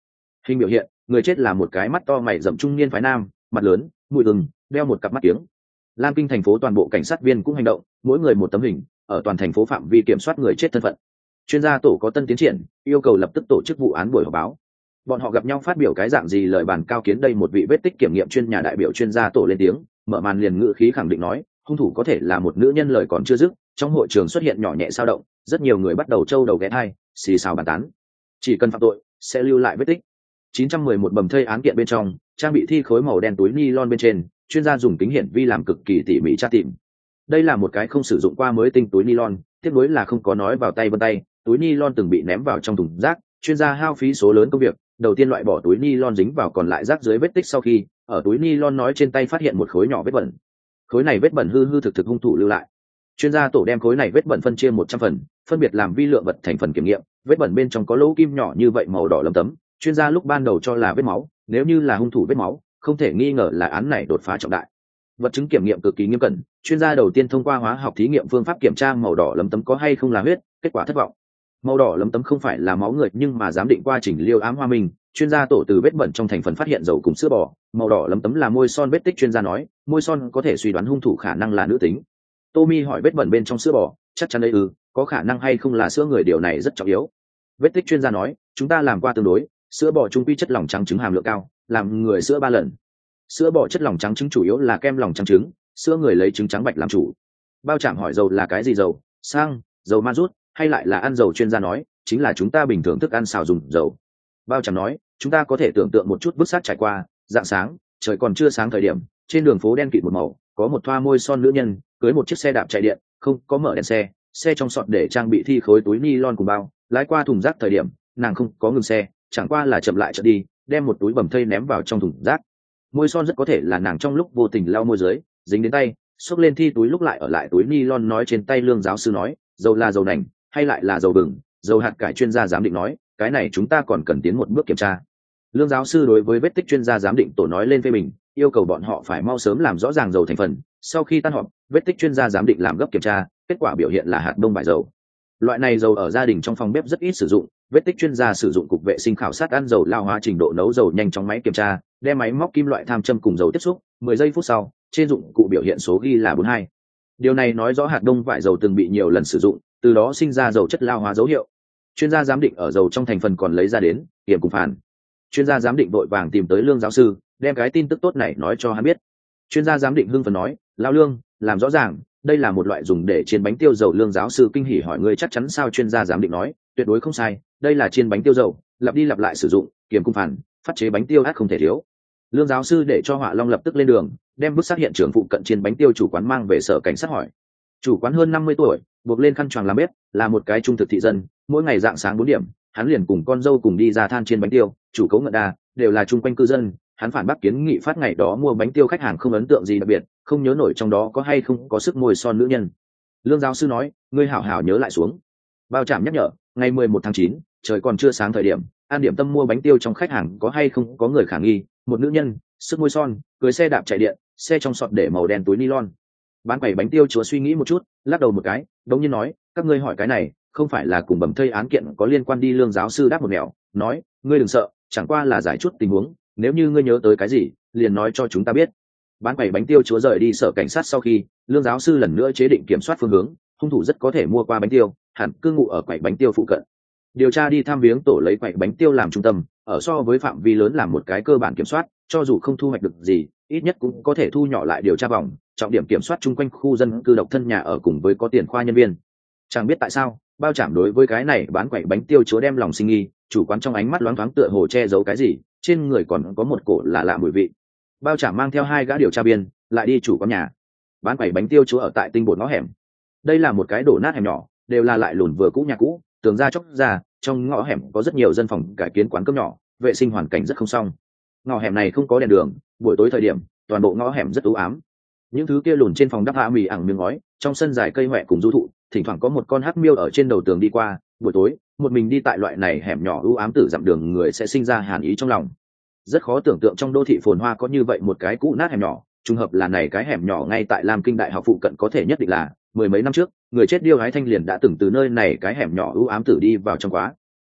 A: Hình biểu hiện, người chết là một cái mắt to mày rậm trung niên phái nam, mặt lớn, mũi gừng, đeo một cặp mắt kiếng. Lam Kinh thành phố toàn bộ cảnh sát viên cũng hành động, mỗi người một tấm hình, ở toàn thành phố phạm vi kiểm soát người chết thân phận. Chuyên gia tổ có tân tiến triển, yêu cầu lập tức tổ chức vụ án buổi họp báo. Bọn họ gặp nhau phát biểu cái dạng gì lời bàn cao kiến đây một vị vết tích kiểm nghiệm chuyên nhà đại biểu chuyên gia tổ lên tiếng, mở màn liền ngữ khí khẳng định nói, hung thủ có thể là một nữ nhân lời còn chưa dứt, trong hội trường xuất hiện nhỏ nhẹ dao động, rất nhiều người bắt đầu trâu đầu ghé thai, xì xào bàn tán. Chỉ cần phạm tội, sẽ lưu lại vết tích. chín trăm mười một bầm thây án kiện bên trong, trang bị thi khối màu đen túi nylon bên trên, chuyên gia dùng kính hiển vi làm cực kỳ tỉ mỉ tra tìm. Đây là một cái không sử dụng qua mới tinh túi nylon, tiếp nối là không có nói vào tay vân tay, túi nylon từng bị ném vào trong thùng rác, chuyên gia hao phí số lớn công việc, đầu tiên loại bỏ túi nylon dính vào còn lại rác dưới vết tích sau khi, ở túi nylon nói trên tay phát hiện một khối nhỏ vết bẩn. Khối này vết bẩn hư hư thực thực hung thủ lưu lại. Chuyên gia tổ đem khối này vết bẩn phân chia một trăm phần, phân biệt làm vi lượng vật thành phần kiểm nghiệm, vết bẩn bên trong có lỗ kim nhỏ như vậy màu đỏ lấm tấm, chuyên gia lúc ban đầu cho là vết máu, nếu như là hung thủ vết máu, không thể nghi ngờ là án này đột phá trọng đại. Vật chứng kiểm nghiệm cực kỳ nghiêm cẩn, chuyên gia đầu tiên thông qua hóa học thí nghiệm phương pháp kiểm tra màu đỏ lấm tấm có hay không là huyết, kết quả thất vọng. Màu đỏ lấm tấm không phải là máu người, nhưng mà giám định qua trình liêu ám hoa minh, chuyên gia tổ từ vết bẩn trong thành phần phát hiện dầu cùng sữa bò, màu đỏ lấm tấm là môi son vết tích, chuyên gia nói, môi son có thể suy đoán hung thủ khả năng là nữ tính. Tommy hỏi vết bẩn bên trong sữa bò, chắc chắn đấy ư, có khả năng hay không là sữa người, điều này rất trọng yếu. Vết tích chuyên gia nói, chúng ta làm qua tương đối, sữa bò trung quy chất lỏng trắng trứng hàm lượng cao, làm người sữa ba lần. Sữa bò chất lỏng trắng trứng chủ yếu là kem lòng trắng trứng, sữa người lấy trứng trắng bạch làm chủ. Bao Trạm hỏi dầu là cái gì, dầu, xăng, dầu ma rút, hay lại là ăn dầu, chuyên gia nói, chính là chúng ta bình thường thức ăn xào dùng dầu. Bao Trạm nói, chúng ta có thể tưởng tượng một chút bức sát trải qua, dạng sáng, trời còn chưa sáng thời điểm, trên đường phố đen kịt một màu, có một thoa môi son nữ nhân, cưới một chiếc xe đạp chạy điện, không có mở đèn xe, xe trong sọt để trang bị thi khối túi nylon cùng bao, lái qua thùng rác thời điểm, nàng không có ngừng xe, chẳng qua là chậm lại chợt đi, đem một túi bầm thây ném vào trong thùng rác. Môi son rất có thể là nàng trong lúc vô tình lau môi dưới, dính đến tay, xốc lên thi túi lúc lại ở lại túi nylon. Nói trên tay Lương giáo sư nói, dầu là dầu nành hay lại là dầu bừng, dầu hạt cải, chuyên gia giám định nói, cái này chúng ta còn cần tiến một bước kiểm tra. Lương giáo sư đối với vết tích chuyên gia giám định tổ nói lên phê bình, yêu cầu bọn họ phải mau sớm làm rõ ràng dầu thành phần. Sau khi tan họp, vết tích chuyên gia giám định làm gấp kiểm tra, kết quả biểu hiện là hạt đông bại dầu. Loại này dầu ở gia đình trong phòng bếp rất ít sử dụng, vết tích chuyên gia sử dụng cục vệ sinh khảo sát ăn dầu lao hóa trình độ nấu dầu nhanh trong máy kiểm tra, đem máy móc kim loại tham châm cùng dầu tiếp xúc, mười giây phút sau, trên dụng cụ biểu hiện số ghi là bốn mươi hai. Điều này nói rõ hạt đông vại dầu từng bị nhiều lần sử dụng, từ đó sinh ra dầu chất lao hóa dấu hiệu. Chuyên gia giám định ở dầu trong thành phần còn lấy ra đến, kiểm cùng phản. Chuyên gia giám định vội vàng tìm tới Lương giáo sư, đem cái tin tức tốt này nói cho hắn biết. Chuyên gia giám định hưng phấn nói, lao Lương, làm rõ ràng, đây là một loại dùng để chiên bánh tiêu dầu. Lương giáo sư kinh hỉ hỏi, ngươi chắc chắn sao? Chuyên gia giám định nói, tuyệt đối không sai, đây là chiên bánh tiêu dầu, lặp đi lặp lại sử dụng, kiềm cung phản, phát chế bánh tiêu át không thể thiếu. Lương giáo sư để cho Họa Long lập tức lên đường, đem bức xác hiện trường phụ cận chiên bánh tiêu chủ quán mang về sở cảnh sát hỏi. Chủ quán hơn năm mươi tuổi, buộc lên khăn choàng làm bếp, là một cái trung thực thị dân, mỗi ngày dạng sáng bốn điểm, hắn liền cùng con dâu cùng đi ra than chiên bánh tiêu, chủ cấu ngận đà đều là chung quanh cư dân. Hắn phản bác kiến nghị phát ngày đó mua bánh tiêu khách hàng không ấn tượng gì đặc biệt, không nhớ nổi trong đó có hay không có sức môi son nữ nhân. Lương giáo sư nói, ngươi hảo hảo nhớ lại xuống. Bao Trạm nhắc nhở, ngày mười một tháng chín, trời còn chưa sáng thời điểm, An Điểm Tâm mua bánh tiêu trong khách hàng có hay không có người khả nghi, một nữ nhân, sức môi son, cưới xe đạp chạy điện, xe trong sọt để màu đen túi nylon. Bán quầy bánh tiêu chúa suy nghĩ một chút, lắc đầu một cái, đống nhiên nói, các ngươi hỏi cái này, không phải là cùng bầm thây án kiện có liên quan đi. Lương giáo sư đáp một nẻo, nói, ngươi đừng sợ, chẳng qua là giải chút tình huống, nếu như ngươi nhớ tới cái gì, liền nói cho chúng ta biết. Bán quầy bánh tiêu chúa rời đi sở cảnh sát sau khi, Lương giáo sư lần nữa chế định kiểm soát phương hướng, hung thủ rất có thể mua qua bánh tiêu, hẳn cư ngụ ở quầy bánh tiêu phụ cận. Điều tra đi thăm viếng tổ lấy quầy bánh tiêu làm trung tâm, ở so với phạm vi lớn làm một cái cơ bản kiểm soát, cho dù không thu hoạch được gì, ít nhất cũng có thể thu nhỏ lại điều tra vòng, trọng điểm kiểm soát chung quanh khu dân cư độc thân nhà ở cùng với có tiền khoa nhân viên. Chẳng biết tại sao, Bao Trạm đối với cái này bán quầy bánh tiêu chúa đem lòng sinh nghi, chủ quán trong ánh mắt loáng thoáng tựa hồ che giấu cái gì, trên người còn có một cổ lạ lạ mùi vị. Bao Trạm mang theo hai gã điều tra viên, lại đi chủ quán nhà. Bán quầy bánh tiêu chúa ở tại tinh bột ngõ hẻm. Đây là một cái đổ nát hẻm nhỏ, đều là lại lùn vừa cũ nhà cũ, tường ra chóc ra, trong ngõ hẻm có rất nhiều dân phòng cải kiến quán cơm nhỏ, vệ sinh hoàn cảnh rất không xong. Ngõ hẻm này không có đèn đường, buổi tối thời điểm, toàn bộ ngõ hẻm rất u ám. Những thứ kia lùn trên phòng đắp hạ mì ẳng miếng ngói, trong sân dài cây hoẹ cùng du thụ, thỉnh thoảng có một con hắc miêu ở trên đầu tường đi qua. Buổi tối, một mình đi tại loại này hẻm nhỏ u ám tử dặm đường người sẽ sinh ra hàn ý trong lòng. Rất khó tưởng tượng trong đô thị phồn hoa có như vậy một cái cũ nát hẻm nhỏ, trùng hợp là này cái hẻm nhỏ ngay tại Lam Kinh đại học phụ cận, có thể nhất định là mười mấy năm trước, người chết Điêu Hái Thanh liền đã từng từ nơi này cái hẻm nhỏ u ám tử đi vào trong quá.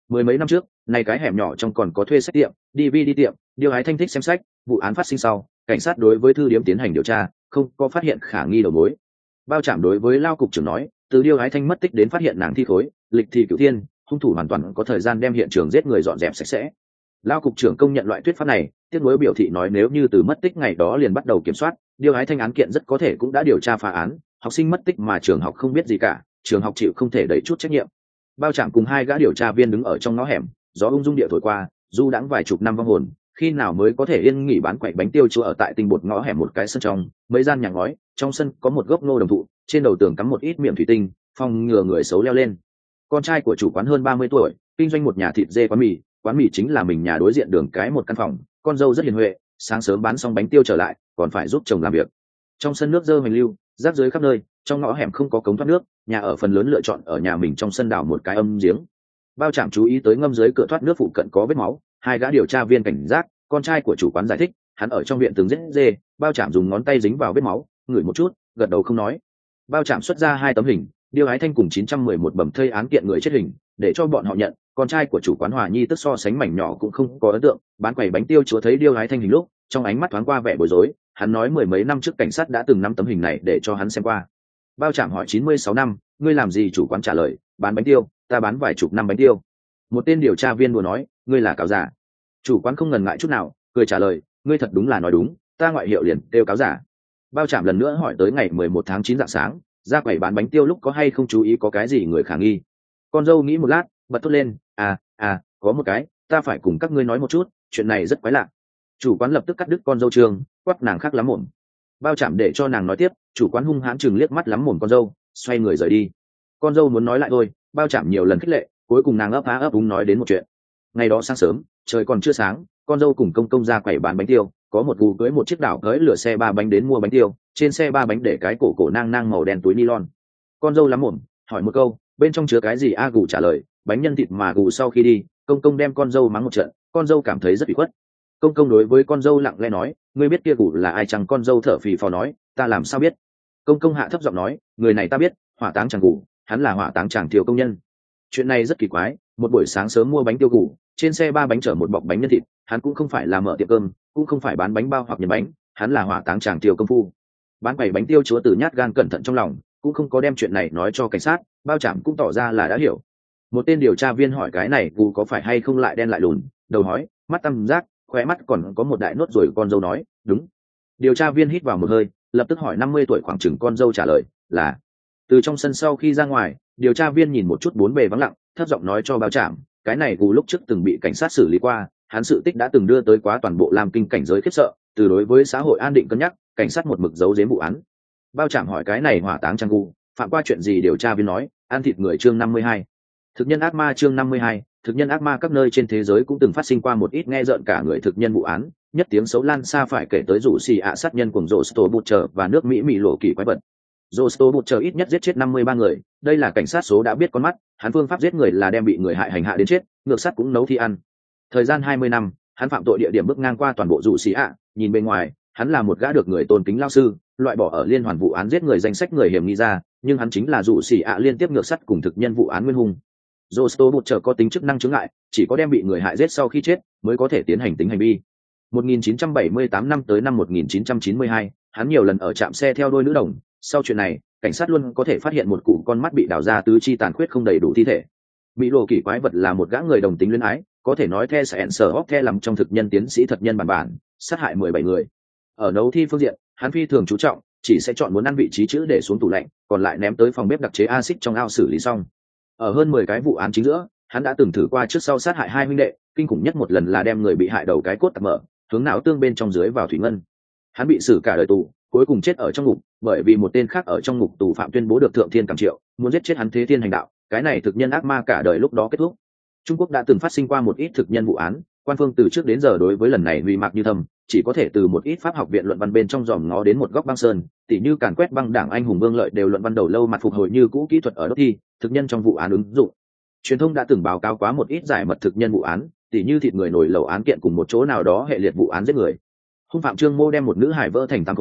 A: Mười mấy năm trước, này cái hẻm nhỏ trong còn có thuê sách tiệm, đi vi đi tiệm, Điêu Ái Thanh thích xem sách. Vụ án phát sinh sau, cảnh sát đối với thư điếm tiến hành điều tra, không có phát hiện khả nghi đầu mối. Bao Trạm đối với Lao cục trưởng nói, từ Điêu Ái Thanh mất tích đến phát hiện nàng thi khối, lịch thì cửu thiên, hung thủ hoàn toàn có thời gian đem hiện trường giết người dọn dẹp sạch sẽ. Lao cục trưởng công nhận loại thuyết pháp này, tiếc nuối biểu thị nói nếu như từ mất tích ngày đó liền bắt đầu kiểm soát, Điêu Ái Thanh án kiện rất có thể cũng đã điều tra phá án, học sinh mất tích mà trường học không biết gì cả, trường học chịu không thể đẩy chút trách nhiệm. Bao Trạm cùng hai gã điều tra viên đứng ở trong ngõ hẻm, gió ung dung địa thổi qua, du đãng vài chục năm vong hồn, khi nào mới có thể yên nghỉ bán quẩy bánh tiêu chua ở tại tinh bột ngõ hẻm một cái sân trong, mấy gian nhà ngói, trong sân có một gốc ngô đồng thụ, trên đầu tường cắm một ít miệng thủy tinh, phòng ngừa người xấu leo lên. Con trai của chủ quán hơn ba mươi tuổi, kinh doanh một nhà thịt dê quán mì, quán mì chính là mình nhà đối diện đường cái một căn phòng, con dâu rất hiền huệ, sáng sớm bán xong bánh tiêu trở lại, còn phải giúp chồng làm việc. Trong sân nước dơ hoành lưu, rác rưởi khắp nơi, trong ngõ hẻm không có cống thoát nước, nhà ở phần lớn lựa chọn ở nhà mình trong sân đào một cái âm giếng. Bao Trạm chú ý tới ngâm dưới cửa thoát nước phụ cận có vết máu, hai gã điều tra viên cảnh giác, con trai của chủ quán giải thích, hắn ở trong viện từng giết dê. Bao Trạm dùng ngón tay dính vào vết máu, ngửi một chút, gật đầu không nói. Bao Trạm xuất ra hai tấm hình, Điêu Ái Thanh cùng chín trăm mười một bầm thây án kiện người chết hình, để cho bọn họ nhận, con trai của chủ quán Hòa Nhi tức so sánh mảnh nhỏ cũng không có ấn tượng, bán quầy bánh tiêu chúa thấy Điêu Ái Thanh hình lúc, trong ánh mắt thoáng qua vẻ bối rối, hắn nói mười mấy năm trước cảnh sát đã từng nắm tấm hình này để cho hắn xem qua. Bao Trạm hỏi chín mươi sáu năm, ngươi làm gì? Chủ quán trả lời, bán bánh tiêu, ta bán vài chục năm bánh tiêu. Một tên điều tra viên đùa nói, ngươi là cáo giả. Chủ quán không ngần ngại chút nào, cười trả lời, ngươi thật đúng là nói đúng, ta ngoại hiệu liền kêu cáo giả. Bao Trạm lần nữa hỏi tới ngày mười một tháng chín rạng sáng, ra quầy bán bánh tiêu lúc có hay không chú ý có cái gì người khả nghi. Con dâu nghĩ một lát, bật thốt lên, à à có một cái, ta phải cùng các ngươi nói một chút, chuyện này rất quái lạ. Chủ quán lập tức cắt đứt con dâu trường, quát nàng khác lắm mồm. Bao Trạm để cho nàng nói tiếp, chủ quán hung hãn chừng liếc mắt lắm mồm con dâu, xoay người rời đi. Con dâu muốn nói lại thôi, Bao Trạm nhiều lần khích lệ, cuối cùng nàng ấp á ấp úng nói đến một chuyện. Ngày đó sáng sớm, trời còn chưa sáng, con dâu cùng công công ra quầy bán bánh tiêu, có một gù cưới một chiếc đảo cưới lửa xe ba bánh đến mua bánh tiêu, trên xe ba bánh để cái cổ cổ nang nang màu đen túi nylon. Con dâu lắm mồm, hỏi một câu, bên trong chứa cái gì? A gù trả lời, bánh nhân thịt. Mà gù sau khi đi, công công đem con dâu mắng một trận, con dâu cảm thấy rất bị khuất. Công công đối với con dâu lặng lẽ nói, ngươi biết kia gù là ai chăng? Con dâu thở phì phò nói, ta làm sao biết. Công công hạ thấp giọng nói, người này ta biết, hỏa táng chàng gù, hắn là hỏa táng chàng Thiều công nhân. Chuyện này rất kỳ quái, một buổi sáng sớm mua bánh tiêu gù, trên xe ba bánh chở một bọc bánh nhân thịt, hắn cũng không phải là mở tiệm cơm, cũng không phải bán bánh bao hoặc nhân bánh, hắn là hỏa táng chàng Thiều công phu. Bán quầy bánh tiêu chúa từ nhát gan cẩn thận trong lòng, cũng không có đem chuyện này nói cho cảnh sát. Bao Trạm cũng tỏ ra là đã hiểu. Một tên điều tra viên hỏi cái này gù có phải hay không lại đen lại lùn, đầu hói, mắt tăm giác, khóe mắt còn có một đại nốt rồi. Con dâu nói, đúng. Điều tra viên hít vào một hơi, lập tức hỏi năm mươi tuổi khoảng chừng. Con dâu trả lời là. Từ trong sân sau khi ra ngoài, điều tra viên nhìn một chút bốn bề vắng lặng, thấp giọng nói cho Bao Trạm, cái này gù lúc trước từng bị cảnh sát xử lý qua, hắn sự tích đã từng đưa tới quá toàn bộ Lam Kinh cảnh giới khiếp sợ, từ đối với xã hội an định cân nhắc, cảnh sát một mực giấu giếm vụ án. Bao Trạm hỏi cái này hỏa táng trang gù phạm qua chuyện gì? Điều tra viên nói, ăn thịt người. Chương năm mươi hai, thực nhân ác ma. Chương năm mươi hai, thực nhân ác ma. Các nơi trên thế giới cũng từng phát sinh qua một ít nghe rợn cả người thực nhân vụ án, nhất tiếng xấu lan xa phải kể tới rủ xì ạ sát nhân cùng rổ sto bụt chờ và nước Mỹ Mỹ lộ kỳ quái vật. Rổ sto bụt chờ ít nhất giết chết năm mươi ba người, đây là cảnh sát số đã biết con mắt, hắn phương pháp giết người là đem bị người hại hành hạ đến chết, ngược sắt cũng nấu thi ăn. Thời gian hai mươi năm, hắn phạm tội địa điểm bước ngang qua toàn bộ rủ xì ạ, nhìn bên ngoài, hắn là một gã được người tôn kính lao sư, loại bỏ ở liên hoàn vụ án giết người danh sách người hiểm nghi ra, nhưng hắn chính là rủ xì ạ liên tiếp ngược sắt cùng thực nhân vụ án nguyên hung. Rosto bột trở có tính chức năng chứng ngại, chỉ có đem bị người hại giết sau khi chết mới có thể tiến hành tính hành vi. một nghìn chín trăm bảy mươi tám năm tới năm một nghìn chín trăm chín mươi hai, hắn nhiều lần ở trạm xe theo đôi nữ đồng. Sau chuyện này, cảnh sát luôn có thể phát hiện một cụ con mắt bị đào ra tứ chi tàn khuyết không đầy đủ thi thể. Mỹ lộ kỳ quái vật là một gã người đồng tính luyến ái, có thể nói the sẹn sở hóc the làm trong thực nhân tiến sĩ thật nhân bản bản, sát hại mười bảy người. Ở nấu thi phương diện, hắn phi thường chú trọng, chỉ sẽ chọn muốn ăn vị trí chữ để xuống tủ lạnh, còn lại ném tới phòng bếp đặc chế axit trong ao xử lý xong. Ở hơn mười cái vụ án chính giữa, hắn đã từng thử qua trước sau sát hại hai huynh đệ, kinh khủng nhất một lần là đem người bị hại đầu cái cốt tạc mở, hướng não tương bên trong dưới vào thủy ngân. Hắn bị xử cả đời tù, cuối cùng chết ở trong ngục, bởi vì một tên khác ở trong ngục tù phạm tuyên bố được thượng thiên cảm triệu, muốn giết chết hắn thế thiên hành đạo, cái này thực nhân ác ma cả đời lúc đó kết thúc. Trung Quốc đã từng phát sinh qua một ít thực nhân vụ án, quan phương từ trước đến giờ đối với lần này uy mạc như thầm, chỉ có thể từ một ít pháp học viện luận văn bên trong dòm ngó đến một góc băng sơn, tỉ như càn quét băng đảng anh hùng Vương Lợi đều luận văn đầu lâu mặt phục hồi như cũ kỹ thuật ở đốt thi, thực nhân trong vụ án ứng dụng. Truyền thông đã từng báo cáo quá một ít giải mật thực nhân vụ án, tỉ như thịt người nổi lẩu án kiện cùng một chỗ nào đó hệ liệt vụ án giết người. Hung phạm Trương Mô đem một nữ hải vỡ thành tám khối,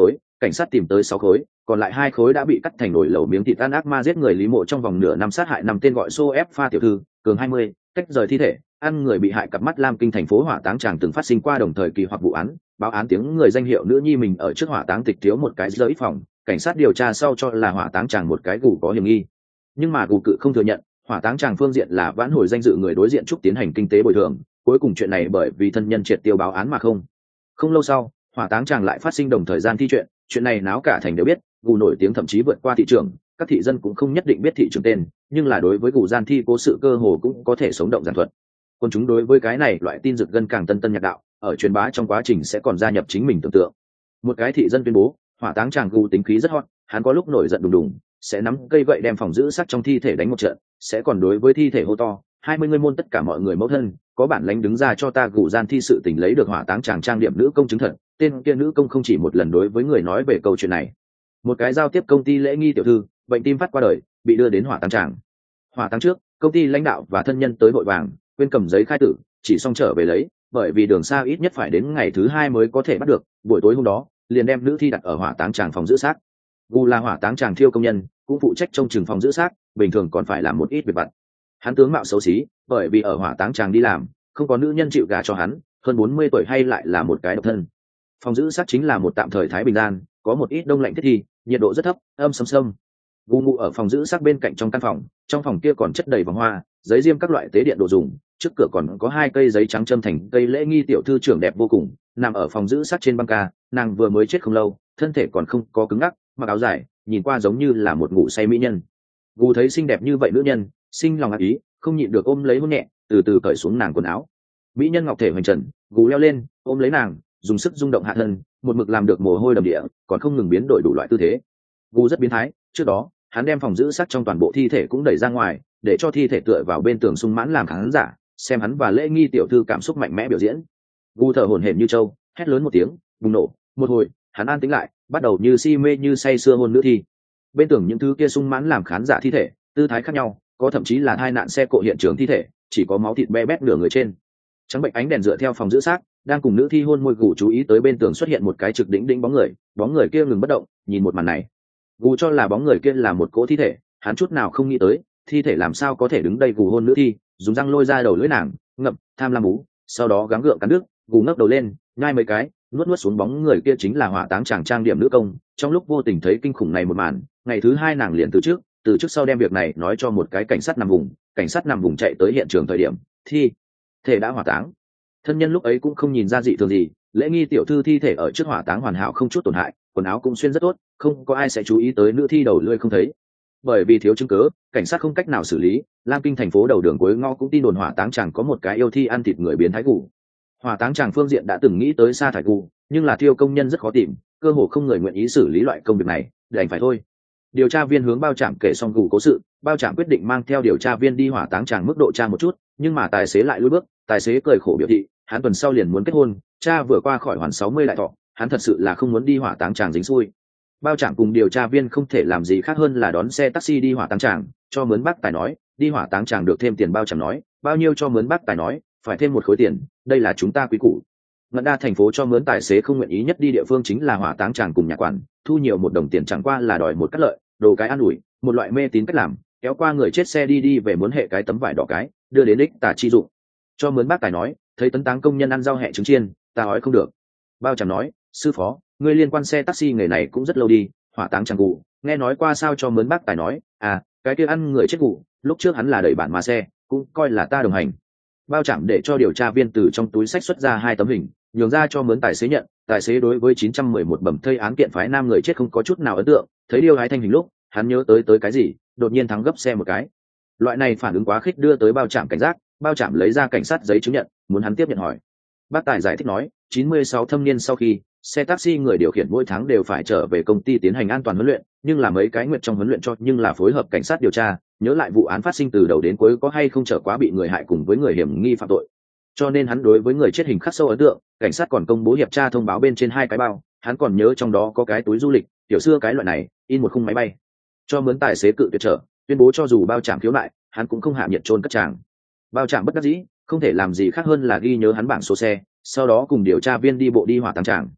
A: cảnh sát tìm tới sáu khối, còn lại hai khối đã bị cắt thành nồi lẩu miếng thịt tan ác ma giết người Lý Mộ trong vòng nửa năm sát hại năm tên gọi xô ép pha tiểu thư, cường hai mươi, cách rời thi thể, ăn người bị hại cặp mắt Lam Kinh thành phố hỏa táng tràng từng phát sinh qua đồng thời kỳ hoặc vụ án, báo án tiếng người danh hiệu nữ nhi mình ở trước hỏa táng tịch thiếu một cái giới phòng, cảnh sát điều tra sau cho là hỏa táng tràng một cái gù có hiểm nghi. Nhưng mà gù cự không thừa nhận, hỏa táng tràng phương diện là vãn hồi danh dự người đối diện trúc tiến hành kinh tế bồi thường, cuối cùng chuyện này bởi vì thân nhân triệt tiêu báo án mà không. Không lâu sau, hỏa táng tràng lại phát sinh đồng thời gian thi chuyện, chuyện này náo cả thành đều biết, gù nổi tiếng thậm chí vượt qua thị trường, các thị dân cũng không nhất định biết thị trường tên, nhưng là đối với gù gian thi cố sự cơ hồ cũng có thể sống động giản thuật. Còn chúng đối với cái này loại tin rực gân càng tân tân nhạc đạo, ở truyền bá trong quá trình sẽ còn gia nhập chính mình tưởng tượng. Một cái thị dân tuyên bố, hỏa táng tràng gù tính khí rất hot, hắn có lúc nổi giận đùng đùng, sẽ nắm cây gậy đem phòng giữ xác trong thi thể đánh một trận, sẽ còn đối với thi thể hô to, hai mươi người môn tất cả mọi người mẫu thân, có bản lãnh đứng ra cho ta gù gian thi sự tình lấy được hỏa táng tràng trang điểm nữ công chứng thật. Tên kia nữ công không chỉ một lần đối với người nói về câu chuyện này. Một cái giao tiếp công ty lễ nghi tiểu thư, bệnh tim phát qua đời, bị đưa đến hỏa táng tràng. Hỏa táng trước, công ty lãnh đạo và thân nhân tới vội vàng, quên cầm giấy khai tử, chỉ xong trở về lấy, bởi vì đường xa ít nhất phải đến ngày thứ hai mới có thể bắt được. Buổi tối hôm đó, liền đem nữ thi đặt ở hỏa táng tràng phòng giữ xác. Gu là hỏa táng tràng thiêu công nhân, cũng phụ trách trông chừng phòng giữ xác, bình thường còn phải làm một ít việc vặt. Hắn tướng mạo xấu xí, bởi vì ở hỏa táng tràng đi làm, không có nữ nhân chịu gả cho hắn, hơn bốn mươi tuổi hay lại là một cái độc thân. Phòng giữ xác chính là một tạm thời thái bình gian, có một ít đông lạnh thiết thi, nhiệt độ rất thấp, âm sâm sâm. Gu ngụ ở phòng giữ xác bên cạnh trong căn phòng, trong phòng kia còn chất đầy vòng hoa, giấy diêm các loại tế điện đồ dùng, trước cửa còn có hai cây giấy trắng châm thành cây lễ nghi tiểu thư trưởng đẹp vô cùng, nằm ở phòng giữ xác trên băng ca, nàng vừa mới chết không lâu, thân thể còn không có cứng ngắc, mặc áo dài, nhìn qua giống như là một ngủ say mỹ nhân. Gu thấy xinh đẹp như vậy nữ nhân, sinh lòng ác ý, không nhịn được ôm lấy hôn nhẹ, từ từ cởi xuống nàng quần áo. Mỹ nhân ngọc thể hoành trần, Gu leo lên, ôm lấy nàng, dùng sức rung động hạ thân, một mực làm được mồ hôi đầm địa, còn không ngừng biến đổi đủ loại tư thế. Gu rất biến thái, trước đó, hắn đem phòng giữ xác trong toàn bộ thi thể cũng đẩy ra ngoài, để cho thi thể tựa vào bên tường sung mãn làm khán giả, xem hắn và lễ nghi tiểu thư cảm xúc mạnh mẽ biểu diễn. Gu thở hổn hển như trâu, hét lớn một tiếng, bùng nổ, một hồi, hắn an tĩnh lại, bắt đầu như si mê như say sưa hôn nữ thi. Bên tường những thứ kia sung mãn làm khán giả thi thể, tư thái khác nhau, có thậm chí là tai nạn xe cộ hiện trường thi thể, chỉ có máu thịt be bét nửa người trên. Trắng bệnh ánh đèn dựa theo phòng giữ xác, đang cùng nữ thi hôn môi. Gù chú ý tới bên tường xuất hiện một cái trực đỉnh đỉnh bóng người, bóng người kia ngừng bất động, nhìn một màn này. Gù cho là bóng người kia là một cỗ thi thể, hắn chút nào không nghĩ tới, thi thể làm sao có thể đứng đây gù hôn nữ thi, dùng răng lôi ra đầu lưỡi nàng, ngậm, tham lam bú, sau đó gắng gượng cắn nước, gù ngóc đầu lên, nhai mấy cái, nuốt nuốt xuống. Bóng người kia chính là hỏa táng chàng trang điểm nữ công. Trong lúc vô tình thấy kinh khủng này một màn, ngày thứ hai nàng liền từ trước, từ trước sau đem việc này nói cho một cái cảnh sát nằm vùng, cảnh sát nằm vùng chạy tới hiện trường thời điểm, thi thể đã hỏa táng. Thân nhân lúc ấy cũng không nhìn ra dị thường gì, lễ nghi tiểu thư thi thể ở trước hỏa táng hoàn hảo không chút tổn hại, quần áo cũng xuyên rất tốt, không có ai sẽ chú ý tới nữ thi đầu lưỡi không thấy. Bởi vì thiếu chứng cứ, cảnh sát không cách nào xử lý. Lam Kinh thành phố đầu đường cuối ngõ cũng tin đồn hỏa táng chàng có một cái yêu thi ăn thịt người biến thái Gù. Hỏa táng chàng phương diện đã từng nghĩ tới sa thải Gù, nhưng là thiêu công nhân rất khó tìm, cơ hồ không người nguyện ý xử lý loại công việc này, đành phải thôi. Điều tra viên hướng Bao Trạm kể xong Gù cố sự, Bao Trạm quyết định mang theo điều tra viên đi hỏa táng chàng mức độ tra một chút, nhưng mà tài xế lại lùi bước. Tài xế cười khổ biểu thị, hắn tuần sau liền muốn kết hôn, cha vừa qua khỏi hoàn sáu mươi lại thọ, hắn thật sự là không muốn đi hỏa táng chàng dính xui. Bao Trạm cùng điều tra viên không thể làm gì khác hơn là đón xe taxi đi hỏa táng tràng, cho mướn bác tài nói, đi hỏa táng tràng được thêm tiền. Bao Trạm nói, bao nhiêu cho mướn bác tài nói, phải thêm một khối tiền, đây là chúng ta quý củ. Ngân đa thành phố cho mướn tài xế không nguyện ý nhất đi địa phương chính là hỏa táng tràng cùng nhà quản, thu nhiều một đồng tiền chẳng qua là đòi một cắt lợi, đồ cái an ủi, một loại mê tín cách làm, kéo qua người chết xe đi đi về muốn hệ cái tấm vải đỏ cái, đưa đến đích tà chi dụng. Cho mướn bác tài nói, thấy tấn táng công nhân ăn rau hẹ trứng chiên, ta nói không được. Bao Trạm nói, sư phó, người liên quan xe taxi nghề này cũng rất lâu đi, hỏa táng chẳng Gù, nghe nói qua sao. Cho mướn bác tài nói, à, cái kia ăn người chết Gù, lúc trước hắn là đẩy bản mà xe, cũng coi là ta đồng hành. Bao Trạm để cho điều tra viên từ trong túi sách xuất ra hai tấm hình, nhường ra cho mướn tài xế nhận. Tài xế đối với chín trăm mười một bẩm thây án kiện phái nam người chết không có chút nào ấn tượng, thấy điêu hái thanh hình lúc, hắn nhớ tới tới cái gì, đột nhiên thắng gấp xe một cái. Loại này phản ứng quá khích đưa tới Bao Trạm cảnh giác, Bao Trạm lấy ra cảnh sát giấy chứng nhận, muốn hắn tiếp nhận hỏi. Bác tài giải thích nói, chín mươi sáu thâm niên sau khi, xe taxi người điều khiển mỗi tháng đều phải trở về công ty tiến hành an toàn huấn luyện, nhưng là mấy cái nguyện trong huấn luyện cho nhưng là phối hợp cảnh sát điều tra, nhớ lại vụ án phát sinh từ đầu đến cuối có hay không trở quá bị người hại cùng với người hiểm nghi phạm tội. Cho nên hắn đối với người chết hình khắc sâu ấn tượng. Cảnh sát còn công bố hiệp tra thông báo bên trên hai cái bao, hắn còn nhớ trong đó có cái túi du lịch, tiểu xưa cái loại này, in một khung máy bay. Cho mướn tài xế cự tuyệt trở, tuyên bố cho dù Bao Trạm khiếu nại, hắn cũng không hạ nhiệt trôn cất chàng. Bao Trạm bất đắc dĩ, không thể làm gì khác hơn là ghi nhớ hắn bảng số xe, sau đó cùng điều tra viên đi bộ đi hỏa táng tràng.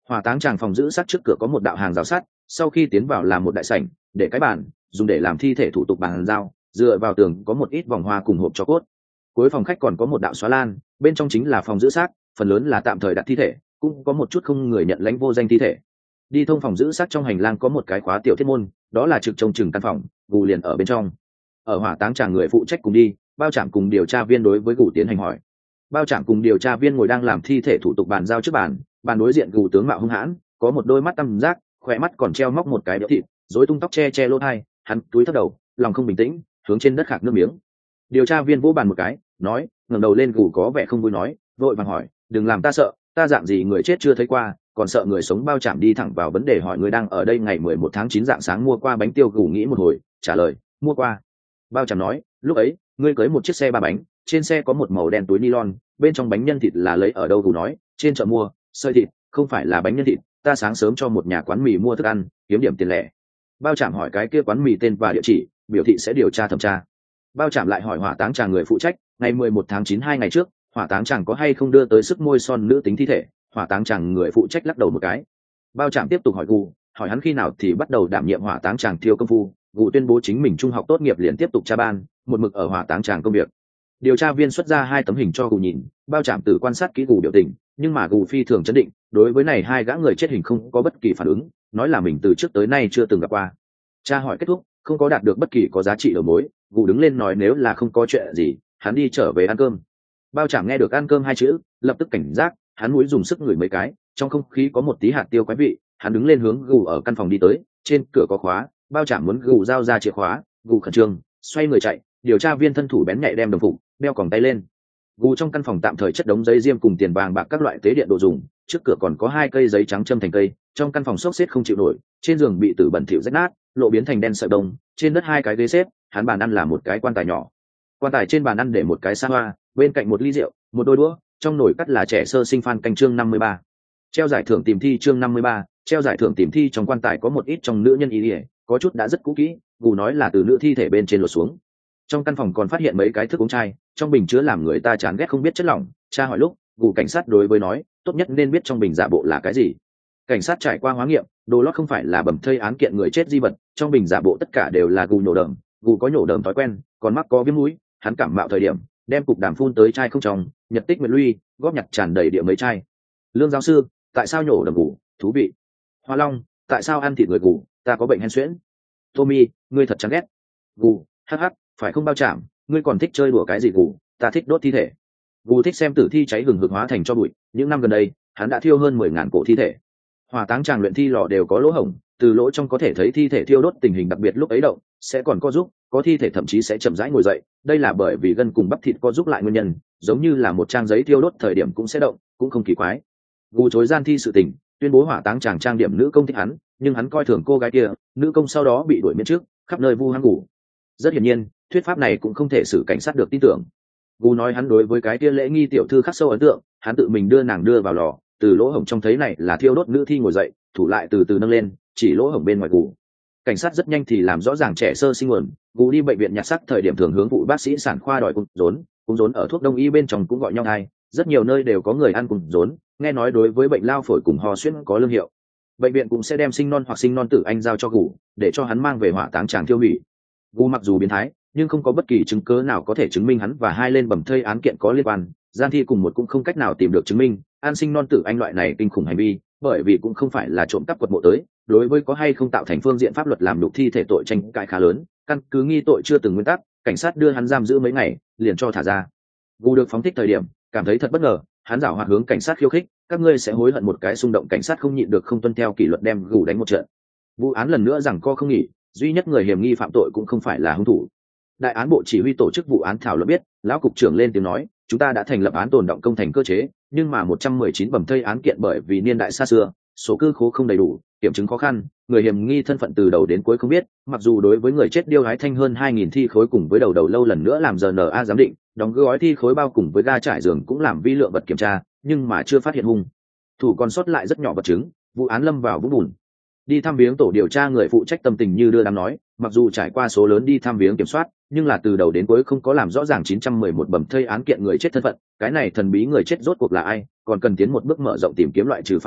A: hỏa táng tràng phòng giữ sát trước cửa có một đạo hàng rào sắt, sau khi tiến vào là một đại sảnh để cái bàn dùng để làm thi thể thủ tục bàn giao, dựa vào tường có một ít vòng hoa cùng hộp cho cốt. Cuối phòng khách còn có một đạo xóa lan, bên trong chính là phòng giữ xác, phần lớn là tạm thời đặt thi thể, cũng có một chút không người nhận lãnh vô danh thi thể. Đi thông phòng giữ xác trong hành lang có một cái khóa tiểu thiết môn, đó là trực trông chừng căn phòng, gù liền ở bên trong. Ở hỏa táng tràng người phụ trách cùng đi, bao trạm cùng điều tra viên đối với gù tiến hành hỏi. Bao trạm cùng điều tra viên ngồi đang làm thi thể thủ tục bàn giao trước bàn, bàn đối diện gù tướng mạo hung hãn, có một đôi mắt tăm giác, khỏe mắt còn treo móc một cái đĩa thịt, rối tung tóc che che lỗ tai, hắn túi thấp đầu, lòng không bình tĩnh, hướng trên đất khạc nước miếng. Điều tra viên vỗ bàn một cái, nói, ngẩng đầu lên gù có vẻ không vui nói, vội vàng hỏi, đừng làm ta sợ, ta dạng gì người chết chưa thấy qua, còn sợ người sống. Bao trạm đi thẳng vào vấn đề hỏi, người đang ở đây ngày mười một tháng chín dạng sáng mua qua bánh tiêu. Gù nghĩ một hồi, trả lời, mua qua. Bao trạm nói, lúc ấy ngươi cưới một chiếc xe ba bánh, trên xe có một màu đen túi nylon, bên trong bánh nhân thịt là lấy ở đâu? Gù nói, trên chợ mua, sợi thịt, không phải là bánh nhân thịt, ta sáng sớm cho một nhà quán mì mua thức ăn, kiếm điểm tiền lẻ. Bao trạm hỏi cái kia quán mì tên và địa chỉ, biểu thị sẽ điều tra thẩm tra. Bao trạm lại hỏi hỏa táng tràng người phụ trách, ngày mười một tháng chín hai ngày trước, hỏa táng tràng có hay không đưa tới sức môi son nữ tính thi thể? Hỏa táng tràng người phụ trách lắc đầu một cái. Bao trạm tiếp tục hỏi gù, hỏi hắn khi nào thì bắt đầu đảm nhiệm hỏa táng tràng thiêu công phu. Gù tuyên bố chính mình trung học tốt nghiệp liền tiếp tục tra ban, một mực ở hỏa táng tràng công việc. Điều tra viên xuất ra hai tấm hình cho gù nhìn, bao trạm từ quan sát kỹ gù biểu tình, nhưng mà gù phi thường chấn định, đối với này hai gã người chết hình không có bất kỳ phản ứng, nói là mình từ trước tới nay chưa từng gặp qua. Tra hỏi kết thúc, không có đạt được bất kỳ có giá trị đầu mối, gù đứng lên nói nếu là không có chuyện gì, hắn đi trở về ăn cơm. Bao trạm nghe được ăn cơm hai chữ, lập tức cảnh giác, hắn mũi dùng sức ngửi mấy cái, trong không khí có một tí hạt tiêu quái vị, hắn đứng lên hướng gù ở căn phòng đi tới, trên cửa có khóa, bao trạm muốn gù giao ra chìa khóa, gù khẩn trương, xoay người chạy. Điều tra viên thân thủ bén nhạy đem đồng phục, đeo còng tay lên. Gù trong căn phòng tạm thời chất đống giấy diêm cùng tiền vàng bạc các loại tế điện đồ dùng, trước cửa còn có hai cây giấy trắng châm thành cây, trong căn phòng xốc xếp không chịu nổi, trên giường bị tử bẩn thỉu rách nát, lộ biến thành đen sợi đông, trên đất hai cái ghế xếp, hắn bàn ăn là một cái quan tài nhỏ. Quan tài trên bàn ăn để một cái sa hoa, bên cạnh một ly rượu, một đôi đũa, trong nồi cắt là trẻ sơ sinh Phan Canh chương năm mươi ba. Treo giải thưởng tìm thi chương năm mươi ba, treo giải thưởng tìm thi trong quan tài có một ít trong nữ nhân y, có chút đã rất cũ kỹ, gù nói là từ nữ thi thể bên trên lột xuống. Trong căn phòng còn phát hiện mấy cái thức uống chai, trong bình chứa làm người ta chán ghét không biết chất lỏng. Cha hỏi lúc, gù cảnh sát đối với nói, tốt nhất nên biết trong bình giả bộ là cái gì. Cảnh sát trải qua hóa nghiệm, đồ lót không phải là bầm thây án kiện người chết di vật, trong bình giả bộ tất cả đều là gù nhổ đờm. Gù có nhổ đờm thói quen, còn mắc có viêm mũi, hắn cảm mạo thời điểm đem cục đàm phun tới chai không trong, nhật tích nguyệt luy, góp nhặt tràn đầy địa mấy chai. Lương giáo sư, tại sao nhổ đờm gù? Thú vị. Hoa Long, tại sao ăn thịt người gù? Ta có bệnh hen suyễn. Tommy, ngươi thật chán ghét. Gù, hắc hắc, phải không bao trạm, ngươi còn thích chơi đùa cái gì gù? Ta thích đốt thi thể. Gù thích xem tử thi cháy hừng hực hóa thành cho bụi, những năm gần đây hắn đã thiêu hơn mười ngàn cổ thi thể. Hỏa táng tràng luyện thi lò đều có lỗ hổng, từ lỗ trong có thể thấy thi thể thiêu đốt tình hình, đặc biệt lúc ấy động sẽ còn co giúp, có thi thể thậm chí sẽ chậm rãi ngồi dậy, đây là bởi vì gân cùng bắp thịt co giúp lại nguyên nhân, giống như là một trang giấy thiêu đốt thời điểm cũng sẽ động, cũng không kỳ quái. Gù chối gian thi sự tình, tuyên bố hỏa táng tràng trang điểm nữ công thích hắn, nhưng hắn coi thường cô gái kia, nữ công sau đó bị đuổi miễn trước, khắp nơi vu hăng Gù. Rất hiển nhiên, thuyết pháp này cũng không thể xử cảnh sát được tin tưởng. Gù nói hắn đối với cái kia lễ nghi tiểu thư khắc sâu ấn tượng, hắn tự mình đưa nàng đưa vào lò, từ lỗ hổng trong thấy này là thiêu đốt nữ thi ngồi dậy, thủ lại từ từ nâng lên, chỉ lỗ hổng bên ngoài Gù. Cảnh sát rất nhanh thì làm rõ ràng trẻ sơ sinh nguồn. Gù đi bệnh viện nhặt xác thời điểm thường hướng vụ bác sĩ sản khoa đòi cung rốn, cung rốn ở thuốc đông y bên trong cũng gọi nhau thai, rất nhiều nơi đều có người ăn cung rốn, nghe nói đối với bệnh lao phổi cùng ho suyễn có lương hiệu. Bệnh viện cũng sẽ đem sinh non hoặc sinh non tử anh giao cho Gù, để cho hắn mang về hỏa táng tràng tiêu hủy. Gù mặc dù biến thái, nhưng không có bất kỳ chứng cứ nào có thể chứng minh hắn và hai lên bầm thây án kiện có liên quan, gian thi cùng một cũng không cách nào tìm được chứng minh an sinh non tử anh loại này kinh khủng hành vi, bởi vì cũng không phải là trộm cắp quật mộ tới, đối với có hay không tạo thành phương diện pháp luật làm đục thi thể tội tranh cãi khá lớn, căn cứ nghi tội chưa từng nguyên tắc, cảnh sát đưa hắn giam giữ mấy ngày liền cho thả ra. Gù được phóng thích thời điểm cảm thấy thật bất ngờ, hắn giảo hoạt hướng cảnh sát khiêu khích, các ngươi sẽ hối hận một cái xung động. Cảnh sát không nhịn được không tuân theo kỷ luật đem Gù đánh một trận. Vụ án lần nữa rằng co không nghỉ, duy nhất người hiểm nghi phạm tội cũng không phải là hung thủ. Đại án bộ chỉ huy tổ chức vụ án thảo luận biết, lão cục trưởng lên tiếng nói, chúng ta đã thành lập án tồn động công thành cơ chế, nhưng mà một trăm mười chín bầm thây án kiện bởi vì niên đại xa xưa, số cư khố không đầy đủ, kiểm chứng khó khăn, người hiểm nghi thân phận từ đầu đến cuối không biết, mặc dù đối với người chết điêu hái thanh hơn hai nghìn thi khối cùng với đầu đầu lâu lần nữa làm rờ en a giám định, đóng gói thi khối bao cùng với ga trải giường cũng làm vi lượng vật kiểm tra, nhưng mà chưa phát hiện hung thủ còn sót lại rất nhỏ vật chứng, vụ án lâm vào vũng bùn. Đi thăm viếng tổ điều tra người phụ trách tâm tình như đưa đám nói, mặc dù trải qua số lớn đi thăm viếng kiểm soát, nhưng là từ đầu đến cuối không có làm rõ ràng chín trăm mười một bầm thây án kiện người chết thân phận, cái này thần bí người chết rốt cuộc là ai, còn cần tiến một bước mở rộng tìm kiếm loại trừ phạm vi,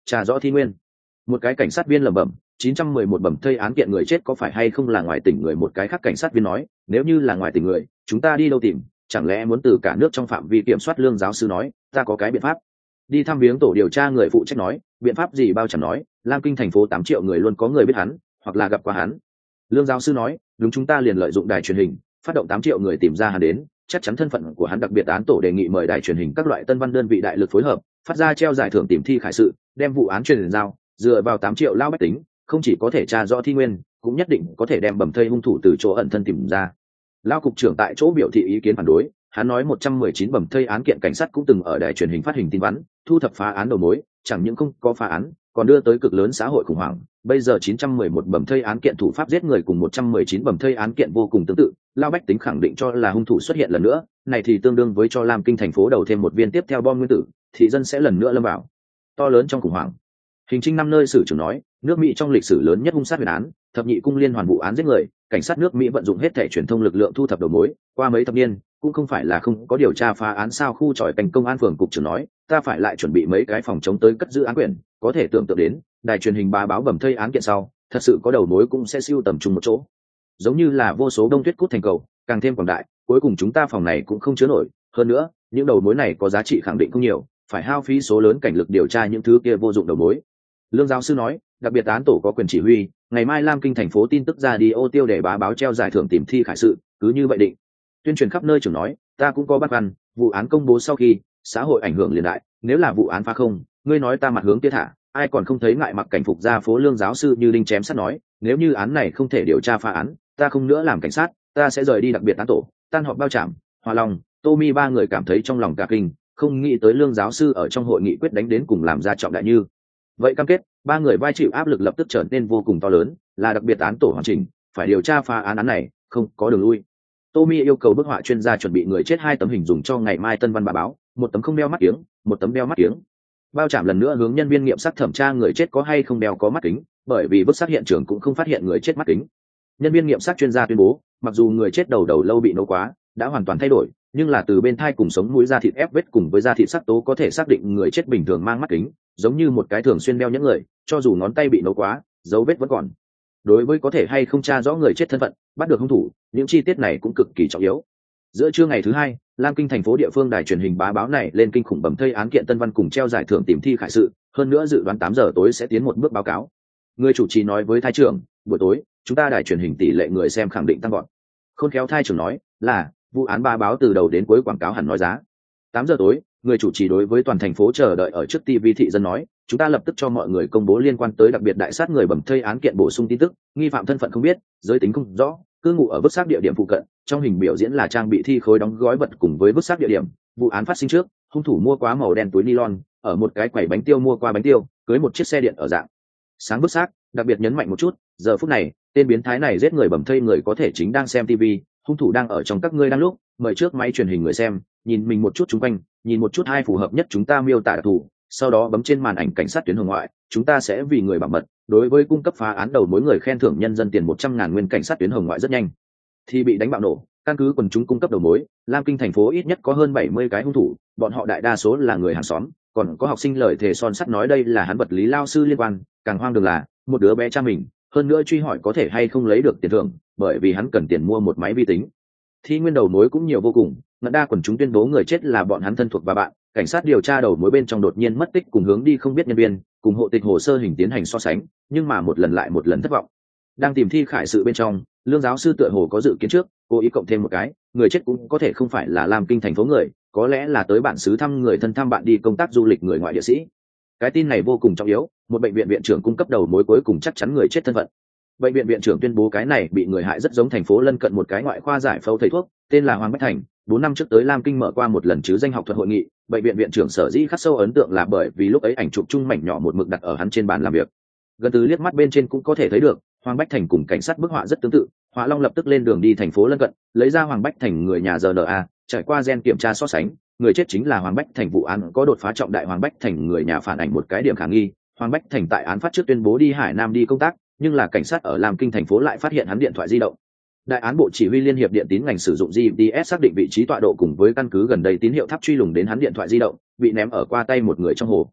A: tra rõ thi nguyên. Một cái cảnh sát viên lẩm bẩm, chín trăm mười một bẩm thây án kiện người chết có phải hay không là ngoài tỉnh người? Một cái khác cảnh sát viên nói, nếu như là ngoài tỉnh người, chúng ta đi đâu tìm? Chẳng lẽ muốn từ cả nước trong phạm vi kiểm soát? Lương giáo sư nói, ta có cái biện pháp. Đi thăm viếng tổ điều tra. Người phụ trách nói, biện pháp gì? Bao Trảm nói, Lam Kinh thành phố tám triệu người luôn có người biết hắn hoặc là gặp qua hắn. Lương giáo sư nói, đúng, chúng ta liền lợi dụng đài truyền hình phát động tám triệu người tìm ra hắn đến, chắc chắn thân phận của hắn. Đặc biệt án tổ đề nghị mời đài truyền hình các loại tân văn đơn vị đại lực phối hợp, phát ra treo giải thưởng tìm thi khải sự, đem vụ án truyền giao. Dựa vào tám triệu lao bách tính, không chỉ có thể tra rõ thi nguyên, cũng nhất định có thể đem bầm thây hung thủ từ chỗ ẩn thân tìm ra. Lao cục trưởng tại chỗ biểu thị ý kiến phản đối. Hắn nói một trăm mười chín bầm thây án kiện cảnh sát cũng từng ở đài truyền hình phát hình tin vắn, thu thập phá án đầu mối, chẳng những không có phá án, còn đưa tới cực lớn xã hội khủng hoảng. Bây giờ chín trăm mười một bầm thây án kiện thủ pháp giết người cùng một trăm mười chín bầm thây án kiện vô cùng tương tự, lao bách tính khẳng định cho là hung thủ xuất hiện lần nữa, này thì tương đương với cho Lam Kinh thành phố đầu thêm một viên tiếp theo bom nguyên tử, thị dân sẽ lần nữa lâm vào to lớn trong khủng hoảng. Hình trinh năm nơi sử trưởng nói, nước Mỹ trong lịch sử lớn nhất hung sát huyền án, thập nhị cung liên hoàn vụ án giết người, cảnh sát nước Mỹ vận dụng hết thể truyền thông lực lượng thu thập đầu mối, qua mấy thập niên cũng không phải là không có điều tra phá án. Sao khu tròi cảnh công an phường cục trưởng nói, ta phải lại chuẩn bị mấy cái phòng chống tới cất giữ án quyền, có thể tưởng tượng đến đài truyền hình bá báo bẩm thây án kiện sau, thật sự có đầu mối cũng sẽ siêu tầm chung một chỗ, giống như là vô số đông tuyết cút thành cầu, càng thêm quảng đại, cuối cùng chúng ta phòng này cũng không chứa nổi. Hơn nữa, những đầu mối này có giá trị khẳng định không nhiều, phải hao phí số lớn cảnh lực điều tra những thứ kia vô dụng đầu mối. Lương giáo sư nói, đặc biệt án tổ có quyền chỉ huy, ngày mai Lam Kinh thành phố tin tức ra đi ô tiêu để bá báo treo giải thưởng tìm thi khải sự, cứ như vậy định. Tuyên truyền khắp nơi. Trưởng nói, ta cũng có băn khoăn, vụ án công bố sau khi xã hội ảnh hưởng liền đại, nếu là vụ án phá không, ngươi nói ta mặt hướng kia thả, ai còn không thấy ngại mặc cảnh phục ra phố. Lương giáo sư như đinh chém sắt nói, nếu như án này không thể điều tra phá án, ta không nữa làm cảnh sát, ta sẽ rời đi đặc biệt án tổ. Tan họp Bao Trảm, Hoa Long, Tommy ba người cảm thấy trong lòng cả kinh, không nghĩ tới Lương giáo sư ở trong hội nghị quyết đánh đến cùng làm ra trọng đại như vậy cam kết. Ba người vai chịu áp lực lập tức trở nên vô cùng to lớn, là đặc biệt án tổ hoàn chỉnh, phải điều tra phá án án này, không có đường lui. Tommy yêu cầu bức họa chuyên gia chuẩn bị người chết hai tấm hình dùng cho ngày mai tân văn bà báo, một tấm không đeo mắt kiếng, một tấm đeo mắt kiếng. Bao Trảm lần nữa hướng nhân viên nghiệm xác thẩm tra người chết có hay không đeo có mắt kính, bởi vì vứt xác hiện trường cũng không phát hiện người chết mắt kính. Nhân viên nghiệm xác chuyên gia tuyên bố, mặc dù người chết đầu đầu lâu bị nấu quá, đã hoàn toàn thay đổi, nhưng là từ bên thai cùng sống mũi da thịt ép vết cùng với da thịt sắc tố có thể xác định người chết bình thường mang mắt kính, giống như một cái thường xuyên đeo những người, cho dù ngón tay bị nấu quá, dấu vết vẫn còn. Đối với có thể hay không tra rõ người chết thân phận, bắt được hung thủ, những chi tiết này cũng cực kỳ trọng yếu. Giữa trưa ngày thứ hai, Lam Kinh thành phố địa phương đài truyền hình bá báo này lên kinh khủng bẩm thây án kiện tân văn cùng treo giải thưởng tìm thi khải sự, hơn nữa dự đoán tám giờ tối sẽ tiến một bước báo cáo. Người chủ trì nói với thái trưởng, buổi tối chúng ta đài truyền hình tỷ lệ người xem khẳng định tăng gọn. Khôn khéo thái trưởng nói, là vụ án bá báo từ đầu đến cuối quảng cáo hẳn nói giá. Tám giờ tối, người chủ trì đối với toàn thành phố chờ đợi ở trước ti vi thị dân nói, chúng ta lập tức cho mọi người công bố liên quan tới đặc biệt đại sát người bẩm thây án kiện bổ sung tin tức, nghi phạm thân phận không biết, giới tính không rõ, cư ngụ ở vứt xác địa điểm phụ cận. Trong hình biểu diễn là trang bị thi khối đóng gói vật cùng với vứt xác địa điểm. Vụ án phát sinh trước, hung thủ mua quá màu đen túi nylon, ở một cái quầy bánh tiêu mua qua bánh tiêu, cưới một chiếc xe điện ở dạng sáng vứt xác. Đặc biệt nhấn mạnh một chút, giờ phút này tên biến thái này giết người bẩm thây người có thể chính đang xem tivi, hung thủ đang ở trong các ngươi đang lúc. Mời trước máy truyền hình người xem, nhìn mình một chút chung quanh, nhìn một chút hai phù hợp nhất chúng ta miêu tả đặc thù, sau đó bấm trên màn ảnh cảnh sát tuyến hồng ngoại, chúng ta sẽ vì người bảo mật, đối với cung cấp phá án đầu mối người khen thưởng nhân dân tiền một trăm ngàn nguyên. Cảnh sát tuyến hồng ngoại rất nhanh thì bị đánh bạo nổ. Căn cứ quần chúng cung cấp đầu mối, Lam Kinh thành phố ít nhất có hơn bảy mươi cái hung thủ, bọn họ đại đa số là người hàng xóm, còn có học sinh lời thề son sắt nói đây là hắn vật lý lao sư liên quan. Càng hoang đường là, một đứa bé cha mình, hơn nữa truy hỏi có thể hay không lấy được tiền thưởng, bởi vì hắn cần tiền mua một máy vi tính. Thi nguyên đầu mối cũng nhiều vô cùng, ngã đa quần chúng tuyên bố người chết là bọn hắn thân thuộc và bạn. Cảnh sát điều tra đầu mối bên trong đột nhiên mất tích cùng hướng đi không biết nhân viên, cùng hộ tịch hồ sơ hình tiến hành so sánh, nhưng mà một lần lại một lần thất vọng. Đang tìm thi khải sự bên trong, Lương giáo sư tựa hồ có dự kiến trước, cố ý cộng thêm một cái, người chết cũng có thể không phải là Lam Kinh thành phố người, có lẽ là tới bản xứ thăm người thân, thăm bạn đi công tác du lịch người ngoại địa sĩ. Cái tin này vô cùng trọng yếu, một bệnh viện viện trưởng cung cấp đầu mối cuối cùng chắc chắn người chết thân phận. Bệnh viện viện trưởng tuyên bố cái này bị người hại rất giống thành phố lân cận một cái ngoại khoa giải phẫu thầy thuốc, tên là Hoàng Bách Thành. Bốn năm trước tới Lam Kinh mở qua một lần chứ danh học thuật hội nghị, bệnh viện viện trưởng sở dĩ khắc sâu ấn tượng là bởi vì lúc ấy ảnh chụp chung mảnh nhỏ một mực đặt ở hắn trên bàn làm việc. Gần từ liếc mắt bên trên cũng có thể thấy được, Hoàng Bách Thành cùng cảnh sát bức họa rất tương tự. Họa Long lập tức lên đường đi thành phố lân cận, lấy ra Hoàng Bách Thành người nhà rờ en a, trải qua gen kiểm tra so sánh, người chết chính là Hoàng Bách Thành. Vụ án có đột phá trọng đại, Hoàng Bách Thành người nhà phản ảnh một cái điểm khả nghi. Hoàng Bách Thành tại án phát trước tuyên bố đi Hải Nam đi công tác, nhưng là cảnh sát ở Lam Kinh thành phố lại phát hiện hắn điện thoại di động. Đại án bộ chỉ huy liên hiệp điện tín ngành sử dụng giê pê ét xác định vị trí tọa độ cùng với căn cứ gần đây tín hiệu tháp truy lùng đến hắn điện thoại di động bị ném ở qua tay một người trong hồ.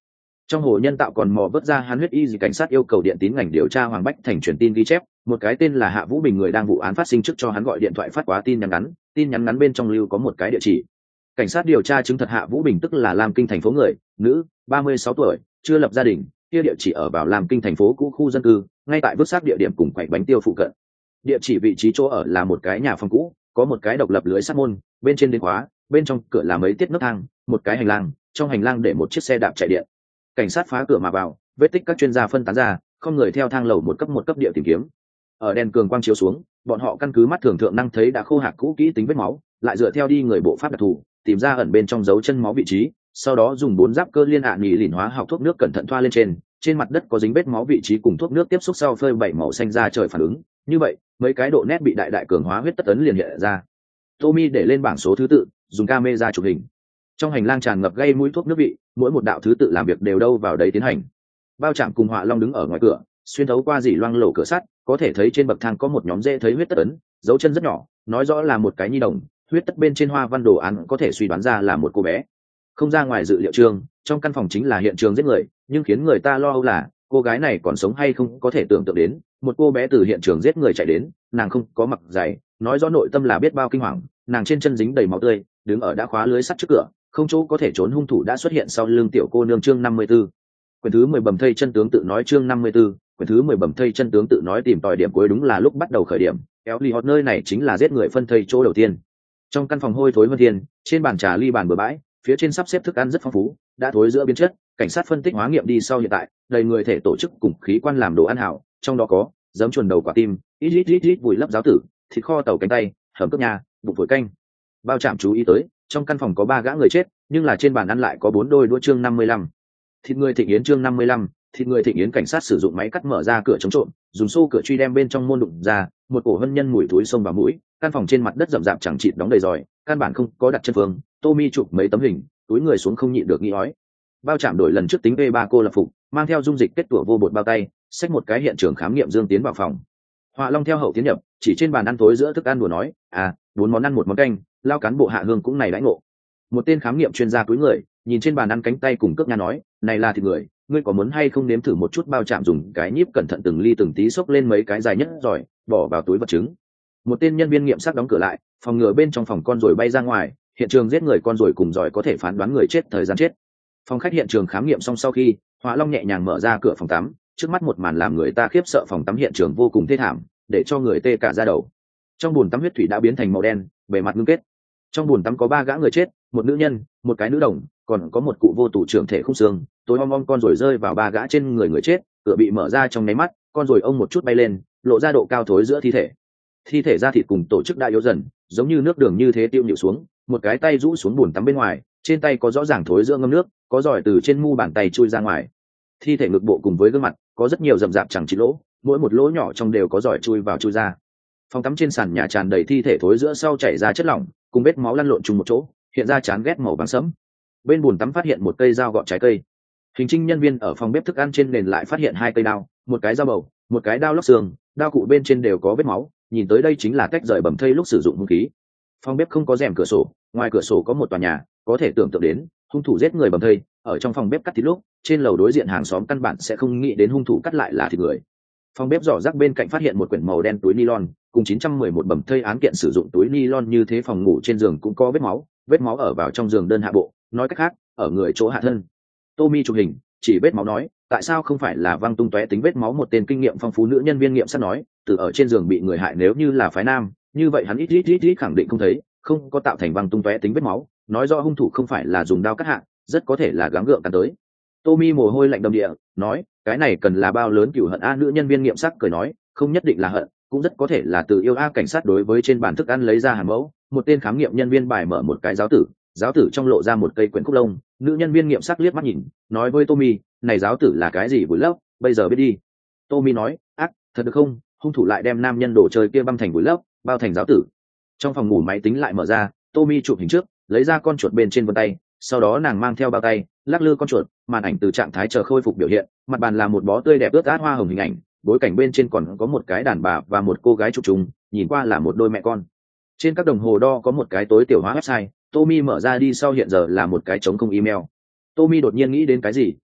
A: Trong hồ nhân tạo còn mò vớt ra hắn huyết y gì, cảnh sát yêu cầu điện tín ngành điều tra Hoàng Bách Thành truyền tin ghi chép, một cái tên là Hạ Vũ Bình người đang vụ án phát sinh trước cho hắn gọi điện thoại phát quá tin nhắn ngắn, tin nhắn ngắn bên trong lưu có một cái địa chỉ. Cảnh sát điều tra chứng thật Hạ Vũ Bình tức là Lam Kinh thành phố người, nữ, ba mươi sáu tuổi, chưa lập gia đình, kia địa chỉ ở vào Lam Kinh thành phố cũ khu dân cư, ngay tại vứt xác địa điểm cùng quầy bánh tiêu phụ cận. Địa chỉ vị trí chỗ ở là một cái nhà phòng cũ, có một cái độc lập lưới sắt môn, bên trên đến khóa, bên trong cửa là mấy tiết nấc thang, một cái hành lang, trong hành lang để một chiếc xe đạp chạy điện. Cảnh sát phá cửa mà vào, vết tích các chuyên gia phân tán ra, không người theo thang lầu một cấp một cấp địa tìm kiếm. Ở đèn cường quang chiếu xuống, bọn họ căn cứ mắt thường thượng năng thấy đã khô hạc cũ kỹ tính vết máu, lại dựa theo đi người bộ pháp đặc thù, tìm ra ẩn bên trong dấu chân máu vị trí, sau đó dùng bốn giáp cơ liên ạ nhị lìn hóa học thuốc nước cẩn thận thoa lên trên, trên mặt đất có dính vết máu vị trí cùng thuốc nước tiếp xúc sau phơi bảy màu xanh ra trời phản ứng, như vậy, mấy cái độ nét bị đại đại cường hóa huyết tất ấn liền hiện ra. Tommy để lên bảng số thứ tự, dùng camera chụp hình. Trong hành lang tràn ngập gây mũi thuốc nước vị, mỗi một đạo thứ tự làm việc đều đâu vào đấy tiến hành. Bao Trạm cùng Họa Long đứng ở ngoài cửa, xuyên thấu qua dỉ loang lổ cửa sắt, có thể thấy trên bậc thang có một nhóm dễ thấy huyết tất ấn, dấu chân rất nhỏ, nói rõ là một cái nhi đồng, huyết tất bên trên hoa văn đồ án có thể suy đoán ra là một cô bé. Không ra ngoài dự liệu trường, trong căn phòng chính là hiện trường giết người, nhưng khiến người ta lo âu là cô gái này còn sống hay không có thể tưởng tượng đến, một cô bé từ hiện trường giết người chạy đến, nàng không có mặc giày, nói rõ nội tâm là biết bao kinh hoàng, nàng trên chân dính đầy máu tươi, đứng ở đã khóa lưới sắt trước cửa, không chỗ có thể trốn, hung thủ đã xuất hiện sau lưng tiểu cô nương. Chương năm mươi 54. Quyển thứ mười bầm thây chân tướng tự nói. Chương năm mươi 54. Quyển thứ mười bầm thây chân tướng tự nói. Tìm tòi điểm cuối đúng là lúc bắt đầu khởi điểm, kéo ly hot nơi này chính là giết người phân thây chỗ đầu tiên. Trong căn phòng hôi thối vân thiên, trên bàn trà ly bàn bừa bãi, phía trên sắp xếp thức ăn rất phong phú, đã thối giữa biến chất. Cảnh sát phân tích hóa nghiệm đi sau hiện tại, đầy người thể tổ chức cùng khí quan làm đồ ăn hảo, trong đó có giấm chuồn đầu quả tim, ít ít ít ít vùi lấp giáo tử, thịt kho tàu cánh tay, hầm cơm nhà, bụng phổi canh. Bao Trạm chú ý tới, trong căn phòng có ba gã người chết, nhưng là trên bàn ăn lại có bốn đôi đũa. Chương năm mươi lăm. Thịt người thịnh yến. Chương năm mươi lăm. Thịt người thịnh yến. Cảnh sát sử dụng máy cắt mở ra cửa chống trộm, dùng xô cửa truy đem bên trong môn đụng ra, một cổ hân nhân mùi túi xông vào mũi. Căn phòng trên mặt đất rậm rạp chẳng chịt đóng đầy giỏi, căn bản không có đặt chân phương. Tommy chụp mấy tấm hình, túi người xuống không nhịn được nghĩ ói. Bao Trạm đổi lần trước tính v ba cô lập phục, mang theo dung dịch kết tủa vô bột bao tay, xách một cái hiện trường khám nghiệm dương tiến vào phòng. Họa Long theo hậu tiến nhập, chỉ trên bàn ăn tối giữa thức ăn đùa nói, à, bốn món ăn một món canh, lao cán bộ Hạ Hương cũng này đãi ngộ. Một tên khám nghiệm chuyên gia cúi người, nhìn trên bàn ăn cánh tay cùng cước nha nói, này là thịt người, ngươi có muốn hay không nếm thử một chút? Bao Trạm dùng cái nhíp cẩn thận từng ly từng tí xốc lên mấy cái dài nhất rồi bỏ vào túi vật chứng. Một tên nhân viên nghiệm xác đóng cửa lại, phòng ngừa bên trong phòng con rồi bay ra ngoài, hiện trường giết người con rồi cùng giỏi có thể phán đoán người chết thời gian chết. Phòng khách hiện trường khám nghiệm xong sau khi, Họa Long nhẹ nhàng mở ra cửa phòng tắm, trước mắt một màn làm người ta khiếp sợ. Phòng tắm hiện trường vô cùng thê thảm, để cho người tê cả da đầu. Trong bồn tắm huyết thủy đã biến thành màu đen, bề mặt ngưng kết. Trong bồn tắm có ba gã người chết, một nữ nhân, một cái nữ đồng, còn có một cụ vô tủ trưởng thể khung xương. Tối om om con rồi rơi vào ba gã trên người người chết, cửa bị mở ra trong nháy mắt, con rồi ông một chút bay lên, lộ ra độ cao thối giữa thi thể. Thi thể da thịt cùng tổ chức đã yếu dần, giống như nước đường như thế tiêu nhịu xuống, một cái tay rũ xuống bồn tắm bên ngoài, trên tay có rõ ràng thối giữa ngâm nước, có giỏi từ trên mu bàn tay chui ra ngoài. Thi thể ngực bộ cùng với gương mặt có rất nhiều rậm rạp chẳng chỉ lỗ, mỗi một lỗ nhỏ trong đều có giỏi chui vào chui ra. Phòng tắm trên sàn nhà tràn đầy thi thể thối giữa sau chảy ra chất lỏng, cùng vết máu lăn lộn chung một chỗ, hiện ra chán ghét màu vàng sẫm. Bên bồn tắm phát hiện một cây dao gọt trái cây. Hình trinh nhân viên ở phòng bếp thức ăn trên nền lại phát hiện hai cây đao, một cái dao bầu, một cái đao lóc xương, đao cụ bên trên đều có vết máu, nhìn tới đây chính là tách rời bầm thây lúc sử dụng hung khí. Phòng bếp không có rèm cửa sổ, ngoài cửa sổ có một tòa nhà, có thể tưởng tượng đến hung thủ giết người bầm thây ở trong phòng bếp cắt thịt lúc, trên lầu đối diện hàng xóm căn bản sẽ không nghĩ đến hung thủ cắt lại là thịt người. Phòng bếp giỏ rác bên cạnh phát hiện một quyển màu đen túi nylon, cùng chín trăm mười một bầm thây án kiện sử dụng túi nylon như thế. Phòng ngủ trên giường cũng có vết máu, vết máu ở vào trong giường đơn hạ bộ, nói cách khác, ở người chỗ hạ thân. Tommy chụp hình, chỉ vết máu nói, tại sao không phải là văng tung tóe tính vết máu? Một tên kinh nghiệm phong phú nữ nhân viên nghiệm sát nói, từ ở trên giường bị người hại nếu như là phái nam, như vậy hắn ít ít ít ít khẳng định không thấy, không có tạo thành văng tung tóe tính vết máu, nói rõ hung thủ không phải là dùng đao cắt hạ, rất có thể là gắng gượng cắn tới. Tommy mồ hôi lạnh đầm địa, nói, cái này cần là bao lớn cửu hận a? Nữ nhân viên nghiệm sắc cười nói, không nhất định là hận, cũng rất có thể là từ yêu a. Cảnh sát đối với trên bàn thức ăn lấy ra hàn mẫu, một tên khám nghiệm nhân viên bài mở một cái giáo tử, giáo tử trong lộ ra một cây quyển cúc lông. Nữ nhân viên nghiệm sắc liếc mắt nhìn, nói với Tommy, này giáo tử là cái gì? Vùi lấp, bây giờ biết đi. Tommy nói, ác, thật được không? Hung thủ lại đem nam nhân đồ chơi kia băm thành vùi lấp, bao thành giáo tử. Trong phòng ngủ máy tính lại mở ra, Tommy chụp hình trước, lấy ra con chuột bên trên vân tay, sau đó nàng mang theo bao tay, lắc lư con chuột, màn ảnh từ trạng thái chờ khôi phục biểu hiện, mặt bàn là một bó tươi đẹp ướt át hoa hồng hình ảnh, bối cảnh bên trên còn có một cái đàn bà và một cô gái chụp chung, nhìn qua là một đôi mẹ con. Trên các đồng hồ đo có một cái tối tiểu hóa website, Tommy mở ra đi sau hiện giờ là một cái trống không email. Tommy đột nhiên nghĩ đến cái gì,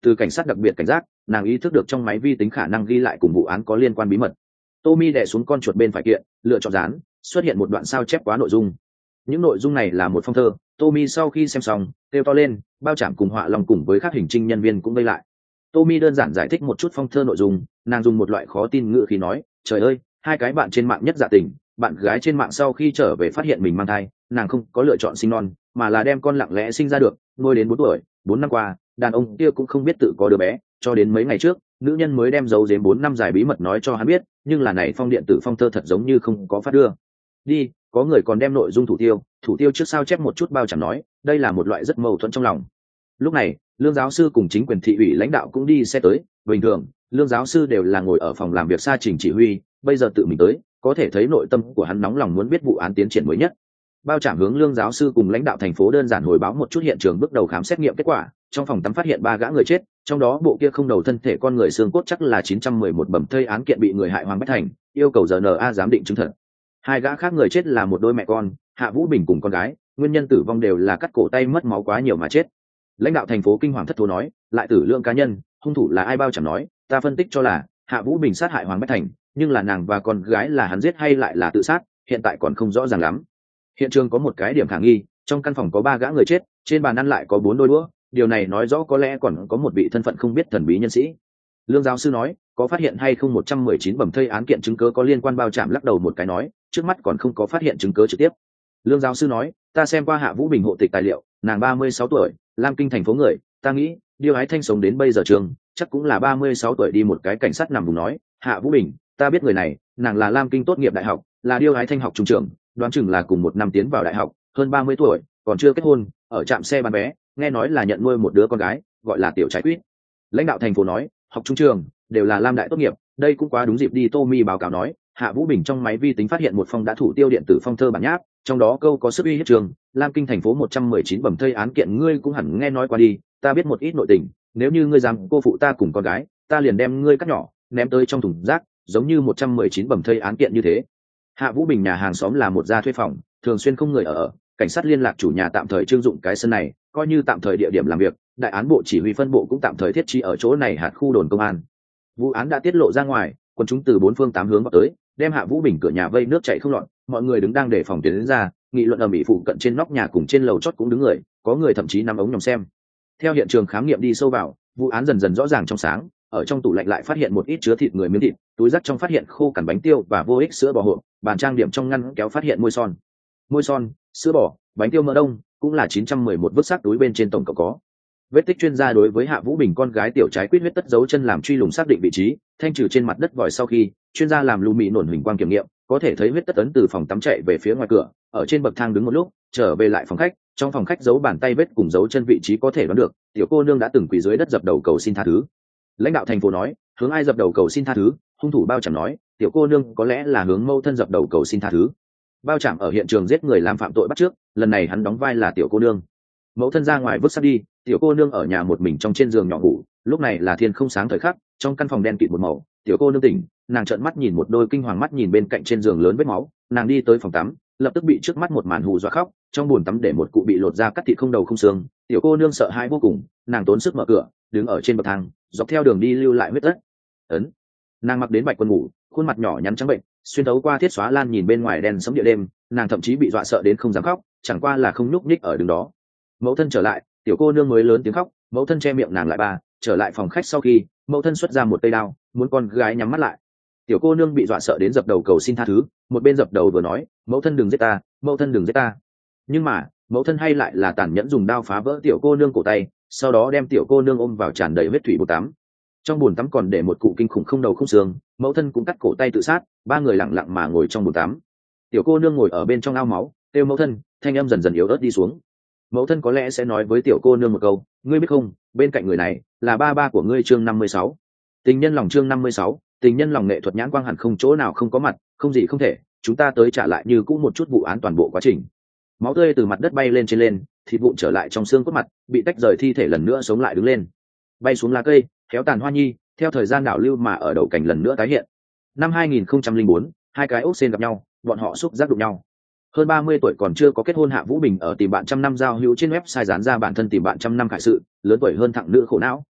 A: từ cảnh sát đặc biệt cảnh giác, nàng ý thức được trong máy vi tính khả năng ghi lại cùng vụ án có liên quan bí mật. Tommy đè xuống con chuột bên phải kiện, lựa chọn dán, xuất hiện một đoạn sao chép quá nội dung. Những nội dung này là một phong thơ. Tommy sau khi xem xong kêu to lên, bao trảm cùng họa lòng cùng với các hình trinh nhân viên cũng vây lại. Tommy đơn giản giải thích một chút phong thơ nội dung, nàng dùng một loại khó tin ngữ khí nói, trời ơi, hai cái bạn trên mạng nhất dạ tình, bạn gái trên mạng sau khi trở về phát hiện mình mang thai, nàng không có lựa chọn sinh non mà là đem con lặng lẽ sinh ra được, nuôi đến bốn tuổi, bốn năm qua đàn ông kia cũng không biết tự có đứa bé, cho đến mấy ngày trước nữ nhân mới đem giấu giếm bốn năm dài bí mật nói cho hắn biết, nhưng là này phong điện tử phong thơ thật giống như không có phát đưa đi. Có người còn đem nội dung thủ tiêu thủ tiêu trước sao chép một chút, bao chẳng nói đây là một loại rất mâu thuẫn trong lòng. Lúc này lương giáo sư cùng chính quyền thị ủy lãnh đạo cũng đi xe tới. Bình thường lương giáo sư đều là ngồi ở phòng làm việc xa trình chỉ huy, bây giờ tự mình tới, có thể thấy nội tâm của hắn nóng lòng muốn biết vụ án tiến triển mới nhất. Bao trảm hướng lương giáo sư cùng lãnh đạo thành phố đơn giản hồi báo một chút hiện trường bước đầu khám xét nghiệm kết quả. Trong phòng tắm phát hiện ba gã người chết, trong đó bộ kia không đầu thân thể con người xương cốt chắc là chín trăm mười một bẩm thây án kiện bị người hại Hoàng Bách Thành, yêu cầu rờ en a giám định chứng thật. Hai gã khác người chết là một đôi mẹ con, Hạ Vũ Bình cùng con gái, nguyên nhân tử vong đều là cắt cổ tay mất máu quá nhiều mà chết. Lãnh đạo thành phố kinh hoàng thất thố nói, lại tử lượng cá nhân, hung thủ là ai? Bao trảm nói, ta phân tích cho là Hạ Vũ Bình sát hại Hoàng Bách Thành, nhưng là nàng và con gái là hắn giết hay lại là tự sát, hiện tại còn không rõ ràng lắm. Hiện trường có một cái điểm khả nghi, trong căn phòng có ba gã người chết, trên bàn ăn lại có bốn đôi đũa, điều này nói rõ có lẽ còn có một vị thân phận không biết thần bí nhân sĩ. Lương giáo sư nói, có phát hiện hay không một trăm mười chín bẩm thây án kiện chứng cứ có liên quan? Bao trảm lắc đầu một cái nói, trước mắt còn không có phát hiện chứng cứ trực tiếp. Lương giáo sư nói, ta xem qua Hạ Vũ Bình hộ tịch tài liệu, nàng ba mươi sáu tuổi, Lam Kinh thành phố người, ta nghĩ Điêu Ái Thanh sống đến bây giờ trường chắc cũng là ba mươi sáu tuổi đi. Một cái cảnh sát nằm vùng nói, Hạ Vũ Bình, ta biết người này, nàng là Lam Kinh tốt nghiệp đại học, là Điêu Ái Thanh học trung trường, đoán chừng là cùng một năm tiến vào đại học, hơn ba mươi tuổi, còn chưa kết hôn, ở trạm xe bán vé, nghe nói là nhận nuôi một đứa con gái, gọi là Tiểu Trái Quýt. Lãnh đạo thành phố nói, học trung trường đều là Lam đại tốt nghiệp, đây cũng quá đúng dịp đi. Tommy báo cáo nói, Hạ Vũ Bình trong máy vi tính phát hiện một phong đã thủ tiêu điện tử phong thơ bản nháp, trong đó câu có sức uy hiếp trường, Lam Kinh thành phố một trăm mười chín bẩm thây án kiện ngươi cũng hẳn nghe nói qua đi, ta biết một ít nội tình, nếu như ngươi dám cô phụ ta cùng con gái, ta liền đem ngươi cắt nhỏ, ném tới trong thùng rác, giống như một trăm mười chín bẩm thây án kiện như thế. Hạ Vũ Bình nhà hàng xóm là một gia thuê phòng, thường xuyên không người ở, cảnh sát liên lạc chủ nhà tạm thời trưng dụng cái sân này, coi như tạm thời địa điểm làm việc, đại án bộ chỉ huy phân bộ cũng tạm thời thiết trí ở chỗ này hạt khu đồn công an. Vụ án đã tiết lộ ra ngoài, quân chúng từ bốn phương tám hướng vào tới, đem Hạ Vũ Bình cửa nhà vây nước chảy không lọt, mọi người đứng đang để phòng tiến đến ra, nghị luận ầm ĩ, phụ cận trên nóc nhà cùng trên lầu chót cũng đứng người, có người thậm chí nắm ống nhòm xem. Theo hiện trường khám nghiệm đi sâu vào, vụ án dần dần rõ ràng trong sáng, ở trong tủ lạnh lại phát hiện một ít chứa thịt người miếng thịt, túi rác trong phát hiện khô cằn bánh tiêu và vô ích sữa bò hộp, bàn trang điểm trong ngăn kéo phát hiện môi son. Môi son, sữa bò, bánh tiêu mỡ đông, cũng là chín trăm mười một vứt xác túi bên trên tổng cộng có. Vết tích chuyên gia đối với Hạ Vũ Bình con gái Tiểu Trái Quýt huyết tất dấu chân làm truy lùng xác định vị trí, thanh trừ trên mặt đất vòi sau khi, chuyên gia làm lưu mị nổn huỳnh quang kiểm nghiệm, có thể thấy huyết tất ấn từ phòng tắm chạy về phía ngoài cửa, ở trên bậc thang đứng một lúc, trở về lại phòng khách, trong phòng khách dấu bàn tay vết cùng dấu chân vị trí có thể đoán được, tiểu cô nương đã từng quỳ dưới đất dập đầu cầu xin tha thứ. Lãnh đạo thành phố nói, hướng ai dập đầu cầu xin tha thứ? Hung thủ Bao Trảm nói, tiểu cô nương có lẽ là hướng mâu thân dập đầu cầu xin tha thứ. Bao Trảm ở hiện trường giết người làm phạm tội bắt trước, lần này hắn đóng vai là tiểu cô nương. Mẫu thân ra ngoài vứt xác đi, tiểu cô nương ở nhà một mình trong trên giường nhỏ ngủ, lúc này là thiên không sáng thời khắc, trong căn phòng đen kịt một màu, tiểu cô nương tỉnh, nàng trợn mắt nhìn một đôi kinh hoàng mắt nhìn bên cạnh trên giường lớn vết máu, nàng đi tới phòng tắm, lập tức bị trước mắt một màn hù dọa khóc, trong bồn tắm để một cụ bị lột ra cắt thịt không đầu không xương, tiểu cô nương sợ hãi vô cùng, nàng tốn sức mở cửa, đứng ở trên bậc thang, dọc theo đường đi lưu lại huyết đất. Ấn. Nàng mặc đến bạch quần ngủ, khuôn mặt nhỏ nhắn trắng bệnh, xuyên thấu qua thiết xóa lan nhìn bên ngoài đen sấm địa đêm, nàng thậm chí bị dọa sợ đến không dám khóc, chẳng qua là không nhúc nhích ở đứng đó. Mẫu thân trở lại, tiểu cô nương mới lớn tiếng khóc, mẫu thân che miệng nàng lại. Ba trở lại phòng khách sau khi, mẫu thân xuất ra một cây đao, muốn con gái nhắm mắt lại. Tiểu cô nương bị dọa sợ đến dập đầu cầu xin tha thứ, một bên dập đầu vừa nói, mẫu thân đừng giết ta, mẫu thân đừng giết ta. Nhưng mà mẫu thân hay lại là tàn nhẫn dùng đao phá vỡ tiểu cô nương cổ tay, sau đó đem tiểu cô nương ôm vào tràn đầy huyết thủy bồn tắm. Trong bồn tắm còn để một cụ kinh khủng không đầu không xương, mẫu thân cũng cắt cổ tay tự sát. Ba người lặng lặng mà ngồi trong bồn tắm. Tiểu cô nương ngồi ở bên trong ao máu, kêu mẫu thân, thanh âm dần dần yếu ớt đi xuống. Mẫu thân có lẽ sẽ nói với tiểu cô nương một câu, ngươi biết không, bên cạnh người này là ba ba của ngươi. Chương năm mươi sáu, tình nhân lòng. Chương năm mươi sáu, tình nhân lòng. Nghệ thuật nhãn quang hẳn không chỗ nào không có mặt, không gì không thể, chúng ta tới trả lại như cũ một chút vụ án toàn bộ quá trình. Máu tươi từ mặt đất bay lên trên lên, thịt vụn trở lại trong xương cốt mặt, bị tách rời thi thể lần nữa sống lại đứng lên, bay xuống lá cây, kéo tàn hoa nhi, theo thời gian đảo lưu mà ở đầu cảnh lần nữa tái hiện. Năm hai nghìn không trăm lẻ bốn, hai cái ốc sên gặp nhau, bọn họ xúc giác đụng nhau. Hơn ba mươi tuổi còn chưa có kết hôn Hạ Vũ Bình ở tìm bạn trăm năm giao hữu trên website dán ra bản thân tìm bạn trăm năm khải sự, lớn tuổi hơn thẳng nữ khổ não,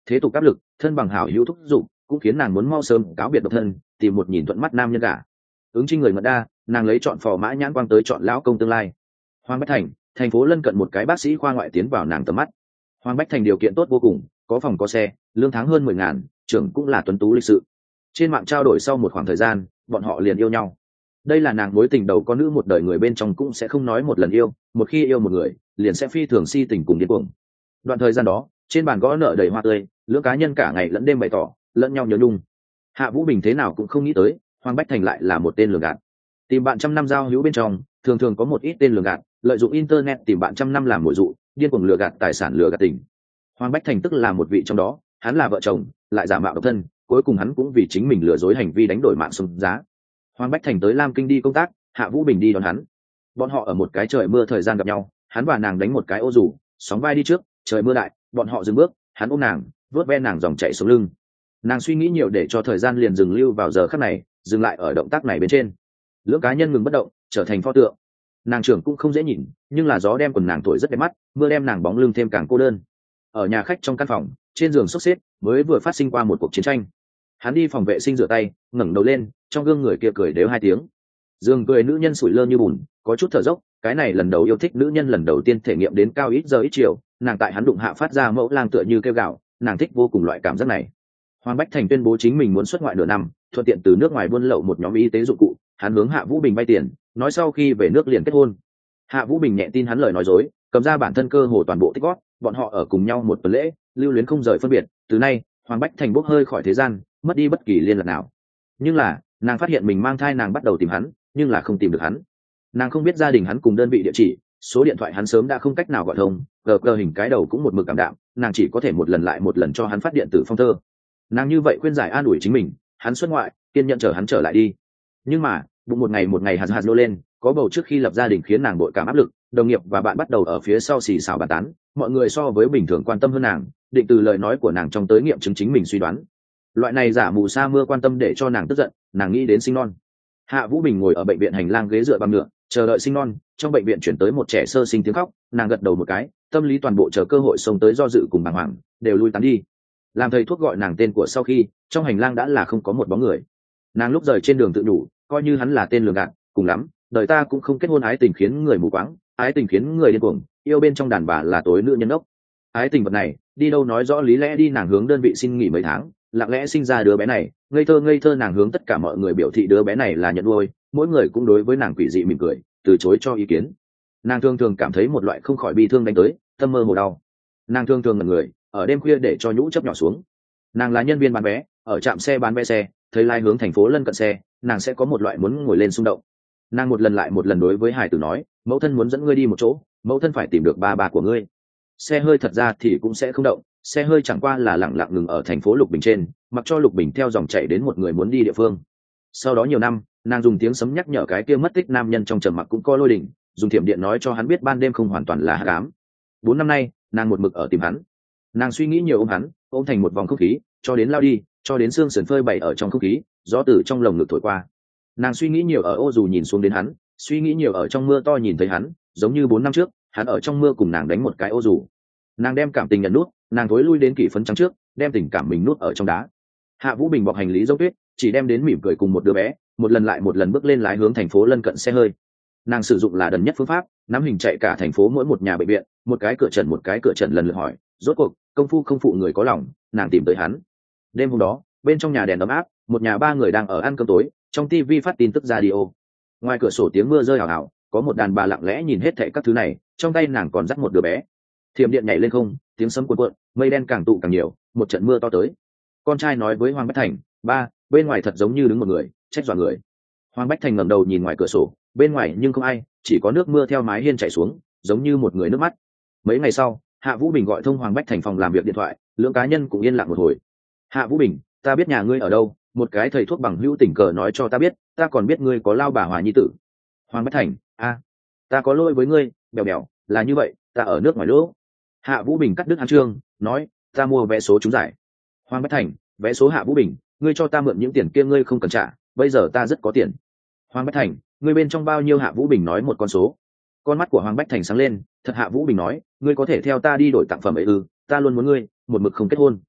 A: thế tục áp lực, thân bằng hảo hữu thúc giục, cũng khiến nàng muốn mau sớm cáo biệt độc thân, tìm một nhìn thuận mắt nam nhân cả. Ứng Trinh người ngất đa, nàng lấy chọn phò mã nhãn quang tới chọn lão công tương lai. Hoàng Bách Thành, thành phố lân cận một cái bác sĩ khoa ngoại tiến vào nàng tầm mắt. Hoàng Bách Thành điều kiện tốt vô cùng, có phòng có xe, lương tháng hơn mười ngàn, trưởng cũng là tuấn tú lịch sự. Trên mạng trao đổi sau một khoảng thời gian, bọn họ liền yêu nhau. Đây là nàng mối tình đầu con nữ một đời người bên trong cũng sẽ không nói một lần yêu, một khi yêu một người, liền sẽ phi thường si tình cùng điên cuồng. Đoạn thời gian đó, trên bàn gõ nợ đầy hoa tươi, lưỡng cá nhân cả ngày lẫn đêm bày tỏ lẫn nhau nhớ nhung. Hạ Vũ Bình thế nào cũng không nghĩ tới, Hoàng Bách Thành lại là một tên lường gạt. Tìm bạn trăm năm giao hữu bên trong, thường thường có một ít tên lường gạt, lợi dụng internet tìm bạn trăm năm làm mồi dụ, điên cuồng lừa gạt tài sản lừa gạt tình. Hoàng Bách Thành tức là một vị trong đó, hắn là vợ chồng, lại giả mạo độc thân, cuối cùng hắn cũng vì chính mình lừa dối hành vi đánh đổi mạng sống giá. Hoàng Bách Thành tới Lam Kinh đi công tác, Hạ Vũ Bình đi đón hắn. Bọn họ ở một cái trời mưa thời gian gặp nhau, hắn và nàng đánh một cái ô dù, sóng vai đi trước, trời mưa đại, bọn họ dừng bước, hắn ôm nàng, vớt ve nàng dòng chảy xuống lưng. Nàng suy nghĩ nhiều để cho thời gian liền dừng lưu vào giờ khắc này, dừng lại ở động tác này bên trên. Lưỡng cá nhân ngừng bất động, trở thành pho tượng. Nàng trưởng cũng không dễ nhìn, nhưng là gió đem quần nàng thổi rất đẹp mắt, mưa đem nàng bóng lưng thêm càng cô đơn. Ở nhà khách trong căn phòng, trên giường xốc xếp, mới vừa phát sinh qua một cuộc chiến tranh. Hắn đi phòng vệ sinh rửa tay, ngẩng đầu lên, trong gương người kia cười đếu hai tiếng. Dương cười nữ nhân sủi lơ như bùn, có chút thở dốc, cái này lần đầu yêu thích nữ nhân lần đầu tiên thể nghiệm đến cao ít giờ ít chiều, nàng tại hắn đụng hạ phát ra mẫu lang tựa như kêu gào, nàng thích vô cùng loại cảm giác này. Hoàng Bách Thành tuyên bố chính mình muốn xuất ngoại nửa năm, thuận tiện từ nước ngoài buôn lậu một nhóm y tế dụng cụ, hắn hướng Hạ Vũ Bình vay tiền, nói sau khi về nước liền kết hôn. Hạ Vũ Bình nhẹ tin hắn lời nói dối, cầm ra bản thân cơ hồ toàn bộ tích góp, bọn họ ở cùng nhau một tuần lễ, lưu luyến không rời phân biệt, từ nay, Hoàng Bách Thành bốc hơi khỏi thế gian, mất đi bất kỳ liên lạc nào. Nhưng là, nàng phát hiện mình mang thai, nàng bắt đầu tìm hắn, nhưng là không tìm được hắn. Nàng không biết gia đình hắn cùng đơn vị địa chỉ, số điện thoại hắn sớm đã không cách nào gọi thông, gờ gờ hình cái đầu cũng một mực cảm đạm, nàng chỉ có thể một lần lại một lần cho hắn phát điện tử phong thơ. Nàng như vậy khuyên giải an ủi chính mình, hắn xuất ngoại, kiên nhận chờ hắn trở lại đi. Nhưng mà, bụng một ngày một ngày hạt hạt nô lên, có bầu trước khi lập gia đình khiến nàng bội cảm áp lực, đồng nghiệp và bạn bắt đầu ở phía sau xì xào bàn tán, mọi người so với bình thường quan tâm hơn nàng, định từ lời nói của nàng trong tới nghiệm chứng chính mình suy đoán. Loại này giả mù sa mưa quan tâm để cho nàng tức giận, nàng nghĩ đến sinh non. Hạ Vũ Bình ngồi ở bệnh viện hành lang ghế dựa băng nhựa, chờ đợi sinh non. Trong bệnh viện chuyển tới một trẻ sơ sinh tiếng khóc, nàng gật đầu một cái, tâm lý toàn bộ chờ cơ hội xông tới do dự cùng bàng hoàng, đều lui tán đi. Làm thầy thuốc gọi nàng tên của sau khi, trong hành lang đã là không có một bóng người. Nàng lúc rời trên đường tự đủ, coi như hắn là tên lường gạt, cùng lắm, đời ta cũng không kết hôn. Ái tình khiến người mù quáng, ái tình khiến người điên cuồng, yêu bên trong đàn bà là tối nữ nhân ốc. Ái tình vật này, đi đâu nói rõ lý lẽ đi. Nàng hướng đơn vị xin nghỉ mấy tháng, lặng lẽ sinh ra đứa bé này, ngây thơ ngây thơ nàng hướng tất cả mọi người biểu thị đứa bé này là nhận nuôi, mỗi người cũng đối với nàng quỷ dị mỉm cười, từ chối cho ý kiến. Nàng thường thường cảm thấy một loại không khỏi bi thương đánh tới, tâm mơ hồ đau. Nàng thường thường ngẩn người, ở đêm khuya để cho nhũ chấp nhỏ xuống. Nàng là nhân viên bán vé, ở trạm xe bán vé xe, thấy lai hướng thành phố lân cận xe, nàng sẽ có một loại muốn ngồi lên xung động. Nàng một lần lại một lần đối với hải tử nói, mẫu thân muốn dẫn ngươi đi một chỗ, mẫu thân phải tìm được ba bà của ngươi. Xe hơi thật ra thì cũng sẽ không động, xe hơi chẳng qua là lặng lặng ngừng ở thành phố Lục Bình trên, mặc cho Lục Bình theo dòng chảy đến một người muốn đi địa phương. Sau đó nhiều năm, nàng dùng tiếng sấm nhắc nhở cái kia mất tích nam nhân trong trầm mặc cũng có lôi đỉnh, dùng thiểm điện nói cho hắn biết ban đêm không hoàn toàn là hắc ám. Bốn năm nay, nàng một mực ở tìm hắn. Nàng suy nghĩ nhiều ôm hắn, ôm thành một vòng không khí, cho đến lao đi, cho đến xương sườn phơi bày ở trong không khí, gió từ trong lồng ngực thổi qua. Nàng suy nghĩ nhiều ở ô dù nhìn xuống đến hắn, suy nghĩ nhiều ở trong mưa to nhìn thấy hắn, giống như bốn năm trước, hắn ở trong mưa cùng nàng đánh một cái ô dù. Nàng đem cảm tình nhận nút, nàng thối lui đến kỷ phấn trắng trước, đem tình cảm mình nút ở trong đá. Hạ Vũ Bình bọc hành lý dốc tuyết, chỉ đem đến mỉm cười cùng một đứa bé, một lần lại một lần bước lên lái hướng thành phố lân cận xe hơi. Nàng sử dụng là đần nhất phương pháp, nắm hình chạy cả thành phố mỗi một nhà bệnh viện, một cái cửa trần một cái cửa trần lần lượt hỏi, rốt cuộc công phu không phụ người có lòng, nàng tìm tới hắn. Đêm hôm đó, bên trong nhà đèn ấm áp, một nhà ba người đang ở ăn cơm tối, trong tivi phát tin tức radio. Ngoài cửa sổ tiếng mưa rơi hào hào, có một đàn bà lặng lẽ nhìn hết thảy các thứ này, trong tay nàng còn dắt một đứa bé. Thiểm điện nhảy lên không, tiếng sấm cuộn cuộn, mây đen càng tụ càng nhiều, một trận mưa to tới. Con trai nói với Hoàng Bách Thành, ba, bên ngoài thật giống như đứng một người, trách dọa người. Hoàng Bách Thành ngẩng đầu nhìn ngoài cửa sổ, bên ngoài nhưng không ai, chỉ có nước mưa theo mái hiên chảy xuống, giống như một người nước mắt. Mấy ngày sau, Hạ Vũ Bình gọi thông Hoàng Bách Thành phòng làm việc điện thoại, lưỡng cá nhân cũng yên lặng một hồi. Hạ Vũ Bình, ta biết nhà ngươi ở đâu, một cái thầy thuốc bằng hữu tình cờ nói cho ta biết, ta còn biết ngươi có lao bà Hòa nhi tử. Hoàng Bách Thành, a, ta có lỗi với ngươi, bèo bèo, là như vậy, ta ở nước ngoài lỗ. Hạ Vũ Bình cắt đứt hắn trương, nói, ta mua vé số trúng giải. Hoàng Bách Thành, vé số Hạ Vũ Bình, ngươi cho ta mượn những tiền kia ngươi không cần trả, bây giờ ta rất có tiền. Hoàng Bách Thành, ngươi bên trong bao nhiêu? Hạ Vũ Bình nói một con số. Con mắt của Hoàng Bách Thành sáng lên, thật. Hạ Vũ Bình nói, ngươi có thể theo ta đi đổi tặng phẩm ấy ư? Ta luôn muốn ngươi, một mực không kết hôn.